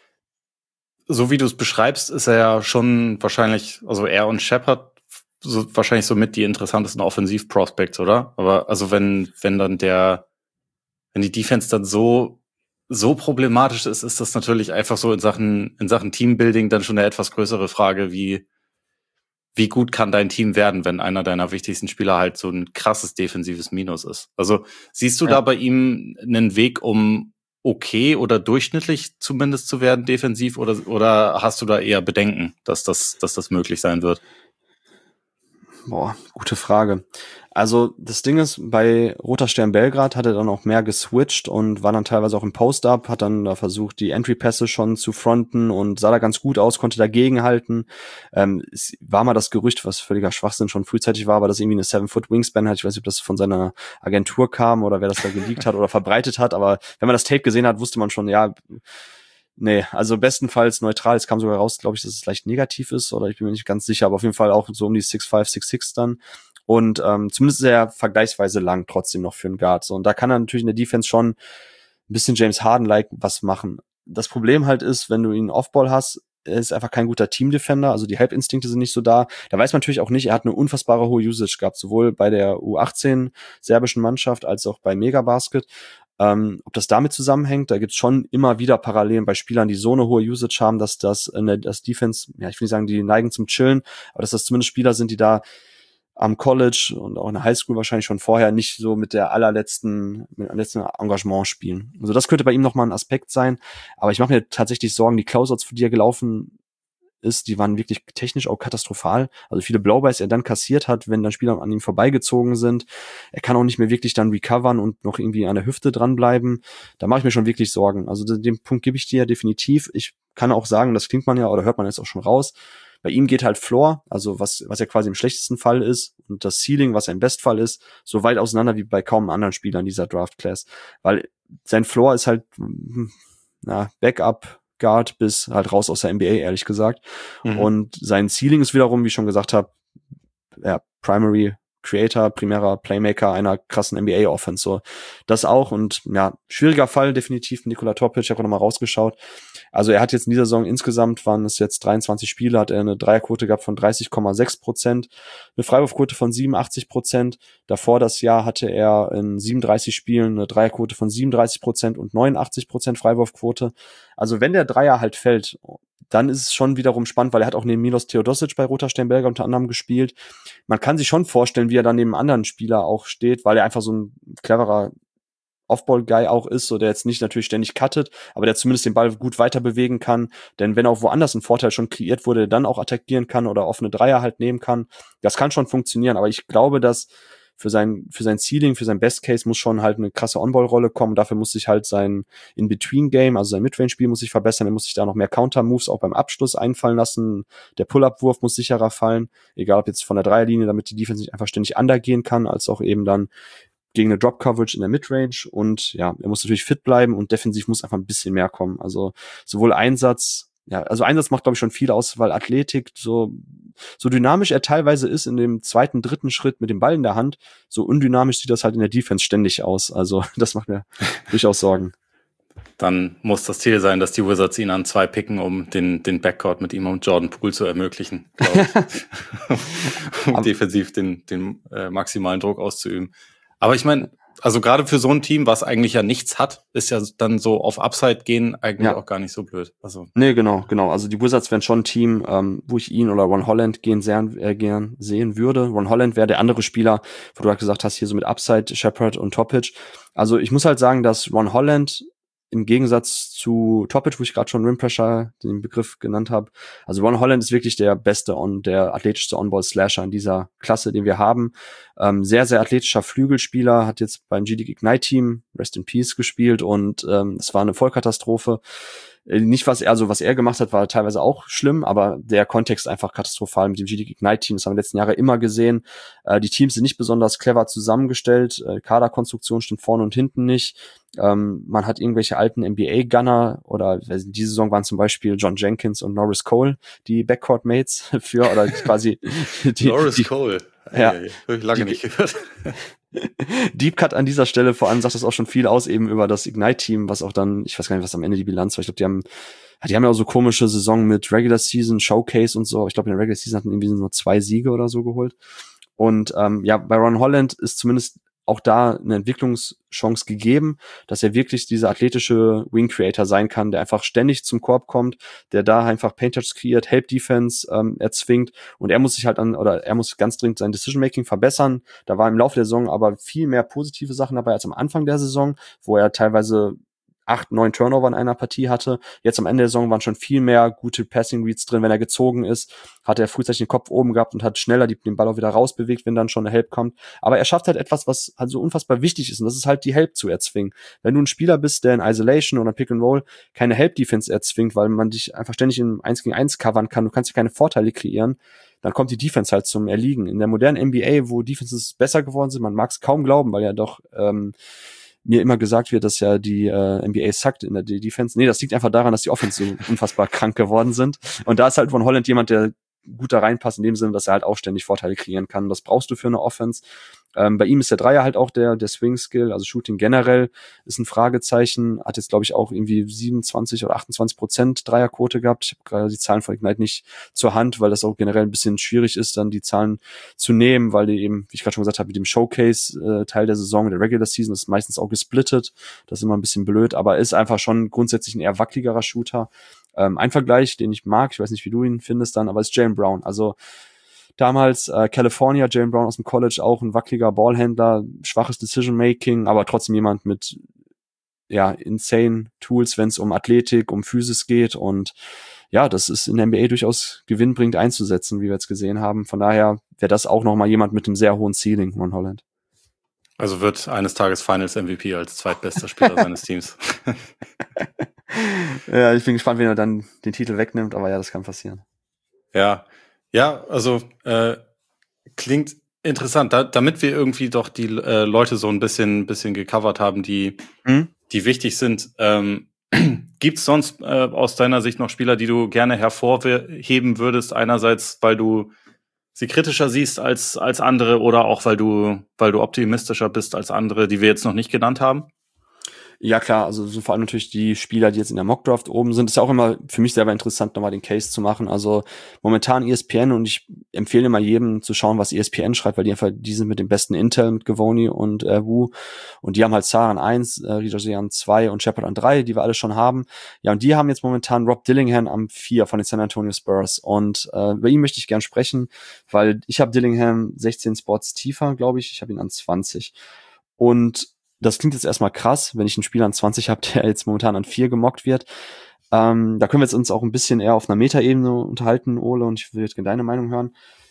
so wie du es beschreibst, ist er ja schon wahrscheinlich, also er und Shepard wahrscheinlich so mit die interessantesten Offensiv-Prospects, oder? Aber also wenn die Defense dann so problematisch ist, ist das natürlich einfach so in Sachen Teambuilding dann schon eine etwas größere Frage, wie gut kann dein Team werden, wenn einer deiner wichtigsten Spieler halt so ein krasses defensives Minus ist. Also siehst du da bei ihm einen Weg, um okay oder durchschnittlich zumindest zu werden defensiv, oder hast du da eher Bedenken, dass das möglich sein wird? Boah, gute Frage. Also das Ding ist, bei Roter Stern Belgrad hat er dann auch mehr geswitcht und war dann teilweise auch im Post-Up, hat dann da versucht, die Entry-Pässe schon zu fronten und sah da ganz gut aus, konnte dagegenhalten. Es war mal das Gerücht, was völliger Schwachsinn schon frühzeitig war, aber dass irgendwie eine 7-Foot-Wingspan hat. Ich weiß nicht, ob das von seiner Agentur kam oder wer das da geleakt hat oder verbreitet hat, aber wenn man das Tape gesehen hat, wusste man schon, ja, nee, also bestenfalls neutral. Es kam sogar raus, glaube ich, dass es leicht negativ ist, oder ich bin mir nicht ganz sicher, aber auf jeden Fall auch so um die 6'5", 6'6" dann. Und zumindest ist er vergleichsweise lang trotzdem noch für einen Guard. So, und da kann er natürlich in der Defense schon ein bisschen James Harden-like was machen. Das Problem halt ist, wenn du ihn Offball hast, er ist einfach kein guter Team-Defender, also die Help-Instinkte sind nicht so da. Da weiß man natürlich auch nicht, er hat eine unfassbare hohe Usage gehabt, sowohl bei der U18 serbischen Mannschaft als auch bei Megabasket. Ob das damit zusammenhängt, da gibt's schon immer wieder Parallelen bei Spielern, die so eine hohe Usage haben, dass das Defense, ja, ich will nicht sagen, die neigen zum Chillen, aber dass das zumindest Spieler sind, die da am College und auch in der Highschool wahrscheinlich schon vorher nicht so mit dem letzten Engagement spielen. Also das könnte bei ihm nochmal ein Aspekt sein, aber ich mache mir tatsächlich Sorgen, die Closeouts, die er gelaufen ist, die waren wirklich technisch auch katastrophal. Also viele Blowbys er dann kassiert hat, wenn dann Spieler an ihm vorbeigezogen sind. Er kann auch nicht mehr wirklich dann recovern und noch irgendwie an der Hüfte dranbleiben. Da mache ich mir schon wirklich Sorgen. Also den Punkt gebe ich dir definitiv. Ich kann auch sagen, das klingt man ja oder hört man jetzt auch schon raus. Bei ihm geht halt Floor, also was ja quasi im schlechtesten Fall ist, und das Ceiling, was ja im Bestfall ist, so weit auseinander wie bei kaum anderen Spielern dieser Draft-Class. Weil sein Floor ist halt Backup Guard bis halt raus aus der NBA, ehrlich gesagt. Mhm. Und sein Ceiling ist wiederum, wie ich schon gesagt habe, Primary Creator, primärer Playmaker einer krassen NBA-Offense. So, das auch. Und ja, schwieriger Fall definitiv mit Nikola Topic. Ich habe noch mal rausgeschaut. Also er hat jetzt in dieser Saison insgesamt, waren es jetzt 23 Spiele, hat er eine Dreierquote gehabt von 30,6%, eine Freiwurfquote von 87%. Davor das Jahr hatte er in 37 Spielen eine Dreierquote von 37% und 89% Freiwurfquote. Also wenn der Dreier halt fällt, dann ist es schon wiederum spannend, weil er hat auch neben Milos Teodosic bei Roter Stern Belgrad unter anderem gespielt. Man kann sich schon vorstellen, wie er dann neben einem anderen Spieler auch steht, weil er einfach so ein cleverer Off-Ball-Guy auch ist, so der jetzt nicht natürlich ständig cuttet, aber der zumindest den Ball gut weiter bewegen kann. Denn wenn auch woanders ein Vorteil schon kreiert wurde, der dann auch attackieren kann oder offene Dreier halt nehmen kann, das kann schon funktionieren. Aber ich glaube, dass für sein Ceiling, für sein Best Case muss schon halt eine krasse On-Ball-Rolle kommen. Dafür muss sich halt sein In-Between-Game, also sein Midrange-Spiel muss sich verbessern. Er muss sich da noch mehr Counter-Moves auch beim Abschluss einfallen lassen. Der Pull-Up-Wurf muss sicherer fallen, egal ob jetzt von der Dreierlinie, damit die Defense nicht einfach ständig undergehen kann, als auch eben dann gegen eine Drop-Coverage in der Midrange. Und ja, er muss natürlich fit bleiben und defensiv muss einfach ein bisschen mehr kommen. Also sowohl Einsatz macht, glaube ich, schon viel aus, weil Athletik so dynamisch er teilweise ist in dem zweiten, dritten Schritt mit dem Ball in der Hand, so undynamisch sieht das halt in der Defense ständig aus. Also das macht mir durchaus Sorgen. Dann muss das Ziel sein, dass die Wizards ihn an 2 picken, um den Backcourt mit ihm und Jordan Poole zu ermöglichen, glaube ich. Um defensiv den maximalen Druck auszuüben. Aber ich meine, also gerade für so ein Team, was eigentlich ja nichts hat, ist ja dann so auf Upside gehen eigentlich auch gar nicht so blöd. Also. Nee, genau. Also die Wizards wären schon ein Team, wo ich ihn oder Ron Holland gern sehen würde. Ron Holland wäre der andere Spieler, wo du halt gesagt hast, hier so mit Upside, Shepherd und Topic. Also ich muss halt sagen, dass Ron Holland im Gegensatz zu Topic, wo ich gerade schon Rim Pressure den Begriff genannt habe. Also Ron Holland ist wirklich der beste der athletischste On-Ball-Slasher in dieser Klasse, den wir haben. Sehr, sehr athletischer Flügelspieler, hat jetzt beim G-League Ignite Team Rest in Peace gespielt und es war eine Vollkatastrophe. Nicht, was er gemacht hat, war teilweise auch schlimm, aber der Kontext einfach katastrophal mit dem G-League Ignite Team. Das haben wir in den letzten Jahre immer gesehen. Die Teams sind nicht besonders clever zusammengestellt. Kaderkonstruktion stimmt vorne und hinten nicht. Man hat irgendwelche alten NBA-Gunner oder diese Saison waren zum Beispiel John Jenkins und Norris Cole, die Backcourt-Mates oder quasi Norris Cole. Ja. Habe ich lange nicht gehört. Deep Cut an dieser Stelle, vor allem sagt das auch schon viel aus eben über das Ignite-Team, was auch dann, ich weiß gar nicht, was am Ende die Bilanz war. Ich glaube, die haben ja auch so komische Saison mit Regular Season, Showcase und so. Ich glaube, in der Regular Season hatten irgendwie nur 2 Siege oder so geholt. Und bei Ron Holland ist zumindest auch da eine Entwicklungschance gegeben, dass er wirklich dieser athletische Wing Creator sein kann, der einfach ständig zum Korb kommt, der da einfach Paint-Touch kreiert, Help Defense erzwingt und er muss sich halt er muss ganz dringend sein Decision-Making verbessern. Da war im Laufe der Saison aber viel mehr positive Sachen dabei als am Anfang der Saison, wo er teilweise 8, 9 Turnover in einer Partie hatte. Jetzt am Ende der Saison waren schon viel mehr gute Passing Reads drin. Wenn er gezogen ist, hat er frühzeitig den Kopf oben gehabt und hat schneller den Ball auch wieder rausbewegt, wenn dann schon eine Help kommt. Aber er schafft halt etwas, was halt so unfassbar wichtig ist und das ist halt die Help zu erzwingen. Wenn du ein Spieler bist, der in Isolation oder Pick and Roll keine Help Defense erzwingt, weil man dich einfach ständig in 1 gegen 1 covern kann, du kannst dir keine Vorteile kreieren, dann kommt die Defense halt zum Erliegen. In der modernen NBA, wo Defenses besser geworden sind, man mag es kaum glauben, weil ja doch mir immer gesagt wird, dass ja die NBA suckt in der Defense. Nee, das liegt einfach daran, dass die Offense so unfassbar krank geworden sind. Und da ist halt von Holland jemand, der gut da reinpasst, in dem Sinne, dass er halt auch ständig Vorteile kreieren kann. Das brauchst du für eine Offense. Bei ihm ist der Dreier halt auch der Swing-Skill, also Shooting generell ist ein Fragezeichen. Hat jetzt, glaube ich, auch irgendwie 27 oder 28% Dreierquote gehabt. Ich habe gerade die Zahlen von Ignite nicht zur Hand, weil das auch generell ein bisschen schwierig ist, dann die Zahlen zu nehmen, weil die eben, wie ich gerade schon gesagt habe, mit dem Showcase-Teil der Saison, der Regular Season, ist meistens auch gesplittet. Das ist immer ein bisschen blöd, aber ist einfach schon grundsätzlich ein eher wackeligerer Shooter. Ein Vergleich, den ich mag, ich weiß nicht, wie du ihn findest dann, aber ist Jaylen Brown. Also damals California, Jaylen Brown aus dem College, auch ein wackeliger Ballhändler, schwaches Decision-Making, aber trotzdem jemand mit insane Tools, wenn es um Athletik, um Physis geht und ja, das ist in der NBA durchaus gewinnbringend einzusetzen, wie wir jetzt gesehen haben. Von daher wäre das auch nochmal jemand mit einem sehr hohen Ceiling, Ron Holland. Also wird eines Tages Finals MVP als zweitbester Spieler seines Teams. Ja, ich bin gespannt, wenn er dann den Titel wegnimmt, aber ja, das kann passieren. Ja, also klingt interessant, damit wir irgendwie doch die Leute so ein bisschen gecovert haben, die wichtig sind. Gibt's sonst aus deiner Sicht noch Spieler, die du gerne hervorheben würdest? Einerseits, weil du sie kritischer siehst als andere oder auch weil du optimistischer bist als andere, die wir jetzt noch nicht genannt haben? Ja klar, also so vor allem natürlich die Spieler, die jetzt in der Mockdraft oben sind. Ist ja auch immer für mich selber interessant, nochmal den Case zu machen. Also momentan ESPN und ich empfehle immer jedem zu schauen, was ESPN schreibt, weil die sind mit dem besten Intel, mit Gavoni und Wu. Und die haben halt Sarah an 1, Rijosi an 2 und Shepard an 3, die wir alle schon haben. Ja, und die haben jetzt momentan Rob Dillingham am 4 von den San Antonio Spurs. Und über ihn möchte ich gern sprechen, weil ich habe Dillingham 16 Spots tiefer, glaube ich. Ich habe ihn an 20. Und das klingt jetzt erstmal krass, wenn ich einen Spieler an 20 habe, der jetzt momentan an 4 gemockt wird. Da können wir jetzt uns auch ein bisschen eher auf einer Metaebene unterhalten, Ole, und ich will jetzt gerne deine Meinung hören.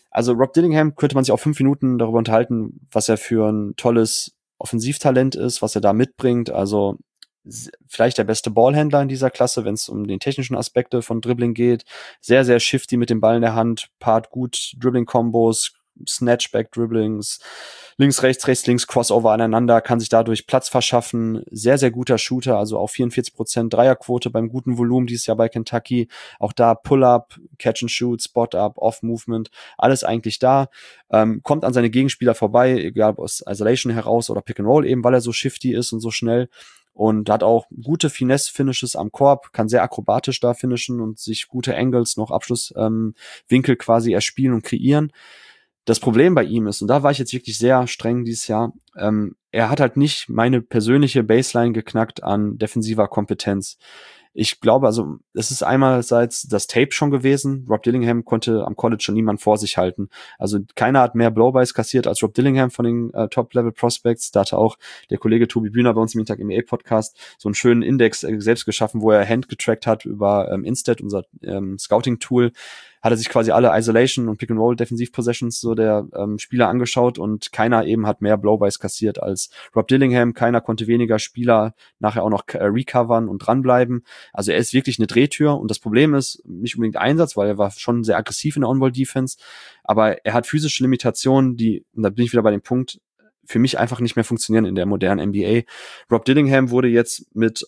Also Rob Dillingham könnte man sich auch 5 Minuten darüber unterhalten, was er für ein tolles Offensivtalent ist, was er da mitbringt. Also vielleicht der beste Ballhändler in dieser Klasse, wenn es um den technischen Aspekte von Dribbling geht. Sehr, sehr shifty mit dem Ball in der Hand, paart gut Dribbling-Kombos, Snatchback-Dribblings, links, rechts, links, Crossover aneinander, kann sich dadurch Platz verschaffen. Sehr, sehr guter Shooter, also auch 44% Dreierquote beim guten Volumen dieses Jahr bei Kentucky. Auch da Pull-Up, Catch-and-Shoot, Spot-Up, Off-Movement, alles eigentlich da. Kommt an seine Gegenspieler vorbei, egal ob aus Isolation heraus oder Pick-and-Roll eben, weil er so shifty ist und so schnell. Und hat auch gute Finesse-Finishes am Korb, kann sehr akrobatisch da finishen und sich gute Angles, noch Abschlusswinkel quasi erspielen und kreieren. Das Problem bei ihm ist, und da war ich jetzt wirklich sehr streng dieses Jahr, er hat halt nicht meine persönliche Baseline geknackt an defensiver Kompetenz. Ich glaube, also es ist einerseits das Tape schon gewesen. Rob Dillingham konnte am College schon niemand vor sich halten. Also keiner hat mehr Blowbys kassiert als Rob Dillingham von den Top-Level-Prospects. Da hatte auch der Kollege Tobi Bühner bei uns im Mittag NBA-Podcast so einen schönen Index selbst geschaffen, wo er handgetrackt hat über Instat, unser Scouting-Tool. Hat er sich quasi alle Isolation und Pick-and-Roll-Defensiv-Possessions so der Spieler angeschaut und keiner eben hat mehr Blowbys kassiert als Rob Dillingham. Keiner konnte weniger Spieler nachher auch noch recovern und dranbleiben. Also er ist wirklich eine Drehtür und das Problem ist nicht unbedingt Einsatz, weil er war schon sehr aggressiv in der On-Ball-Defense, aber er hat physische Limitationen, die, und da bin ich wieder bei dem Punkt, für mich einfach nicht mehr funktionieren in der modernen NBA. Rob Dillingham wurde jetzt mit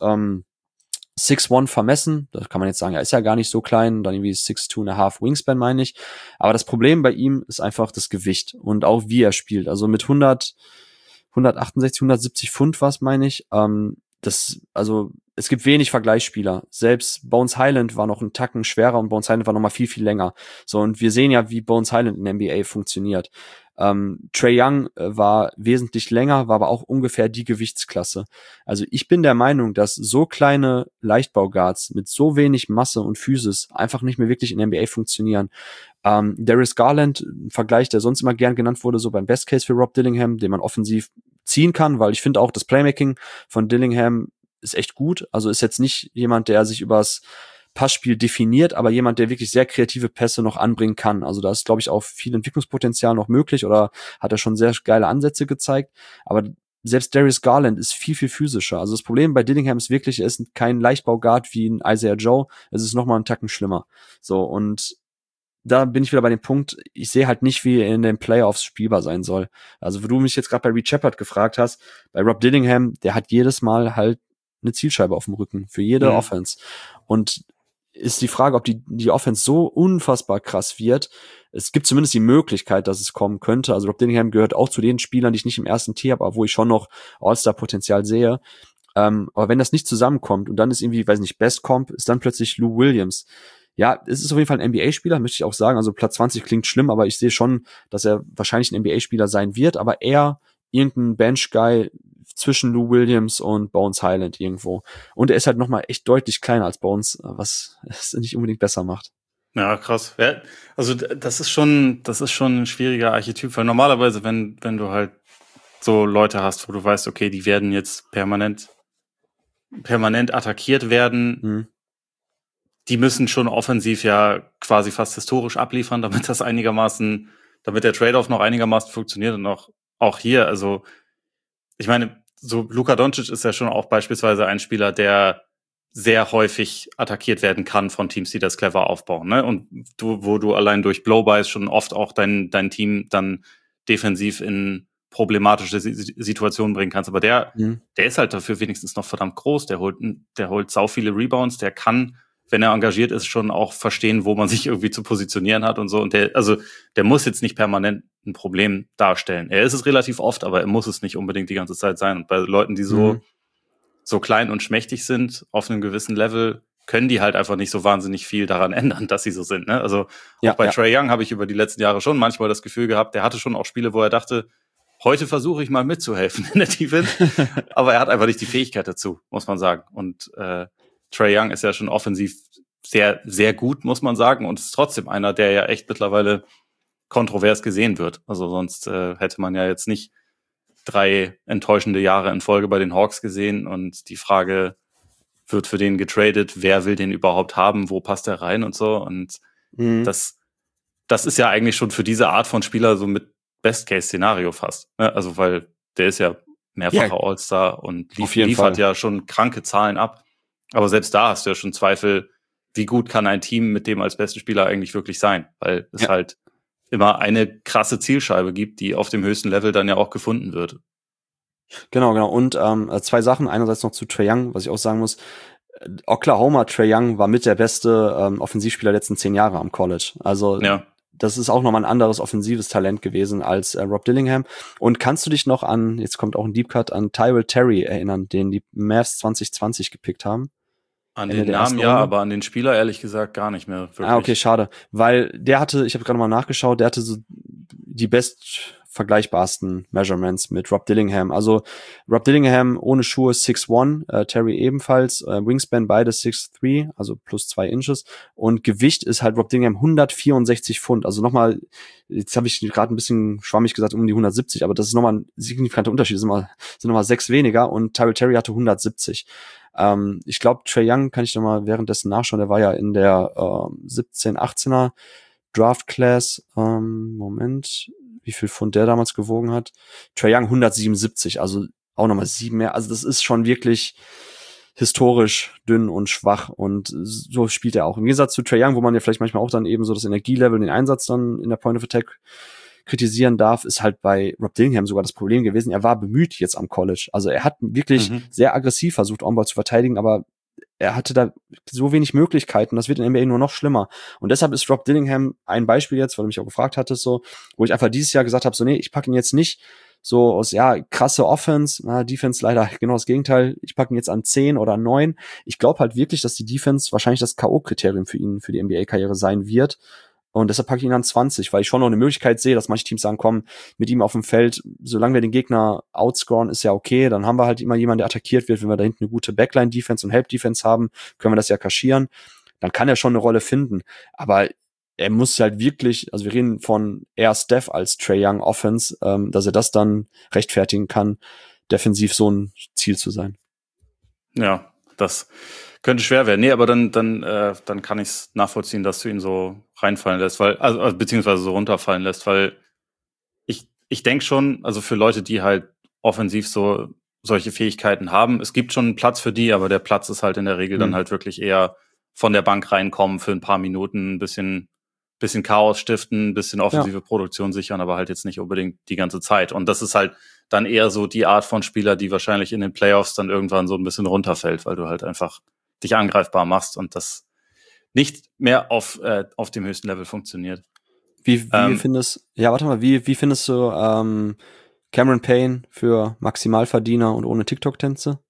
6'1 vermessen. Da kann man jetzt sagen, er ist ja gar nicht so klein, dann irgendwie 6'2.5 Wingspan, meine ich. Aber das Problem bei ihm ist einfach das Gewicht und auch wie er spielt. Also mit 168, 170 Pfund was, meine ich. Also es gibt wenig Vergleichsspieler. Selbst Bones Highland war noch einen Tacken schwerer und Bones Highland war noch mal viel, viel länger. So, und wir sehen ja, wie Bones Highland in der NBA funktioniert. Trae Young war wesentlich länger, war aber auch ungefähr die Gewichtsklasse. Also ich bin der Meinung, dass so kleine Leichtbauguards mit so wenig Masse und Physis einfach nicht mehr wirklich in der NBA funktionieren. Darius Garland, ein Vergleich, der sonst immer gern genannt wurde, so beim Best Case für Rob Dillingham, den man offensiv ziehen kann, weil ich finde auch das Playmaking von Dillingham ist echt gut. Also ist jetzt nicht jemand, der sich übers Passspiel definiert, aber jemand, der wirklich sehr kreative Pässe noch anbringen kann. Also da ist, glaube ich, auch viel Entwicklungspotenzial noch möglich oder hat er schon sehr geile Ansätze gezeigt. Aber selbst Darius Garland ist viel, viel physischer. Also das Problem bei Dillingham ist wirklich, er ist kein Leichtbauguard wie ein Isaiah Joe. Es ist nochmal einen Tacken schlimmer. So, und da bin ich wieder bei dem Punkt, ich sehe halt nicht, wie er in den Playoffs spielbar sein soll. Also, wo du mich jetzt gerade bei Reed Shepherd gefragt hast, bei Rob Dillingham, der hat jedes Mal halt eine Zielscheibe auf dem Rücken für jede Offense. Und ist die Frage, ob die Offense so unfassbar krass wird. Es gibt zumindest die Möglichkeit, dass es kommen könnte. Also Rob Dillingham gehört auch zu den Spielern, die ich nicht im ersten Tier habe, aber wo ich schon noch All-Star-Potenzial sehe. Aber wenn das nicht zusammenkommt und dann ist irgendwie, weiß nicht, Best Comp, ist dann plötzlich Lou Williams. Ja, es ist auf jeden Fall ein NBA-Spieler, möchte ich auch sagen. Also Platz 20 klingt schlimm, aber ich sehe schon, dass er wahrscheinlich ein NBA-Spieler sein wird, aber eher irgendein Bench-Guy zwischen Lou Williams und Bones Highland irgendwo. Und er ist halt nochmal echt deutlich kleiner als Bones, was es nicht unbedingt besser macht. Ja, krass. Ja, also das ist schon ein schwieriger Archetyp, weil normalerweise, wenn du halt so Leute hast, wo du weißt, okay, die werden jetzt permanent attackiert werden, die müssen schon offensiv ja quasi fast historisch abliefern, damit der Trade-off noch einigermaßen funktioniert und auch hier, also ich meine, so Luka Doncic ist ja schon auch beispielsweise ein Spieler, der sehr häufig attackiert werden kann von Teams, die das clever aufbauen, ne? Und wo du allein durch Blowbys schon oft auch dein Team dann defensiv in problematische Situationen bringen kannst. Aber der ist halt dafür wenigstens noch verdammt groß. Der holt sau viele Rebounds. Der kann, wenn er engagiert ist, schon auch verstehen, wo man sich irgendwie zu positionieren hat und so. Und der muss jetzt nicht permanent ein Problem darstellen. Er ist es relativ oft, aber er muss es nicht unbedingt die ganze Zeit sein. Und bei Leuten, die so klein und schmächtig sind, auf einem gewissen Level, können die halt einfach nicht so wahnsinnig viel daran ändern, dass sie so sind, ne? Also auch bei Trae Young habe ich über die letzten Jahre schon manchmal das Gefühl gehabt, der hatte schon auch Spiele, wo er dachte, heute versuche ich mal mitzuhelfen in der Defense, aber er hat einfach nicht die Fähigkeit dazu, muss man sagen. Und Trae Young ist ja schon offensiv sehr, sehr gut, muss man sagen, und ist trotzdem einer, der ja echt mittlerweile kontrovers gesehen wird. Also sonst hätte man ja jetzt nicht 3 enttäuschende Jahre in Folge bei den Hawks gesehen und die Frage, wird für den getradet, wer will den überhaupt haben, wo passt er rein und so. Und das das ist ja eigentlich schon für diese Art von Spieler so mit Best-Case-Szenario fast. Ne? Also weil der ist ja mehrfacher All-Star und liefert ja schon kranke Zahlen ab. Aber selbst da hast du ja schon Zweifel, wie gut kann ein Team mit dem als besten Spieler eigentlich wirklich sein? Weil es halt immer eine krasse Zielscheibe gibt, die auf dem höchsten Level dann ja auch gefunden wird. Genau. Und 2 Sachen. Einerseits noch zu Trae Young, was ich auch sagen muss. Oklahoma, Trae Young war mit der beste Offensivspieler der letzten 10 Jahre am College. Also das ist auch nochmal ein anderes offensives Talent gewesen als Rob Dillingham. Und kannst du dich noch an, jetzt kommt auch ein Deep Cut, an Tyrell Terry erinnern, den die Mavs 2020 gepickt haben? An den Namen ja, aber an den Spieler ehrlich gesagt gar nicht mehr wirklich. Okay, schade. Weil der hatte, ich habe gerade mal nachgeschaut, der hatte so die vergleichbarsten Measurements mit Rob Dillingham. Also Rob Dillingham ohne Schuhe 6'1", Terry ebenfalls, Wingspan beide 6'3", also plus 2 Inches. Und Gewicht ist halt Rob Dillingham 164 Pfund. Also nochmal, jetzt habe ich gerade ein bisschen schwammig gesagt, um die 170, aber das ist nochmal ein signifikanter Unterschied. Das sind nochmal 6 weniger und Tyrell Terry hatte 170. Ich glaube, Trae Young kann ich noch mal währenddessen nachschauen. Der war ja in der 17-18er Draft Class. Moment, wie viel Pfund der damals gewogen hat? Trae Young 177, also auch nochmal 7 mehr. Also das ist schon wirklich historisch dünn und schwach und so spielt er auch. Im Gegensatz zu Trae Young, wo man ja vielleicht manchmal auch dann eben so das Energielevel, den Einsatz dann in der Point of Attack kritisieren darf, ist halt bei Rob Dillingham sogar das Problem gewesen. Er war bemüht jetzt am College. Also er hat wirklich sehr aggressiv versucht, On-Ball zu verteidigen, aber er hatte da so wenig Möglichkeiten. Das wird in der NBA nur noch schlimmer. Und deshalb ist Rob Dillingham ein Beispiel jetzt, weil du mich auch gefragt hattest, so, wo ich einfach dieses Jahr gesagt habe, so, nee, ich packe ihn jetzt nicht so aus, krasse Offense, Defense leider genau das Gegenteil. Ich packe ihn jetzt an 10 oder 9. Ich glaube halt wirklich, dass die Defense wahrscheinlich das K.O.-Kriterium für ihn, für die NBA-Karriere sein wird. Und deshalb packe ich ihn an 20, weil ich schon noch eine Möglichkeit sehe, dass manche Teams sagen, komm, mit ihm auf dem Feld, solange wir den Gegner outscoren, ist ja okay, dann haben wir halt immer jemanden, der attackiert wird. Wenn wir da hinten eine gute Backline-Defense und Help-Defense haben, können wir das ja kaschieren. Dann kann er schon eine Rolle finden. Aber er muss halt wirklich, also wir reden von eher Steph als Trae Young Offense, dass er das dann rechtfertigen kann, defensiv so ein Ziel zu sein. Ja, das könnte schwer werden. Nee, aber dann kann ich es nachvollziehen, dass du ihn so reinfallen lässt, weil, also beziehungsweise so runterfallen lässt, weil ich denke schon, also für Leute, die halt offensiv so solche Fähigkeiten haben, es gibt schon einen Platz für die, aber der Platz ist halt in der Regel dann halt wirklich eher von der Bank reinkommen für ein paar Minuten, ein bisschen Chaos stiften, ein bisschen offensive Produktion sichern, aber halt jetzt nicht unbedingt die ganze Zeit. Und das ist halt dann eher so die Art von Spieler, die wahrscheinlich in den Playoffs dann irgendwann so ein bisschen runterfällt, weil du halt einfach dich angreifbar machst und das nicht mehr auf dem höchsten Level funktioniert. Wie findest du Cameron Payne für Maximalverdiener und ohne TikTok-Tänze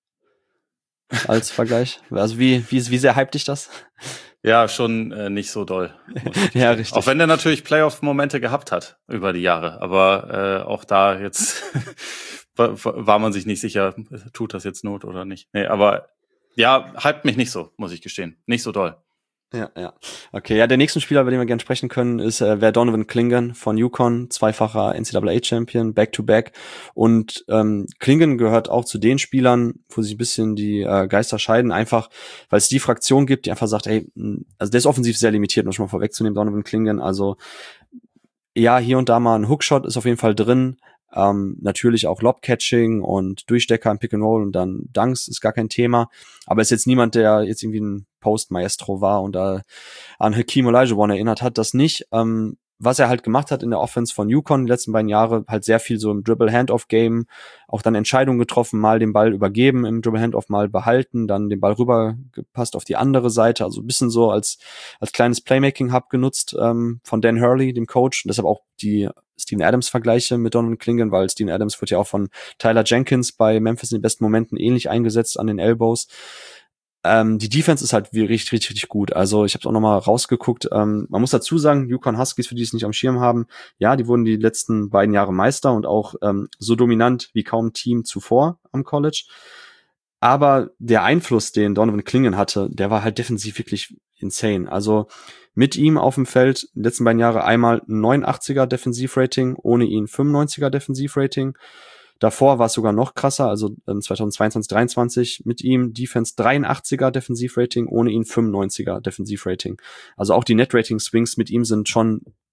als Vergleich? Also wie sehr hypt dich das? Ja, schon nicht so doll. Ja, richtig. Auch wenn der natürlich Playoff-Momente gehabt hat über die Jahre, aber auch da jetzt war man sich nicht sicher, tut das jetzt Not oder nicht. Nee, aber ja, hypt mich nicht so, muss ich gestehen. Nicht so doll. Ja. Okay, ja, der nächste Spieler, über den wir gerne sprechen können, ist Donovan Clingan von UConn, zweifacher NCAA-Champion, Back-to-Back. Und Clingan gehört auch zu den Spielern, wo sich ein bisschen die Geister scheiden, einfach, weil es die Fraktion gibt, die einfach sagt, ey, also der ist offensiv sehr limitiert, um schon mal vorwegzunehmen, Donovan Clingan. Also ja, hier und da mal ein Hookshot ist auf jeden Fall drin. Natürlich auch Lobcatching und Durchstecker im Pick and Roll und dann Dunks ist gar kein Thema. Aber ist jetzt niemand, der jetzt irgendwie ein Post-Maestro war und da an Hakeem Olajuwon erinnert hat, das nicht. Was er halt gemacht hat in der Offense von UConn die letzten beiden Jahre, halt sehr viel so im Dribble-Handoff-Game, auch dann Entscheidungen getroffen, mal den Ball übergeben im Dribble-Handoff, mal behalten, dann den Ball rübergepasst auf die andere Seite, also ein bisschen so als kleines Playmaking-Hub genutzt von Dan Hurley, dem Coach, und deshalb auch die Steven Adams-Vergleiche mit Donovan Clingan, weil Steven Adams wird ja auch von Tyler Jenkins bei Memphis in den besten Momenten ähnlich eingesetzt an den Elbows. Die Defense ist halt richtig gut. Also ich habe es auch nochmal rausgeguckt. Man muss dazu sagen, UConn Huskies, für die es nicht am Schirm haben, ja, die wurden die letzten beiden Jahre Meister und auch so dominant wie kaum ein Team zuvor am College. Aber der Einfluss, den Donovan Clingan hatte, der war halt defensiv wirklich insane. Also mit ihm auf dem Feld die letzten beiden Jahre einmal 89er Defensivrating, ohne ihn 95er Defensivrating. Davor war es sogar noch krasser, also 2022, 23 mit ihm Defense 83er Defensivrating, ohne ihn 95er Defensivrating. Also auch die Net-Rating-Swings mit ihm sind schon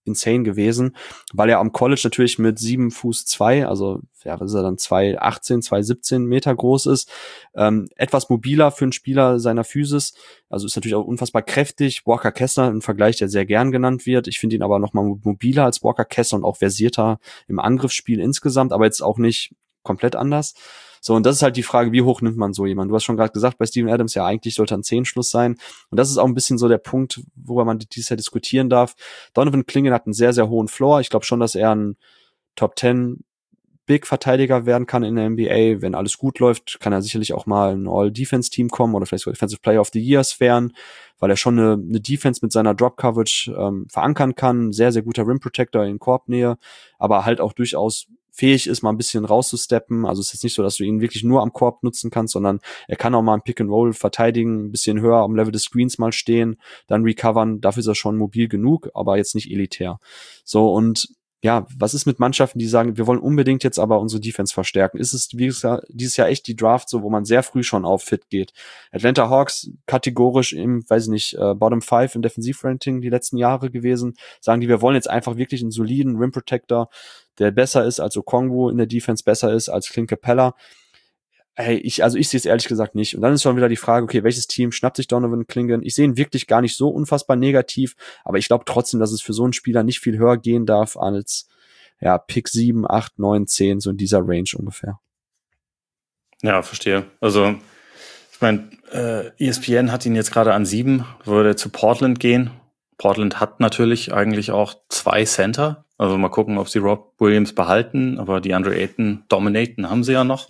insane gewesen, weil er am College natürlich mit 7'2", also ja, was ist er dann, 2'18", 2'17 Meter groß ist, etwas mobiler für einen Spieler seiner Physis, also ist natürlich auch unfassbar kräftig. Walker Kessler, ein Vergleich, der sehr gern genannt wird. Ich finde ihn aber noch mal mobiler als Walker Kessler und auch versierter im Angriffsspiel insgesamt, aber jetzt auch nicht komplett anders. So, und das ist halt die Frage, wie hoch nimmt man so jemanden? Du hast schon gerade gesagt, bei Steven Adams, ja, eigentlich sollte ein 10-Schluss sein. Und das ist auch ein bisschen so der Punkt, worüber man dieses Jahr diskutieren darf. Donovan Clingan hat einen sehr, sehr hohen Floor. Ich glaube schon, dass er ein Top 10 Big-Verteidiger werden kann in der NBA. Wenn alles gut läuft, kann er sicherlich auch mal ein All-Defense-Team kommen oder vielleicht sogar Defensive Player of the Year sphären, weil er schon eine Defense mit seiner Drop-Coverage verankern kann. Sehr, sehr guter Rim-Protector in Korbnähe, aber halt auch durchaus fähig ist, mal ein bisschen rauszusteppen. Also es ist jetzt nicht so, dass du ihn wirklich nur am Korb nutzen kannst, sondern er kann auch mal ein Pick-and-Roll verteidigen, ein bisschen höher am Level des Screens mal stehen, dann recovern. Dafür ist er schon mobil genug, aber jetzt nicht elitär. So, und ja, was ist mit Mannschaften, die sagen, wir wollen unbedingt jetzt aber unsere Defense verstärken? Ist es dieses Jahr echt die Draft so, wo man sehr früh schon auf Fit geht? Atlanta Hawks kategorisch im, weiß ich nicht, Bottom 5 im Defensivranking die letzten Jahre gewesen, sagen die, wir wollen jetzt einfach wirklich einen soliden Rim Protector, der besser ist als Okongwu in der Defense, besser ist als Clint Capella. Hey, ich sehe es ehrlich gesagt nicht. Und dann ist schon wieder die Frage, okay, welches Team schnappt sich Donovan Clingan? Ich sehe ihn wirklich gar nicht so unfassbar negativ, aber ich glaube trotzdem, dass es für so einen Spieler nicht viel höher gehen darf als, ja, Pick 7, 8, 9, 10, so in dieser Range ungefähr. Ja, verstehe. Also, ich meine, ESPN hat ihn jetzt gerade an 7, würde er zu Portland gehen. Portland hat natürlich eigentlich auch 2 Center. Also mal gucken, ob sie Rob Williams behalten, aber die Andre Ayton dominaten haben sie ja noch.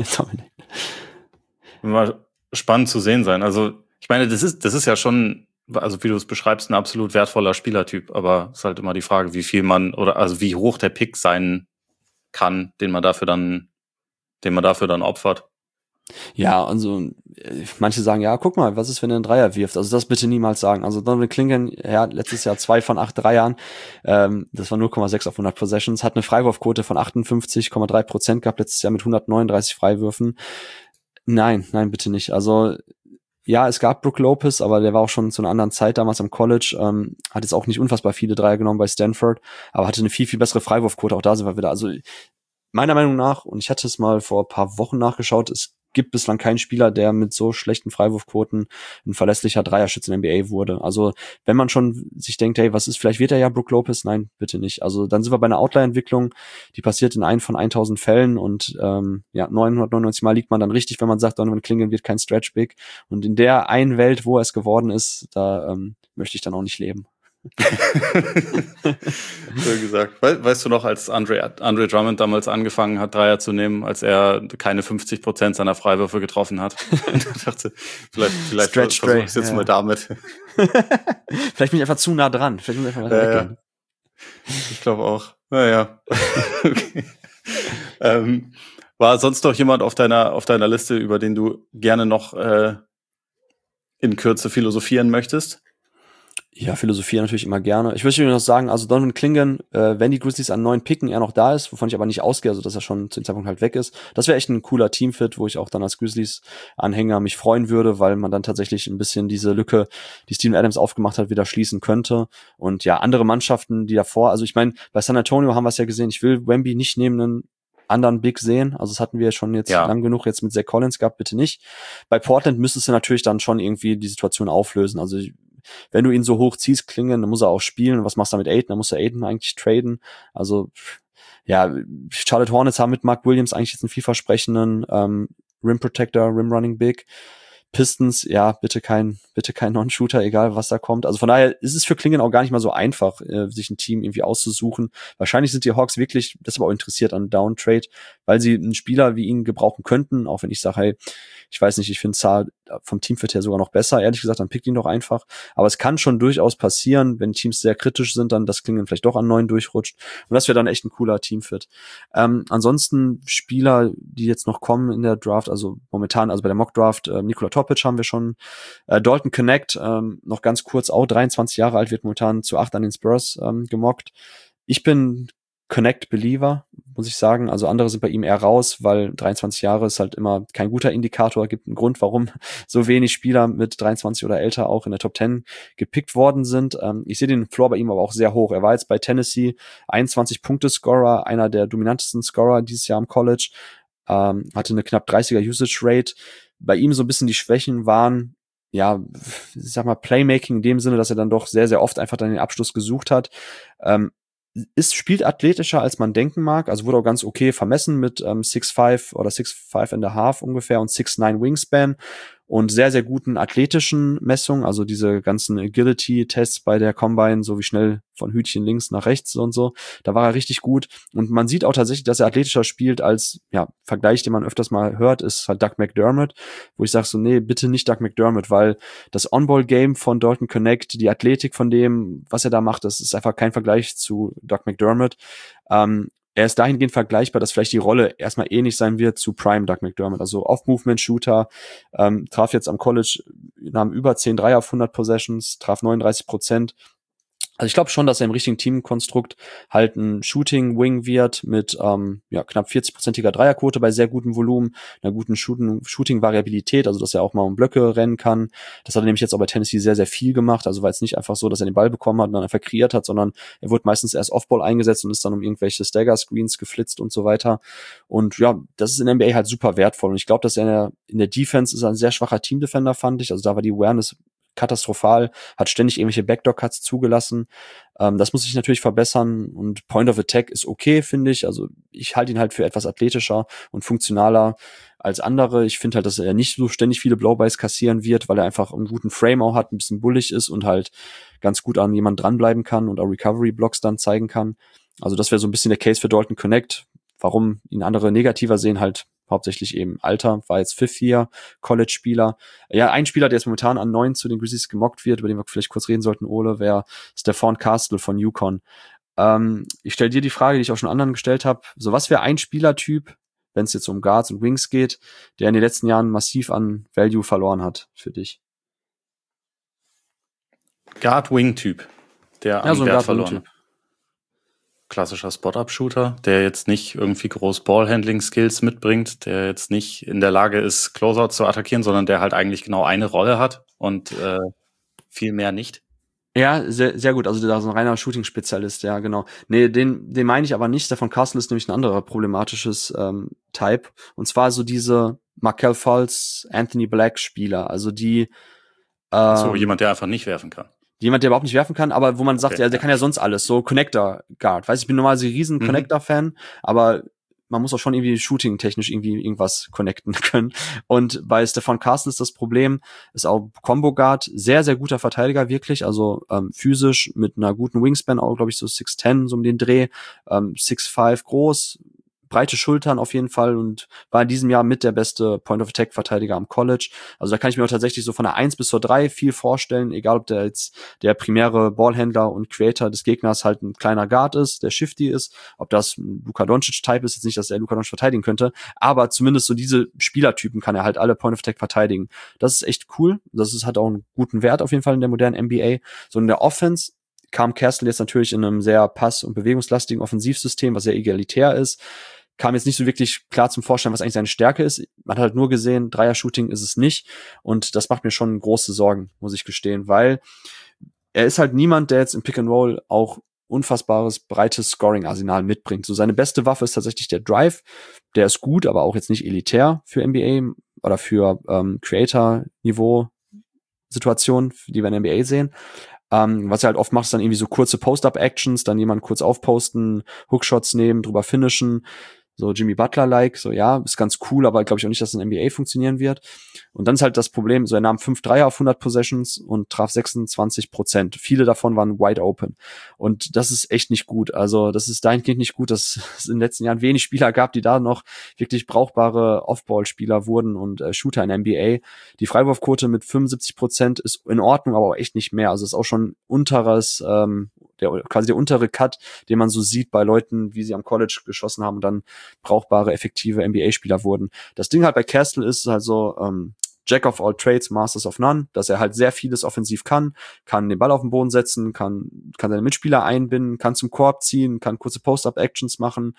Mal spannend zu sehen sein. Also ich meine, das ist ja schon, also wie du es beschreibst, ein absolut wertvoller Spielertyp, aber es ist halt immer die Frage, wie viel man oder also wie hoch der Pick sein kann, den man dafür dann opfert. Ja, also manche sagen, ja, guck mal, was ist, wenn er einen Dreier wirft? Also das bitte niemals sagen. Also Donovan Clingan, er hat letztes Jahr 2 von 8 Dreiern, das war 0,6 auf 100 Possessions, hat eine Freiwurfquote von 58,3% gehabt, letztes Jahr mit 139 Freiwürfen. Nein, bitte nicht. Also ja, es gab Brook Lopez, aber der war auch schon zu einer anderen Zeit damals am College, hat jetzt auch nicht unfassbar viele Dreier genommen bei Stanford, aber hatte eine viel, viel bessere Freiwurfquote, auch da sind wir wieder. Also meiner Meinung nach, und ich hatte es mal vor ein paar Wochen nachgeschaut, es gibt bislang keinen Spieler, der mit so schlechten Freiwurfquoten ein verlässlicher Dreierschütze in der NBA wurde. Also wenn man schon sich denkt, hey, was ist, vielleicht wird er ja Brook Lopez, nein, bitte nicht. Also dann sind wir bei einer Outlier-Entwicklung, die passiert in 1 von 1000 Fällen und 999 Mal liegt man dann richtig, wenn man sagt, Donovan Clingan wird kein Stretch-Big. Und in der einen Welt, wo er es geworden ist, da möchte ich dann auch nicht leben. So gesagt. Weißt du noch, als Andre Drummond damals angefangen hat, Dreier zu nehmen, als er keine 50% seiner Freiwürfe getroffen hat? Ich dachte, vielleicht versuche ich es jetzt mal damit. Vielleicht bin ich einfach zu nah dran. Vielleicht muss ich einfach weggehen. Ja. Ich glaube auch. Naja. Okay. War sonst noch jemand auf deiner Liste, über den du gerne noch in Kürze philosophieren möchtest? Ja, Philosophie natürlich immer gerne. Ich würde noch sagen, also Donovan Clingan, wenn die Grizzlies an 9 picken, er noch da ist, wovon ich aber nicht ausgehe, also dass er schon zu dem Zeitpunkt halt weg ist. Das wäre echt ein cooler Teamfit, wo ich auch dann als Grizzlies-Anhänger mich freuen würde, weil man dann tatsächlich ein bisschen diese Lücke, die Steven Adams aufgemacht hat, wieder schließen könnte. Und ja, andere Mannschaften, die davor, also ich meine, bei San Antonio haben wir es ja gesehen, ich will Wemby nicht neben einen anderen Big sehen, also das hatten wir schon jetzt lang genug jetzt mit Zach Collins gehabt, bitte nicht. Bei Portland müsstest du natürlich dann schon irgendwie die Situation auflösen, also wenn du ihn so hoch ziehst, Clingan, dann muss er auch spielen. Und was machst du mit Ayton? Dann muss er Ayton eigentlich traden. Also, ja, Charlotte Hornets haben mit Mark Williams eigentlich jetzt einen vielversprechenden Rim Protector, Rim Running Big. Pistons, ja, bitte kein Non-Shooter, egal was da kommt. Also von daher ist es für Clingan auch gar nicht mal so einfach, sich ein Team irgendwie auszusuchen. Wahrscheinlich sind die Hawks wirklich deshalb auch interessiert an Downtrade, weil sie einen Spieler wie ihn gebrauchen könnten, auch wenn ich sage, hey, ich weiß nicht, ich finde Zahl vom Teamfit her sogar noch besser. Ehrlich gesagt, dann pickt ihn doch einfach. Aber es kann schon durchaus passieren, wenn Teams sehr kritisch sind, dann dass Clingan vielleicht doch an 9 durchrutscht. Und das wäre dann echt ein cooler Teamfit. Ansonsten Spieler, die jetzt noch kommen in der Draft, also momentan, also bei der Mock-Draft, Nikola Topic haben wir schon. Dalton Connect, noch ganz kurz, auch 23 Jahre alt, wird momentan zu 8 an den Spurs gemockt. Ich bin Connect-Believer, muss ich sagen. Also andere sind bei ihm eher raus, weil 23 Jahre ist halt immer kein guter Indikator. Gibt einen Grund, warum so wenig Spieler mit 23 oder älter auch in der Top 10 gepickt worden sind. Ich sehe den Floor bei ihm aber auch sehr hoch. Er war jetzt bei Tennessee 21-Punkte-Scorer, einer der dominantesten Scorer dieses Jahr am College, hatte eine knapp 30er Usage-Rate. Bei ihm so ein bisschen die Schwächen waren, ja, ich sag mal, Playmaking in dem Sinne, dass er dann doch sehr, sehr oft einfach dann den Abschluss gesucht hat. Spielt athletischer, als man denken mag, also wurde auch ganz okay vermessen mit 6'5 oder 6'5 and a half ungefähr und 6'9 Wingspan und sehr, sehr guten athletischen Messungen, also diese ganzen Agility-Tests bei der Combine, so wie schnell von Hütchen links nach rechts und so, da war er richtig gut und man sieht auch tatsächlich, dass er athletischer spielt als, ja, Vergleich, den man öfters mal hört, ist halt Doug McDermott, wo ich sage so, nee, bitte nicht Doug McDermott, weil das On-Ball-Game von Dalton Connect, die Athletik von dem, was er da macht, das ist einfach kein Vergleich zu Doug McDermott. Er ist dahingehend vergleichbar, dass vielleicht die Rolle erstmal ähnlich sein wird zu Prime Doug McDermott, also Off-Movement-Shooter, traf jetzt am College, nahm über 10 Dreier auf 100 Possessions, traf 39%. Also ich glaube schon, dass er im richtigen Teamkonstrukt halt ein Shooting-Wing wird mit knapp 40%iger Dreierquote bei sehr gutem Volumen, einer guten Shooting-Variabilität, also dass er auch mal um Blöcke rennen kann. Das hat er nämlich jetzt auch bei Tennessee sehr, sehr viel gemacht. Also war jetzt nicht einfach so, dass er den Ball bekommen hat und dann einfach kreiert hat, sondern er wurde meistens erst Off-Ball eingesetzt und ist dann um irgendwelche Stagger-Screens geflitzt und so weiter. Und ja, das ist in der NBA halt super wertvoll. Und ich glaube, dass er in der Defense ist ein sehr schwacher Team-Defender, fand ich. Also da war die Awareness katastrophal, hat ständig irgendwelche Backdoor-Cuts zugelassen. Das muss sich natürlich verbessern und Point of Attack ist okay, finde ich. Also ich halte ihn halt für etwas athletischer und funktionaler als andere. Ich finde halt, dass er nicht so ständig viele Blow-Bys kassieren wird, weil er einfach einen guten Frame auch hat, ein bisschen bullig ist und halt ganz gut an jemanden dranbleiben kann und auch Recovery-Blocks dann zeigen kann. Also das wäre so ein bisschen der Case für Dalton Connect. Warum ihn andere negativer sehen, halt hauptsächlich eben Alter, war jetzt Fifth-Year-College-Spieler. Ja, ein Spieler, der jetzt momentan an 9 zu den Grizzlies gemockt wird, über den wir vielleicht kurz reden sollten, Ole, wäre Stephon Castle von UConn. Ich stelle dir die Frage, die ich auch schon anderen gestellt habe. So, was wäre ein Spielertyp, wenn es jetzt um Guards und Wings geht, der in den letzten Jahren massiv an Value verloren hat für dich? Guard-Wing-Typ, der Ja, an so ein Wert verloren Guard-Wing-Typ. hat. Klassischer Spot-Up-Shooter, der jetzt nicht irgendwie groß Ball-Handling-Skills mitbringt, der jetzt nicht in der Lage ist, Closeout zu attackieren, sondern der halt eigentlich genau eine Rolle hat und viel mehr nicht. Ja, sehr, sehr gut. Also da so ein reiner Shooting-Spezialist, ja, genau. Nee, den meine ich aber nicht. Stefan Castle ist nämlich ein anderer problematisches Type. Und zwar so diese Markelle Fultz, Anthony Black-Spieler. Also die So jemand, der einfach nicht werfen kann. jemand, der überhaupt nicht werfen kann, aber wo man sagt, Okay, ja, der kann ja sonst alles. So Connector Guard. Weiß ich bin normalerweise ein riesen Connector-Fan, aber man muss auch schon irgendwie shooting-technisch irgendwie irgendwas connecten können. Und bei Stephon Castle ist das Problem, ist auch Combo Guard, sehr, sehr guter Verteidiger, wirklich. Also physisch mit einer guten Wingspan, auch, glaube ich, so 6'10", so um den Dreh, 6'5" groß, breite Schultern auf jeden Fall und war in diesem Jahr mit der beste Point-of-Attack-Verteidiger am College. Also da kann ich mir auch tatsächlich so von der 1 bis zur 3 viel vorstellen, egal ob der jetzt der primäre Ballhändler und Creator des Gegners halt ein kleiner Guard ist, der shifty ist, ob das ein Luka Doncic-Type ist, jetzt nicht, dass er Luka Doncic verteidigen könnte, aber zumindest so diese Spielertypen kann er halt alle Point-of-Attack verteidigen. Das ist echt cool, hat auch einen guten Wert auf jeden Fall in der modernen NBA. So in der Offense kam Castle jetzt natürlich in einem sehr pass- und bewegungslastigen Offensivsystem, was sehr egalitär ist. Kam jetzt nicht so wirklich klar zum Vorstellen, was eigentlich seine Stärke ist. Man hat halt nur gesehen, Dreier-Shooting ist es nicht. Und das macht mir schon große Sorgen, muss ich gestehen, weil er ist halt niemand, der jetzt im Pick-and-Roll auch unfassbares, breites Scoring-Arsenal mitbringt. So seine beste Waffe ist tatsächlich der Drive. Der ist gut, aber auch jetzt nicht elitär für NBA oder für Creator-Niveau-Situationen, die wir in der NBA sehen. Was er halt oft macht, ist dann irgendwie so kurze Post-Up-Actions, dann jemanden kurz aufposten, Hookshots nehmen, drüber finishen, so Jimmy Butler-like, so ja, ist ganz cool, aber glaube ich auch nicht, dass es in der NBA funktionieren wird. Und dann ist halt das Problem, so er nahm 5 Dreier auf 100 Possessions und traf 26%. Viele davon waren wide open. Und das ist echt nicht gut. Also das ist dahingehend nicht gut, dass es in den letzten Jahren wenig Spieler gab, die da noch wirklich brauchbare Off-Ball-Spieler wurden und Shooter in der NBA. Die Freiwurfquote mit 75% ist in Ordnung, aber auch echt nicht mehr. Also ist auch schon unteres, quasi der untere Cut, den man so sieht bei Leuten, wie sie am College geschossen haben und dann brauchbare, effektive NBA-Spieler wurden. Das Ding halt bei Castle ist halt so, Jack of all trades, Masters of none, dass er halt sehr vieles offensiv kann den Ball auf den Boden setzen, kann seine Mitspieler einbinden, kann zum Korb ziehen, kann kurze Post-Up-Actions machen,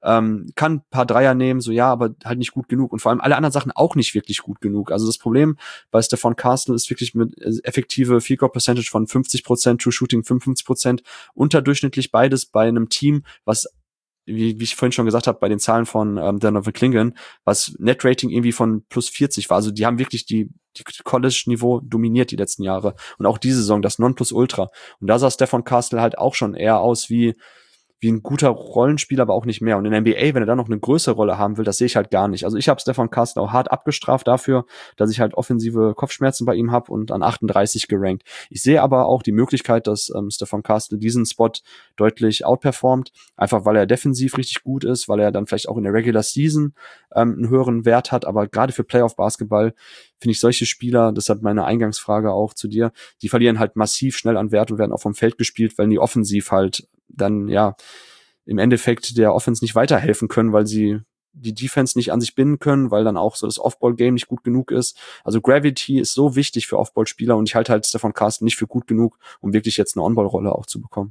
kann ein paar Dreier nehmen, so ja, aber halt nicht gut genug und vor allem alle anderen Sachen auch nicht wirklich gut genug. Also das Problem bei Stephon Castle ist wirklich mit effektive Field Goal Percentage von 50%, True Shooting 55%, unterdurchschnittlich beides bei einem Team, was wie ich vorhin schon gesagt habe, bei den Zahlen von Donovan Clingan, was Net-Rating irgendwie von plus 40 war. Also die haben wirklich die College-Niveau dominiert die letzten Jahre. Und auch diese Saison, das Nonplusultra. Und da sah Stephon Castle halt auch schon eher aus wie ein guter Rollenspieler, aber auch nicht mehr. Und in der NBA, wenn er da noch eine größere Rolle haben will, das sehe ich halt gar nicht. Also ich habe Stephon Castle auch hart abgestraft dafür, dass ich halt offensive Kopfschmerzen bei ihm habe und an 38 gerankt. Ich sehe aber auch die Möglichkeit, dass Stephon Castle diesen Spot deutlich outperformt, einfach weil er defensiv richtig gut ist, weil er dann vielleicht auch in der Regular Season einen höheren Wert hat, aber gerade für Playoff-Basketball finde ich solche Spieler, deshalb meine Eingangsfrage auch zu dir, die verlieren halt massiv schnell an Wert und werden auch vom Feld gespielt, weil die offensiv halt dann, ja, im Endeffekt der Offense nicht weiterhelfen können, weil sie die Defense nicht an sich binden können, weil dann auch so das Off-Ball-Game nicht gut genug ist. Also Gravity ist so wichtig für Off-Ball-Spieler und ich halte halt Stephon Castle nicht für gut genug, um wirklich jetzt eine On-Ball-Rolle auch zu bekommen.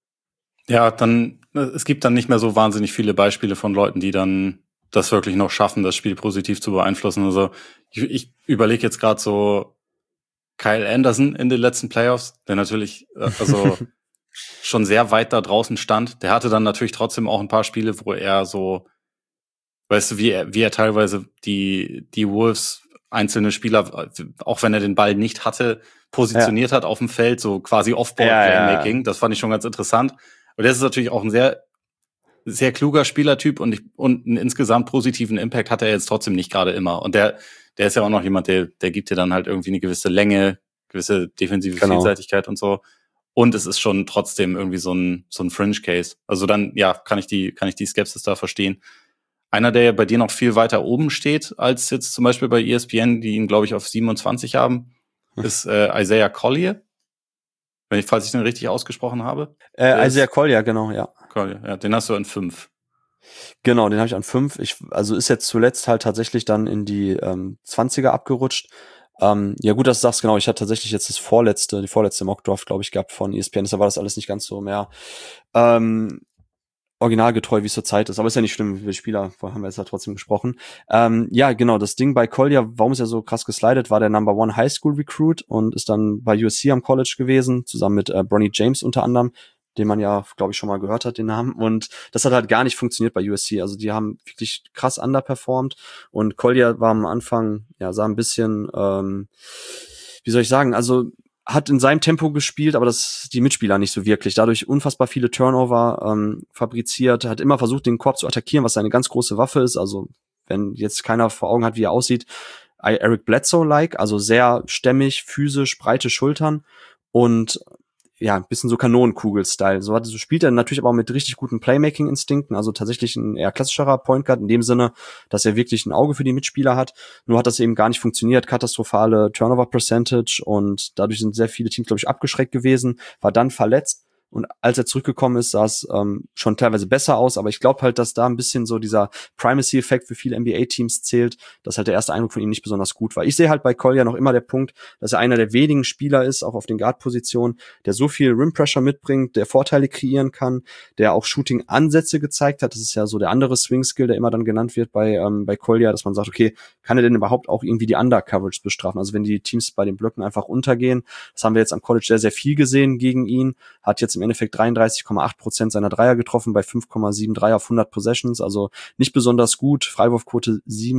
Ja, es gibt dann nicht mehr so wahnsinnig viele Beispiele von Leuten, die dann das wirklich noch schaffen, das Spiel positiv zu beeinflussen. Also ich überlege jetzt gerade so Kyle Anderson in den letzten Playoffs, der natürlich also schon sehr weit da draußen stand. Der hatte dann natürlich trotzdem auch ein paar Spiele, wo er so, weißt du, wie er teilweise die Wolves einzelne Spieler, auch wenn er den Ball nicht hatte, positioniert hat auf dem Feld, so quasi Off-Ball-Playmaking. Ja. Das fand ich schon ganz interessant. Und das ist natürlich auch ein sehr, sehr kluger Spielertyp und einen insgesamt positiven Impact hat er jetzt trotzdem nicht gerade immer. Und der ist ja auch noch jemand, der gibt dir dann halt irgendwie eine gewisse Länge, gewisse defensive Vielseitigkeit und so. Und es ist schon trotzdem irgendwie so ein Fringe-Case. Also dann, ja, kann ich die Skepsis da verstehen. Einer, der ja bei dir noch viel weiter oben steht, als jetzt zum Beispiel bei ESPN, die ihn, glaube ich, auf 27 haben, ist Isaiah Collier. Falls ich den richtig ausgesprochen habe. Isaiah Collier, genau, ja. Collier, ja, den hast du an 5. Genau, den habe ich an 5. Also ist jetzt zuletzt halt tatsächlich dann in die 20er abgerutscht. Ja gut, dass du sagst, genau, ich hatte tatsächlich jetzt die vorletzte Mockdraft, glaube ich, gehabt von ESPN, deshalb war das alles nicht ganz so mehr originalgetreu, wie es zur Zeit ist, aber ist ja nicht schlimm, wir Spieler, haben wir jetzt ja trotzdem gesprochen. Ja, genau, das Ding bei Collier, warum ist er so krass geslidet, war der Number One High School Recruit und ist dann bei USC am College gewesen, zusammen mit Bronny James unter anderem, den man ja, glaube ich, schon mal gehört hat, den Namen. Und das hat halt gar nicht funktioniert bei USC. Also die haben wirklich krass underperformed. Und Collier war am Anfang, ja, sah ein bisschen, wie soll ich sagen, also hat in seinem Tempo gespielt, aber die Mitspieler nicht so wirklich. Dadurch unfassbar viele Turnover fabriziert, hat immer versucht, den Korb zu attackieren, was seine ganz große Waffe ist. Also wenn jetzt keiner vor Augen hat, wie er aussieht, Eric Bledsoe-like, also sehr stämmig, physisch, breite Schultern und ja, ein bisschen so Kanonenkugel-Style. So spielt er natürlich aber auch mit richtig guten Playmaking-Instinkten, also tatsächlich ein eher klassischerer Point Guard in dem Sinne, dass er wirklich ein Auge für die Mitspieler hat. Nur hat das eben gar nicht funktioniert, katastrophale Turnover-Percentage und dadurch sind sehr viele Teams, glaube ich, abgeschreckt gewesen, war dann verletzt. Und als er zurückgekommen ist, sah es schon teilweise besser aus, aber ich glaube halt, dass da ein bisschen so dieser Primacy-Effekt für viele NBA-Teams zählt, dass halt der erste Eindruck von ihm nicht besonders gut war. Ich sehe halt bei Collier noch immer der Punkt, dass er einer der wenigen Spieler ist, auch auf den Guard-Positionen, der so viel Rim-Pressure mitbringt, der Vorteile kreieren kann, der auch Shooting-Ansätze gezeigt hat. Das ist ja so der andere Swing-Skill, der immer dann genannt wird bei Collier, dass man sagt, okay, kann er denn überhaupt auch irgendwie die Under-Coverage bestrafen? Also wenn die Teams bei den Blöcken einfach untergehen, das haben wir jetzt am College sehr, sehr viel gesehen gegen ihn, hat jetzt im Endeffekt 33,8% seiner Dreier getroffen bei 5,73 auf 100 Possessions, also nicht besonders gut. Freiwurfquote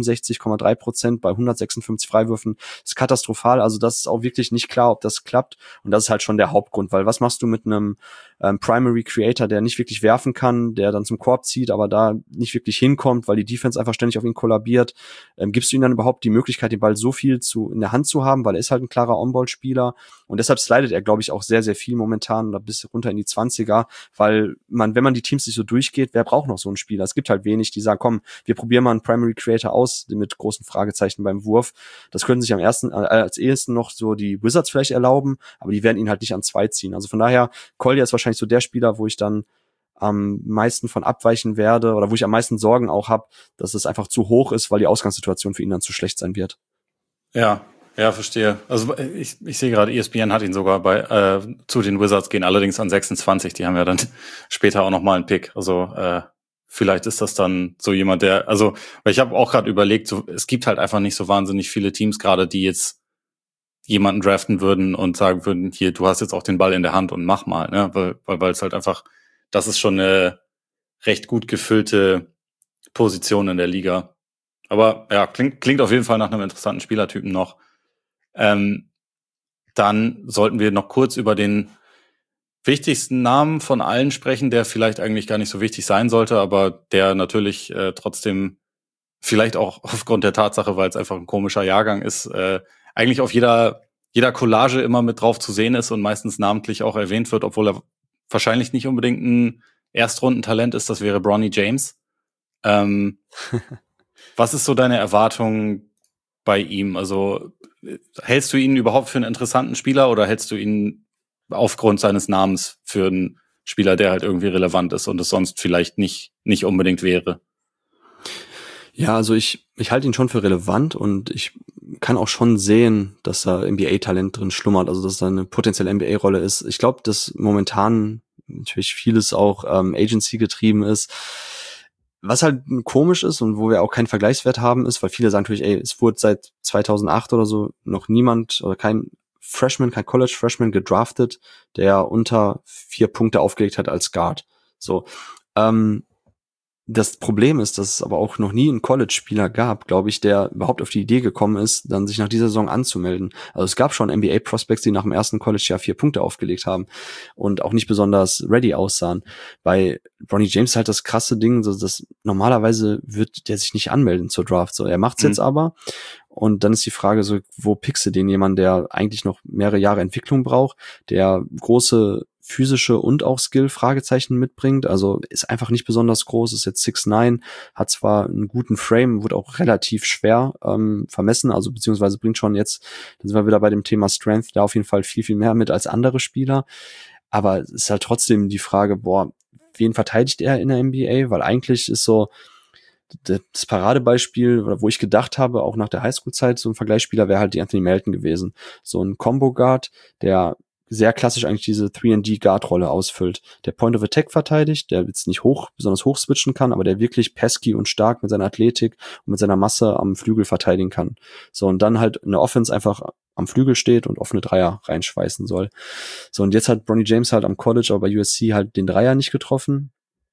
67,3% bei 156 Freiwürfen, ist katastrophal. Also das ist auch wirklich nicht klar, ob das klappt. Und das ist halt schon der Hauptgrund, weil was machst du mit einem Primary Creator, der nicht wirklich werfen kann, der dann zum Korb zieht, aber da nicht wirklich hinkommt, weil die Defense einfach ständig auf ihn kollabiert? Gibst du ihm dann überhaupt die Möglichkeit, den Ball so viel in der Hand zu haben, weil er ist halt ein klarer On-Ball-Spieler und deshalb slidet er, glaube ich, auch sehr, sehr viel momentan da bis runter in die 20er, weil wenn man die Teams nicht so durchgeht, wer braucht noch so einen Spieler? Es gibt halt wenig, die sagen, komm, wir probieren mal einen Primary Creator aus, mit großen Fragezeichen beim Wurf. Das können sich als ehesten noch so die Wizards vielleicht erlauben, aber die werden ihn halt nicht an 2 ziehen. Also von daher, Collier ist wahrscheinlich so der Spieler, wo ich dann am meisten von abweichen werde oder wo ich am meisten Sorgen auch habe, dass es einfach zu hoch ist, weil die Ausgangssituation für ihn dann zu schlecht sein wird. Ja, verstehe. Also ich sehe gerade, ESPN hat ihn sogar zu den Wizards gehen, allerdings an 26. Die haben ja dann später auch nochmal einen Pick. Also vielleicht ist das dann so jemand, weil ich habe auch gerade überlegt, so, es gibt halt einfach nicht so wahnsinnig viele Teams gerade, die jetzt jemanden draften würden und sagen würden, hier, du hast jetzt auch den Ball in der Hand und mach mal, ne? Weil es halt einfach, das ist schon eine recht gut gefüllte Position in der Liga. Aber ja, klingt auf jeden Fall nach einem interessanten Spielertypen noch. Dann sollten wir noch kurz über den wichtigsten Namen von allen sprechen, der vielleicht eigentlich gar nicht so wichtig sein sollte, aber der natürlich trotzdem vielleicht auch aufgrund der Tatsache, weil es einfach ein komischer Jahrgang ist, eigentlich auf jeder Collage immer mit drauf zu sehen ist und meistens namentlich auch erwähnt wird, obwohl er wahrscheinlich nicht unbedingt ein Erstrundentalent ist. Das wäre Bronny James. Was ist so deine Erwartung bei ihm? Also hältst du ihn überhaupt für einen interessanten Spieler oder hältst du ihn aufgrund seines Namens für einen Spieler, der halt irgendwie relevant ist und es sonst vielleicht nicht unbedingt wäre? Ja, also ich halte ihn schon für relevant und ich kann auch schon sehen, dass da NBA-Talent drin schlummert, also dass da eine potenzielle NBA-Rolle ist. Ich glaube, dass momentan natürlich vieles auch Agency getrieben ist. Was halt komisch ist und wo wir auch keinen Vergleichswert haben, ist, weil viele sagen natürlich, es wurde seit 2008 oder so noch niemand oder kein College Freshman gedraftet, der unter 4 Punkte aufgelegt hat als Guard. So, das Problem ist, dass es aber auch noch nie einen College-Spieler gab, glaube ich, der überhaupt auf die Idee gekommen ist, dann sich nach dieser Saison anzumelden. Also es gab schon NBA-Prospects, die nach dem ersten College-Jahr 4 Punkte aufgelegt haben und auch nicht besonders ready aussahen. Bei Bronny James ist halt das krasse Ding, so dass normalerweise wird der sich nicht anmelden zur Draft. So, er macht's jetzt aber. Und dann ist die Frage so, wo pickst du den jemanden, der eigentlich noch mehrere Jahre Entwicklung braucht, der große physische und auch Skill-Fragezeichen mitbringt, also ist einfach nicht besonders groß, ist jetzt 6'9", hat zwar einen guten Frame, wird auch relativ schwer vermessen, also beziehungsweise bringt schon jetzt, dann sind wir wieder bei dem Thema Strength, da auf jeden Fall viel, viel mehr mit als andere Spieler, aber es ist halt trotzdem die Frage, wen verteidigt er in der NBA, weil eigentlich ist so das Paradebeispiel, wo ich gedacht habe, auch nach der Highschool-Zeit, so ein Vergleichsspieler wäre halt die Anthony Melton gewesen, so ein Combo-Guard, der sehr klassisch eigentlich diese 3&D-Guard-Rolle ausfüllt. Der Point of Attack verteidigt, der jetzt nicht besonders hoch switchen kann, aber der wirklich pesky und stark mit seiner Athletik und mit seiner Masse am Flügel verteidigen kann. So, und dann halt eine Offense einfach am Flügel steht und offene Dreier reinschweißen soll. So, und jetzt hat Bronny James halt am College, aber bei USC halt den Dreier nicht getroffen.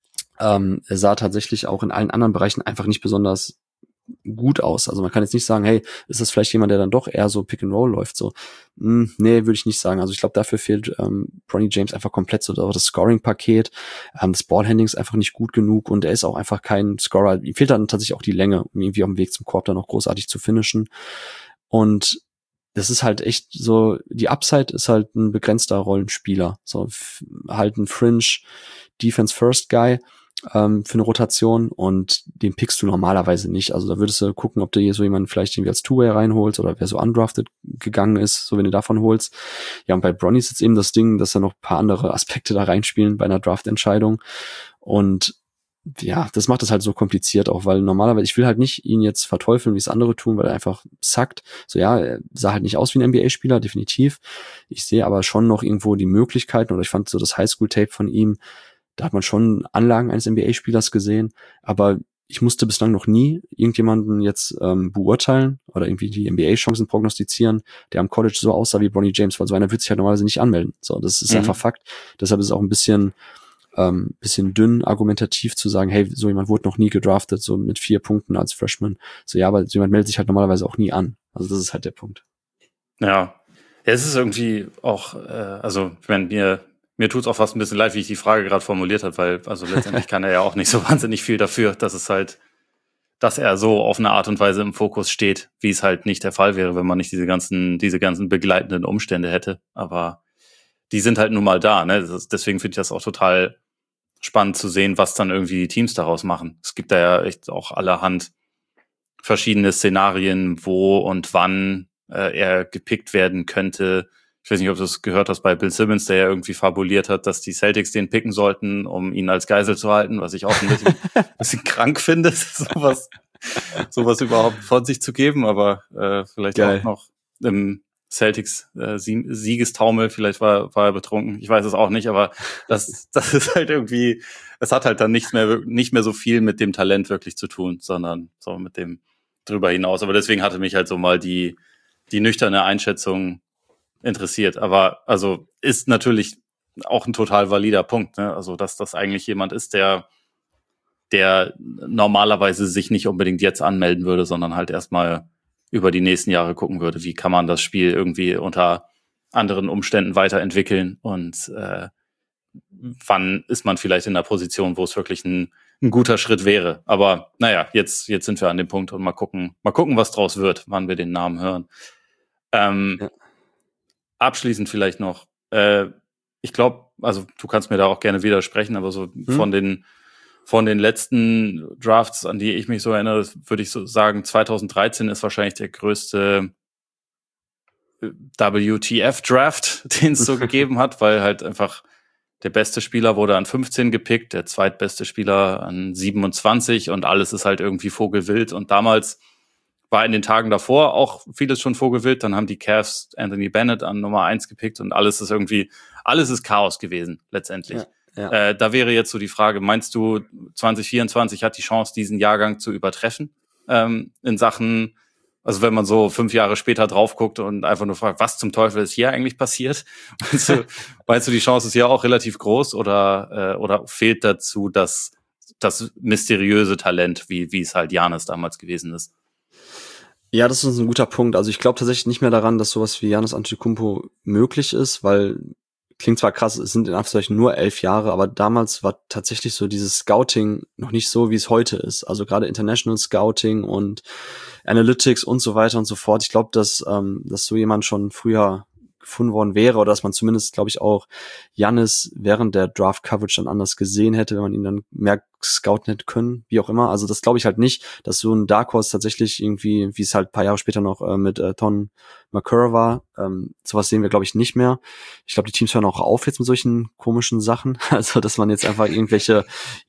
Er sah tatsächlich auch in allen anderen Bereichen einfach nicht besonders gut aus. Also man kann jetzt nicht sagen, hey, ist das vielleicht jemand, der dann doch eher so Pick and Roll läuft? So, nee, würde ich nicht sagen. Also ich glaube, dafür fehlt Bronny James einfach komplett so das Scoring-Paket. Das Ballhandling ist einfach nicht gut genug und er ist auch einfach kein Scorer. Ihm fehlt dann tatsächlich auch die Länge, um irgendwie auf dem Weg zum Korb dann noch großartig zu finishen. Und das ist halt echt so, die Upside ist halt ein begrenzter Rollenspieler. So halt ein Fringe Defense First Guy für eine Rotation und den pickst du normalerweise nicht. Also da würdest du gucken, ob du hier so jemanden vielleicht irgendwie als Two-Way reinholst oder wer so undrafted gegangen ist, so wenn du davon holst. Ja, und bei Bronny ist jetzt eben das Ding, dass da noch ein paar andere Aspekte da reinspielen bei einer Draft-Entscheidung und ja, das macht es halt so kompliziert auch, weil normalerweise, ich will halt nicht ihn jetzt verteufeln, wie es andere tun, weil er einfach sackt. So ja, er sah halt nicht aus wie ein NBA-Spieler, definitiv. Ich sehe aber schon noch irgendwo die Möglichkeiten oder ich fand so das Highschool-Tape von ihm, da hat man schon Anlagen eines NBA-Spielers gesehen, aber ich musste bislang noch nie irgendjemanden jetzt beurteilen oder irgendwie die NBA-Chancen prognostizieren, der am College so aussah wie Bronny James, weil so einer wird sich halt normalerweise nicht anmelden. So, das ist einfach Fakt. Deshalb ist es auch ein bisschen dünn argumentativ zu sagen, hey, so jemand wurde noch nie gedraftet, so mit 4 Punkten als Freshman. So ja, aber so jemand meldet sich halt normalerweise auch nie an. Also das ist halt der Punkt. Ja, es ist irgendwie auch, also wenn mir tut's auch fast ein bisschen leid, wie ich die Frage gerade formuliert habe, weil also letztendlich kann er ja auch nicht so wahnsinnig viel dafür, dass er so auf eine Art und Weise im Fokus steht, wie es halt nicht der Fall wäre, wenn man nicht diese ganzen begleitenden Umstände hätte. Aber die sind halt nun mal da, ne? Deswegen finde ich das auch total spannend zu sehen, was dann irgendwie die Teams daraus machen. Es gibt da ja echt auch allerhand verschiedene Szenarien, wo und wann er gepickt werden könnte. Ich weiß nicht, ob du es gehört hast bei Bill Simmons, der ja irgendwie fabuliert hat, dass die Celtics den picken sollten, um ihn als Geisel zu halten, was ich auch ein bisschen krank finde, sowas überhaupt von sich zu geben, aber vielleicht Geil. auch noch im Celtics Siegestaumel, vielleicht war er betrunken, ich weiß es auch nicht, aber das ist halt irgendwie, es hat halt dann nicht mehr so viel mit dem Talent wirklich zu tun, sondern so mit dem drüber hinaus. Aber deswegen hatte mich halt so mal die nüchterne Einschätzung interessiert. Aber also ist natürlich auch ein total valider Punkt, ne? Also dass das eigentlich jemand ist, der normalerweise sich nicht unbedingt jetzt anmelden würde, sondern halt erstmal über die nächsten Jahre gucken würde, wie kann man das Spiel irgendwie unter anderen Umständen weiterentwickeln und wann ist man vielleicht in einer Position, wo es wirklich ein guter Schritt wäre. Aber naja, jetzt sind wir an dem Punkt und mal gucken, was draus wird, wann wir den Namen hören. Ja. Abschließend vielleicht noch, ich glaube, also du kannst mir da auch gerne widersprechen, aber so von den letzten Drafts, an die ich mich so erinnere, würde ich so sagen, 2013 ist wahrscheinlich der größte WTF-Draft, den es so gegeben hat, weil halt einfach der beste Spieler wurde an 15 gepickt, der zweitbeste Spieler an 27 und alles ist halt irgendwie vogelwild. Und damals war in den Tagen davor auch vieles schon vogelwild. Dann haben die Cavs Anthony Bennett an Nummer 1 gepickt und alles ist Chaos gewesen, letztendlich. Ja. Da wäre jetzt so die Frage, meinst du, 2024 hat die Chance, diesen Jahrgang zu übertreffen? In Sachen, also wenn man so 5 Jahre später drauf guckt und einfach nur fragt, was zum Teufel ist hier eigentlich passiert? Meinst du, die Chance ist hier auch relativ groß oder fehlt dazu das mysteriöse Talent, wie es halt Giannis damals gewesen ist? Ja, das ist ein guter Punkt. Also ich glaube tatsächlich nicht mehr daran, dass sowas wie Giannis Antetokounmpo möglich ist, weil klingt zwar krass, es sind in Anführungszeichen nur 11 Jahre, aber damals war tatsächlich so dieses Scouting noch nicht so, wie es heute ist. Also gerade International Scouting und Analytics und so weiter und so fort. Ich glaube, dass so jemand schon früher gefunden worden wäre oder dass man zumindest, glaube ich, auch Giannis während der Draft-Coverage dann anders gesehen hätte, wenn man ihn dann mehr scouten hätte können, wie auch immer. Also das glaube ich halt nicht, dass so ein Dark Horse tatsächlich irgendwie, wie es halt ein paar Jahre später noch mit Ton McCurry war, sowas sehen wir, glaube ich, nicht mehr. Ich glaube, die Teams hören auch auf jetzt mit solchen komischen Sachen. Also, dass man jetzt einfach irgendwelche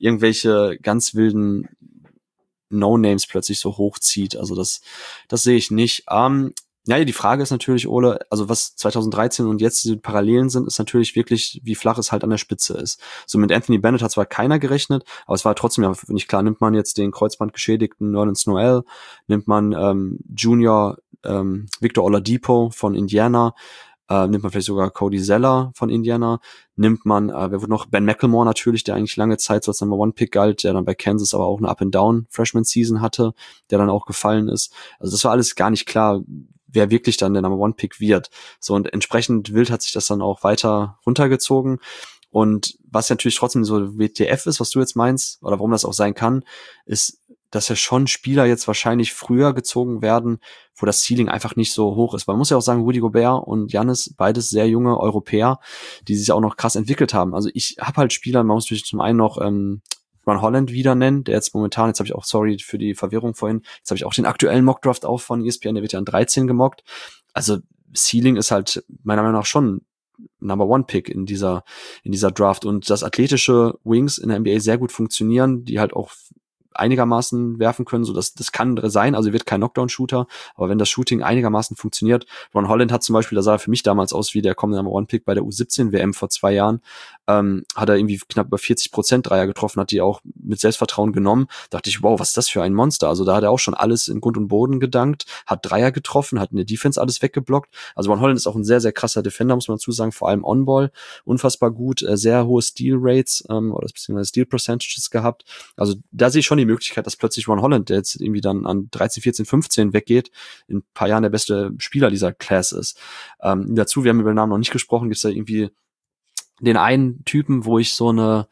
ganz wilden No-Names plötzlich so hochzieht. Also das sehe ich nicht. Ja, die Frage ist natürlich, Ole, also was 2013 und jetzt die Parallelen sind, ist natürlich wirklich, wie flach es halt an der Spitze ist. So mit Anthony Bennett hat zwar keiner gerechnet, aber es war trotzdem ja nicht klar, nimmt man jetzt den kreuzbandgeschädigten Nerlens Noel, nimmt man Junior Victor Oladipo von Indiana, nimmt man vielleicht sogar Cody Zeller von Indiana, nimmt man, wer wurde noch, Ben McLemore natürlich, der eigentlich lange Zeit so als Number One Pick galt, der dann bei Kansas aber auch eine Up-and-Down Freshman Season hatte, der dann auch gefallen ist. Also das war alles gar nicht klar, wer wirklich dann der Number One Pick wird. So, und entsprechend wild hat sich das dann auch weiter runtergezogen. Und was natürlich trotzdem so WTF ist, was du jetzt meinst, oder warum das auch sein kann, ist, dass ja schon Spieler jetzt wahrscheinlich früher gezogen werden, wo das Ceiling einfach nicht so hoch ist. Man muss ja auch sagen, Rudy Gobert und Giannis, beides sehr junge Europäer, die sich auch noch krass entwickelt haben. Also ich habe halt Spieler, man muss natürlich zum einen noch Ron Holland wieder nennen, der jetzt momentan, jetzt habe ich auch, sorry für die Verwirrung vorhin, jetzt habe ich auch den aktuellen Mockdraft auf von ESPN, der wird ja an 13 gemockt. Also Ceiling ist halt meiner Meinung nach schon Number One Pick in dieser Draft, und dass athletische Wings in der NBA sehr gut funktionieren, die halt auch einigermaßen werfen können, so das kann sein, also wird kein Knockdown-Shooter, aber wenn das Shooting einigermaßen funktioniert, Ron Holland hat zum Beispiel, da sah er für mich damals aus wie der kommende Number One Pick bei der U17-WM vor 2 Jahren, hat er irgendwie knapp über 40% Dreier getroffen, hat die auch mit Selbstvertrauen genommen, dachte ich, wow, was ist das für ein Monster, also da hat er auch schon alles in Grund und Boden gedankt, hat Dreier getroffen, hat in der Defense alles weggeblockt, also Ron Holland ist auch ein sehr, sehr krasser Defender, muss man dazu sagen, vor allem On-Ball, unfassbar gut, sehr hohe Steal-Rates, oder beziehungsweise Steal-Percentages gehabt, also da sehe ich schon die Möglichkeit, dass plötzlich Ron Holland, der jetzt irgendwie dann an 13, 14, 15 weggeht, in ein paar Jahren der beste Spieler dieser Class ist. Dazu, wir haben über den Namen noch nicht gesprochen, gibt es da irgendwie den einen Typen, wo ich so eine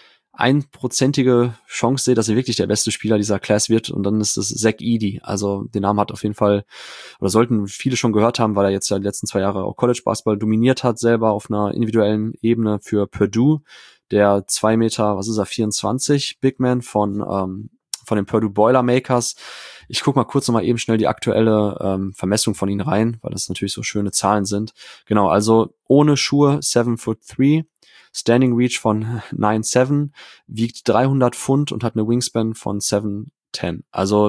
1%ige Chance sehe, dass er wirklich der beste Spieler dieser Class wird, und dann ist es Zach Edey. Also den Namen hat auf jeden Fall, oder sollten viele schon gehört haben, weil er jetzt ja die letzten 2 Jahre auch College Basketball dominiert hat, selber auf einer individuellen Ebene für Purdue. Der 2 Meter, 24 Big Man von den Purdue Boilermakers. Ich gucke mal kurz nochmal eben schnell die aktuelle Vermessung von ihnen rein, weil das natürlich so schöne Zahlen sind. Genau, also ohne Schuhe 7'3", Standing Reach von 9'7", wiegt 300 Pfund und hat eine Wingspan von 7'10". Also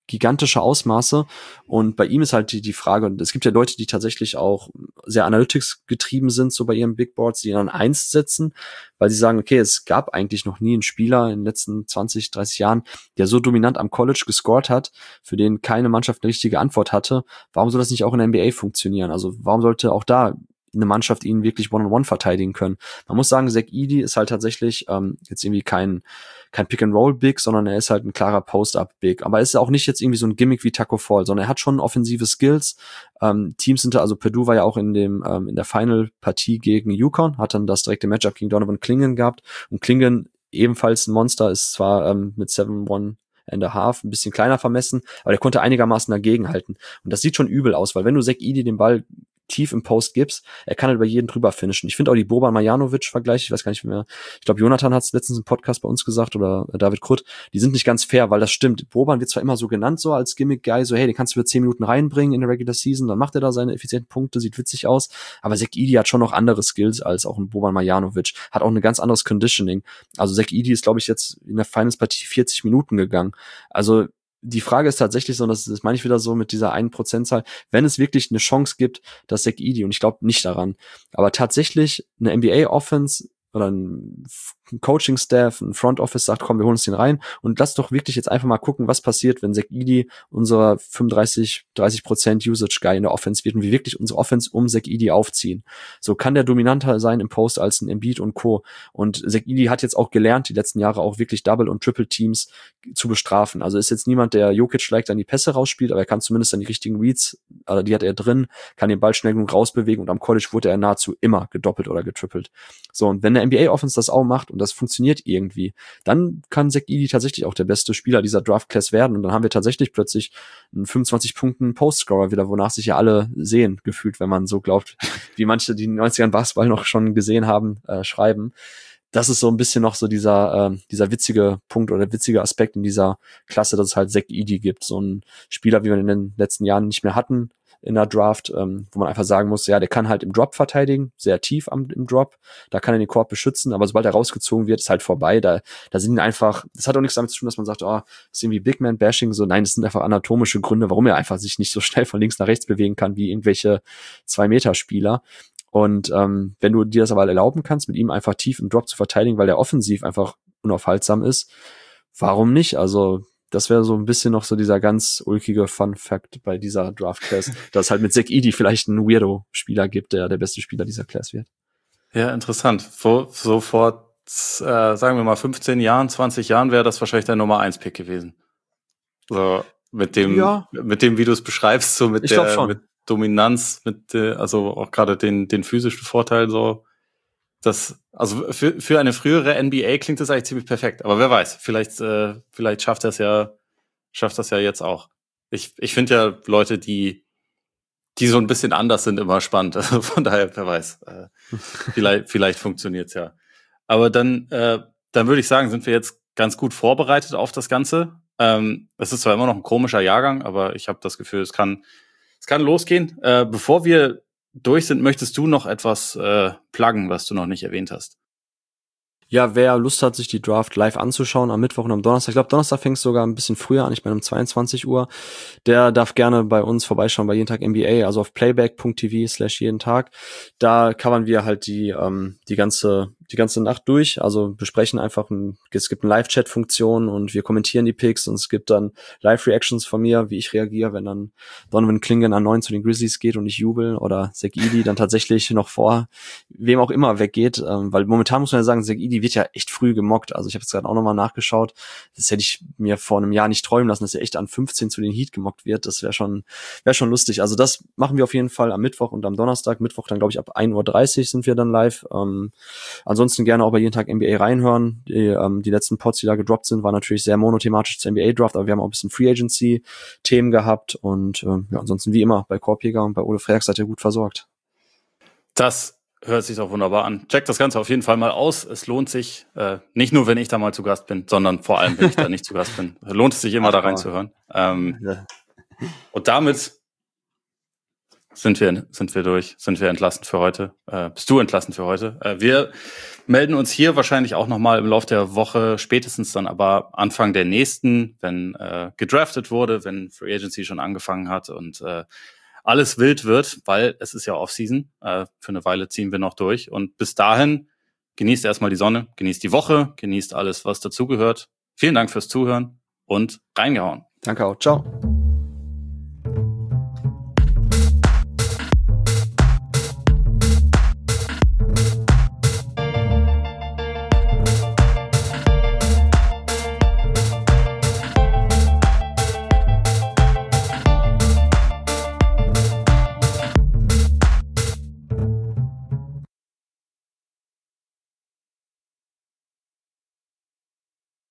gigantische Ausmaße. Und bei ihm ist halt die Frage, und es gibt ja Leute, die tatsächlich auch sehr Analytics getrieben sind, so bei ihren Big Boards, die dann 1 setzen, weil sie sagen, okay, es gab eigentlich noch nie einen Spieler in den letzten 20, 30 Jahren, der so dominant am College gescored hat, für den keine Mannschaft eine richtige Antwort hatte. Warum soll das nicht auch in der NBA funktionieren? Also warum sollte auch da eine Mannschaft ihn wirklich One-on-One verteidigen können? Man muss sagen, Zach Edey ist halt tatsächlich jetzt irgendwie kein Pick-and-Roll-Big, sondern er ist halt ein klarer Post-Up-Big. Aber er ist auch nicht jetzt irgendwie so ein Gimmick wie Taco Fall, sondern er hat schon offensive Skills. Teams sind da, also Purdue war ja auch in der Final-Partie gegen UConn, hat dann das direkte Matchup gegen Donovan Clingan gehabt. Und Clingan, ebenfalls ein Monster, ist zwar mit 7-1 and a half ein bisschen kleiner vermessen, aber der konnte einigermaßen dagegenhalten. Und das sieht schon übel aus, weil wenn du Zach Edey den Ball tief im Post gibst, er kann halt über jeden drüber finishen. Ich finde auch die Boban-Marjanovic-Vergleiche, ich weiß gar nicht mehr, ich glaube, Jonathan hat es letztens im Podcast bei uns gesagt oder David Krutt, die sind nicht ganz fair, weil das stimmt. Boban wird zwar immer so genannt, so als Gimmick-Guy, so hey, den kannst du für 10 Minuten reinbringen in der Regular Season, dann macht er da seine effizienten Punkte, sieht witzig aus, aber Zach Edey hat schon noch andere Skills als auch ein Boban-Marjanovic, hat auch ein ganz anderes Conditioning. Also Zach Edey ist, glaube ich, jetzt in der Finals-Partie 40 Minuten gegangen. Also die Frage ist tatsächlich so, und das meine ich wieder so mit dieser 1%-Zahl, wenn es wirklich eine Chance gibt, dass Zach Edey, und ich glaube nicht daran, aber tatsächlich eine NBA-Offense oder ein Coaching-Staff, ein Front-Office sagt, komm, wir holen uns den rein und lass doch wirklich jetzt einfach mal gucken, was passiert, wenn Zach Edey unser 30% Usage-Guy in der Offense wird und wir wirklich unsere Offense um Zach Edey aufziehen. So kann der dominanter sein im Post als ein Embiid und Co. Und Zach Edey hat jetzt auch gelernt, die letzten Jahre auch wirklich Double- und Triple-Teams zu bestrafen. Also ist jetzt niemand, der Jokic-like dann die Pässe rausspielt, aber er kann zumindest dann die richtigen Reads, also die hat er drin, kann den Ball schnell genug rausbewegen und am College wurde er nahezu immer gedoppelt oder getrippelt. So, und wenn der NBA-Offense das auch macht und das funktioniert irgendwie, dann kann Zach Edey tatsächlich auch der beste Spieler dieser Draft-Class werden und dann haben wir tatsächlich plötzlich einen 25-Punkten-Post-Scorer wieder, wonach sich ja alle sehen, gefühlt, wenn man so glaubt, wie manche, die in den 90ern Basketball noch schon gesehen haben, schreiben. Das ist so ein bisschen noch so dieser witzige Punkt oder witzige Aspekt in dieser Klasse, dass es halt Zach Edey gibt. So ein Spieler, wie wir in den letzten Jahren nicht mehr hatten in der Draft, wo man einfach sagen muss, ja, der kann halt im Drop verteidigen, sehr tief im Drop, da kann er den Korb beschützen, aber sobald er rausgezogen wird, ist halt vorbei. Da sind einfach, das hat auch nichts damit zu tun, dass man sagt, oh, das ist irgendwie Big Man Bashing, so nein, das sind einfach anatomische Gründe, warum er einfach sich nicht so schnell von links nach rechts bewegen kann wie irgendwelche 2-Meter-Spieler. Und wenn du dir das aber erlauben kannst, mit ihm einfach tief im Drop zu verteidigen, weil er offensiv einfach unaufhaltsam ist, warum nicht? Also das wäre so ein bisschen noch so dieser ganz ulkige Fun-Fact bei dieser Draft-Class, dass es halt mit Zach Edey vielleicht einen Weirdo-Spieler gibt, der beste Spieler dieser Class wird. Ja, interessant. Vor sagen wir mal 15 Jahren, 20 Jahren wäre das wahrscheinlich der Nummer 1 Pick gewesen. So mit dem, wie du es beschreibst, so mit mit Dominanz, also auch gerade den physischen Vorteil so. Also für eine frühere NBA klingt das eigentlich ziemlich perfekt. Aber wer weiß, vielleicht schafft das ja jetzt auch. Ich finde ja Leute, die so ein bisschen anders sind, immer spannend. Also von daher, wer weiß. Vielleicht funktioniert's ja. Aber dann würde ich sagen, sind wir jetzt ganz gut vorbereitet auf das Ganze. Es ist zwar immer noch ein komischer Jahrgang, aber ich habe das Gefühl, es kann losgehen. Bevor wir durch sind, möchtest du noch etwas pluggen, was du noch nicht erwähnt hast? Ja, wer Lust hat, sich die Draft live anzuschauen am Mittwoch und am Donnerstag, ich glaube, Donnerstag fängt es sogar ein bisschen früher an, ich meine um 22 Uhr, der darf gerne bei uns vorbeischauen bei Jeden Tag NBA, also auf playback.tv/jeden Tag. Da covern wir halt die ganze Nacht durch, also besprechen einfach, es gibt eine Live-Chat-Funktion und wir kommentieren die Picks und es gibt dann Live-Reactions von mir, wie ich reagiere, wenn dann Donovan Clingan an 9 zu den Grizzlies geht und ich jubel oder Zach Edey dann tatsächlich noch vor wem auch immer weggeht, weil momentan muss man ja sagen, Zach Edey wird ja echt früh gemockt, also ich habe jetzt gerade auch nochmal nachgeschaut, das hätte ich mir vor einem Jahr nicht träumen lassen, dass er echt an 15 zu den Heat gemockt wird, das wäre schon lustig, also das machen wir auf jeden Fall am Mittwoch und am Donnerstag, Mittwoch dann glaube ich ab 1:30 Uhr sind wir dann live, ansonsten gerne auch bei Jeden Tag NBA reinhören. Die letzten Pods, die da gedroppt sind, waren natürlich sehr monothematisch zur NBA-Draft, aber wir haben auch ein bisschen Free Agency-Themen gehabt und ansonsten wie immer bei Korbjäger und bei Ole Freaks seid ihr gut versorgt. Das hört sich doch wunderbar an. Checkt das Ganze auf jeden Fall mal aus. Es lohnt sich, nicht nur, wenn ich da mal zu Gast bin, sondern vor allem, wenn ich da nicht zu Gast bin. Lohnt es sich immer, da reinzuhören. Und damit sind wir durch, sind wir entlassen für heute. Bist du entlassen für heute? Wir melden uns hier wahrscheinlich auch nochmal im Laufe der Woche, spätestens dann aber Anfang der nächsten, wenn gedraftet wurde, wenn Free Agency schon angefangen hat und alles wild wird, weil es ist ja Offseason. Für eine Weile ziehen wir noch durch. Und bis dahin genießt erstmal die Sonne, genießt die Woche, genießt alles, was dazugehört. Vielen Dank fürs Zuhören und reingehauen. Danke auch. Ciao.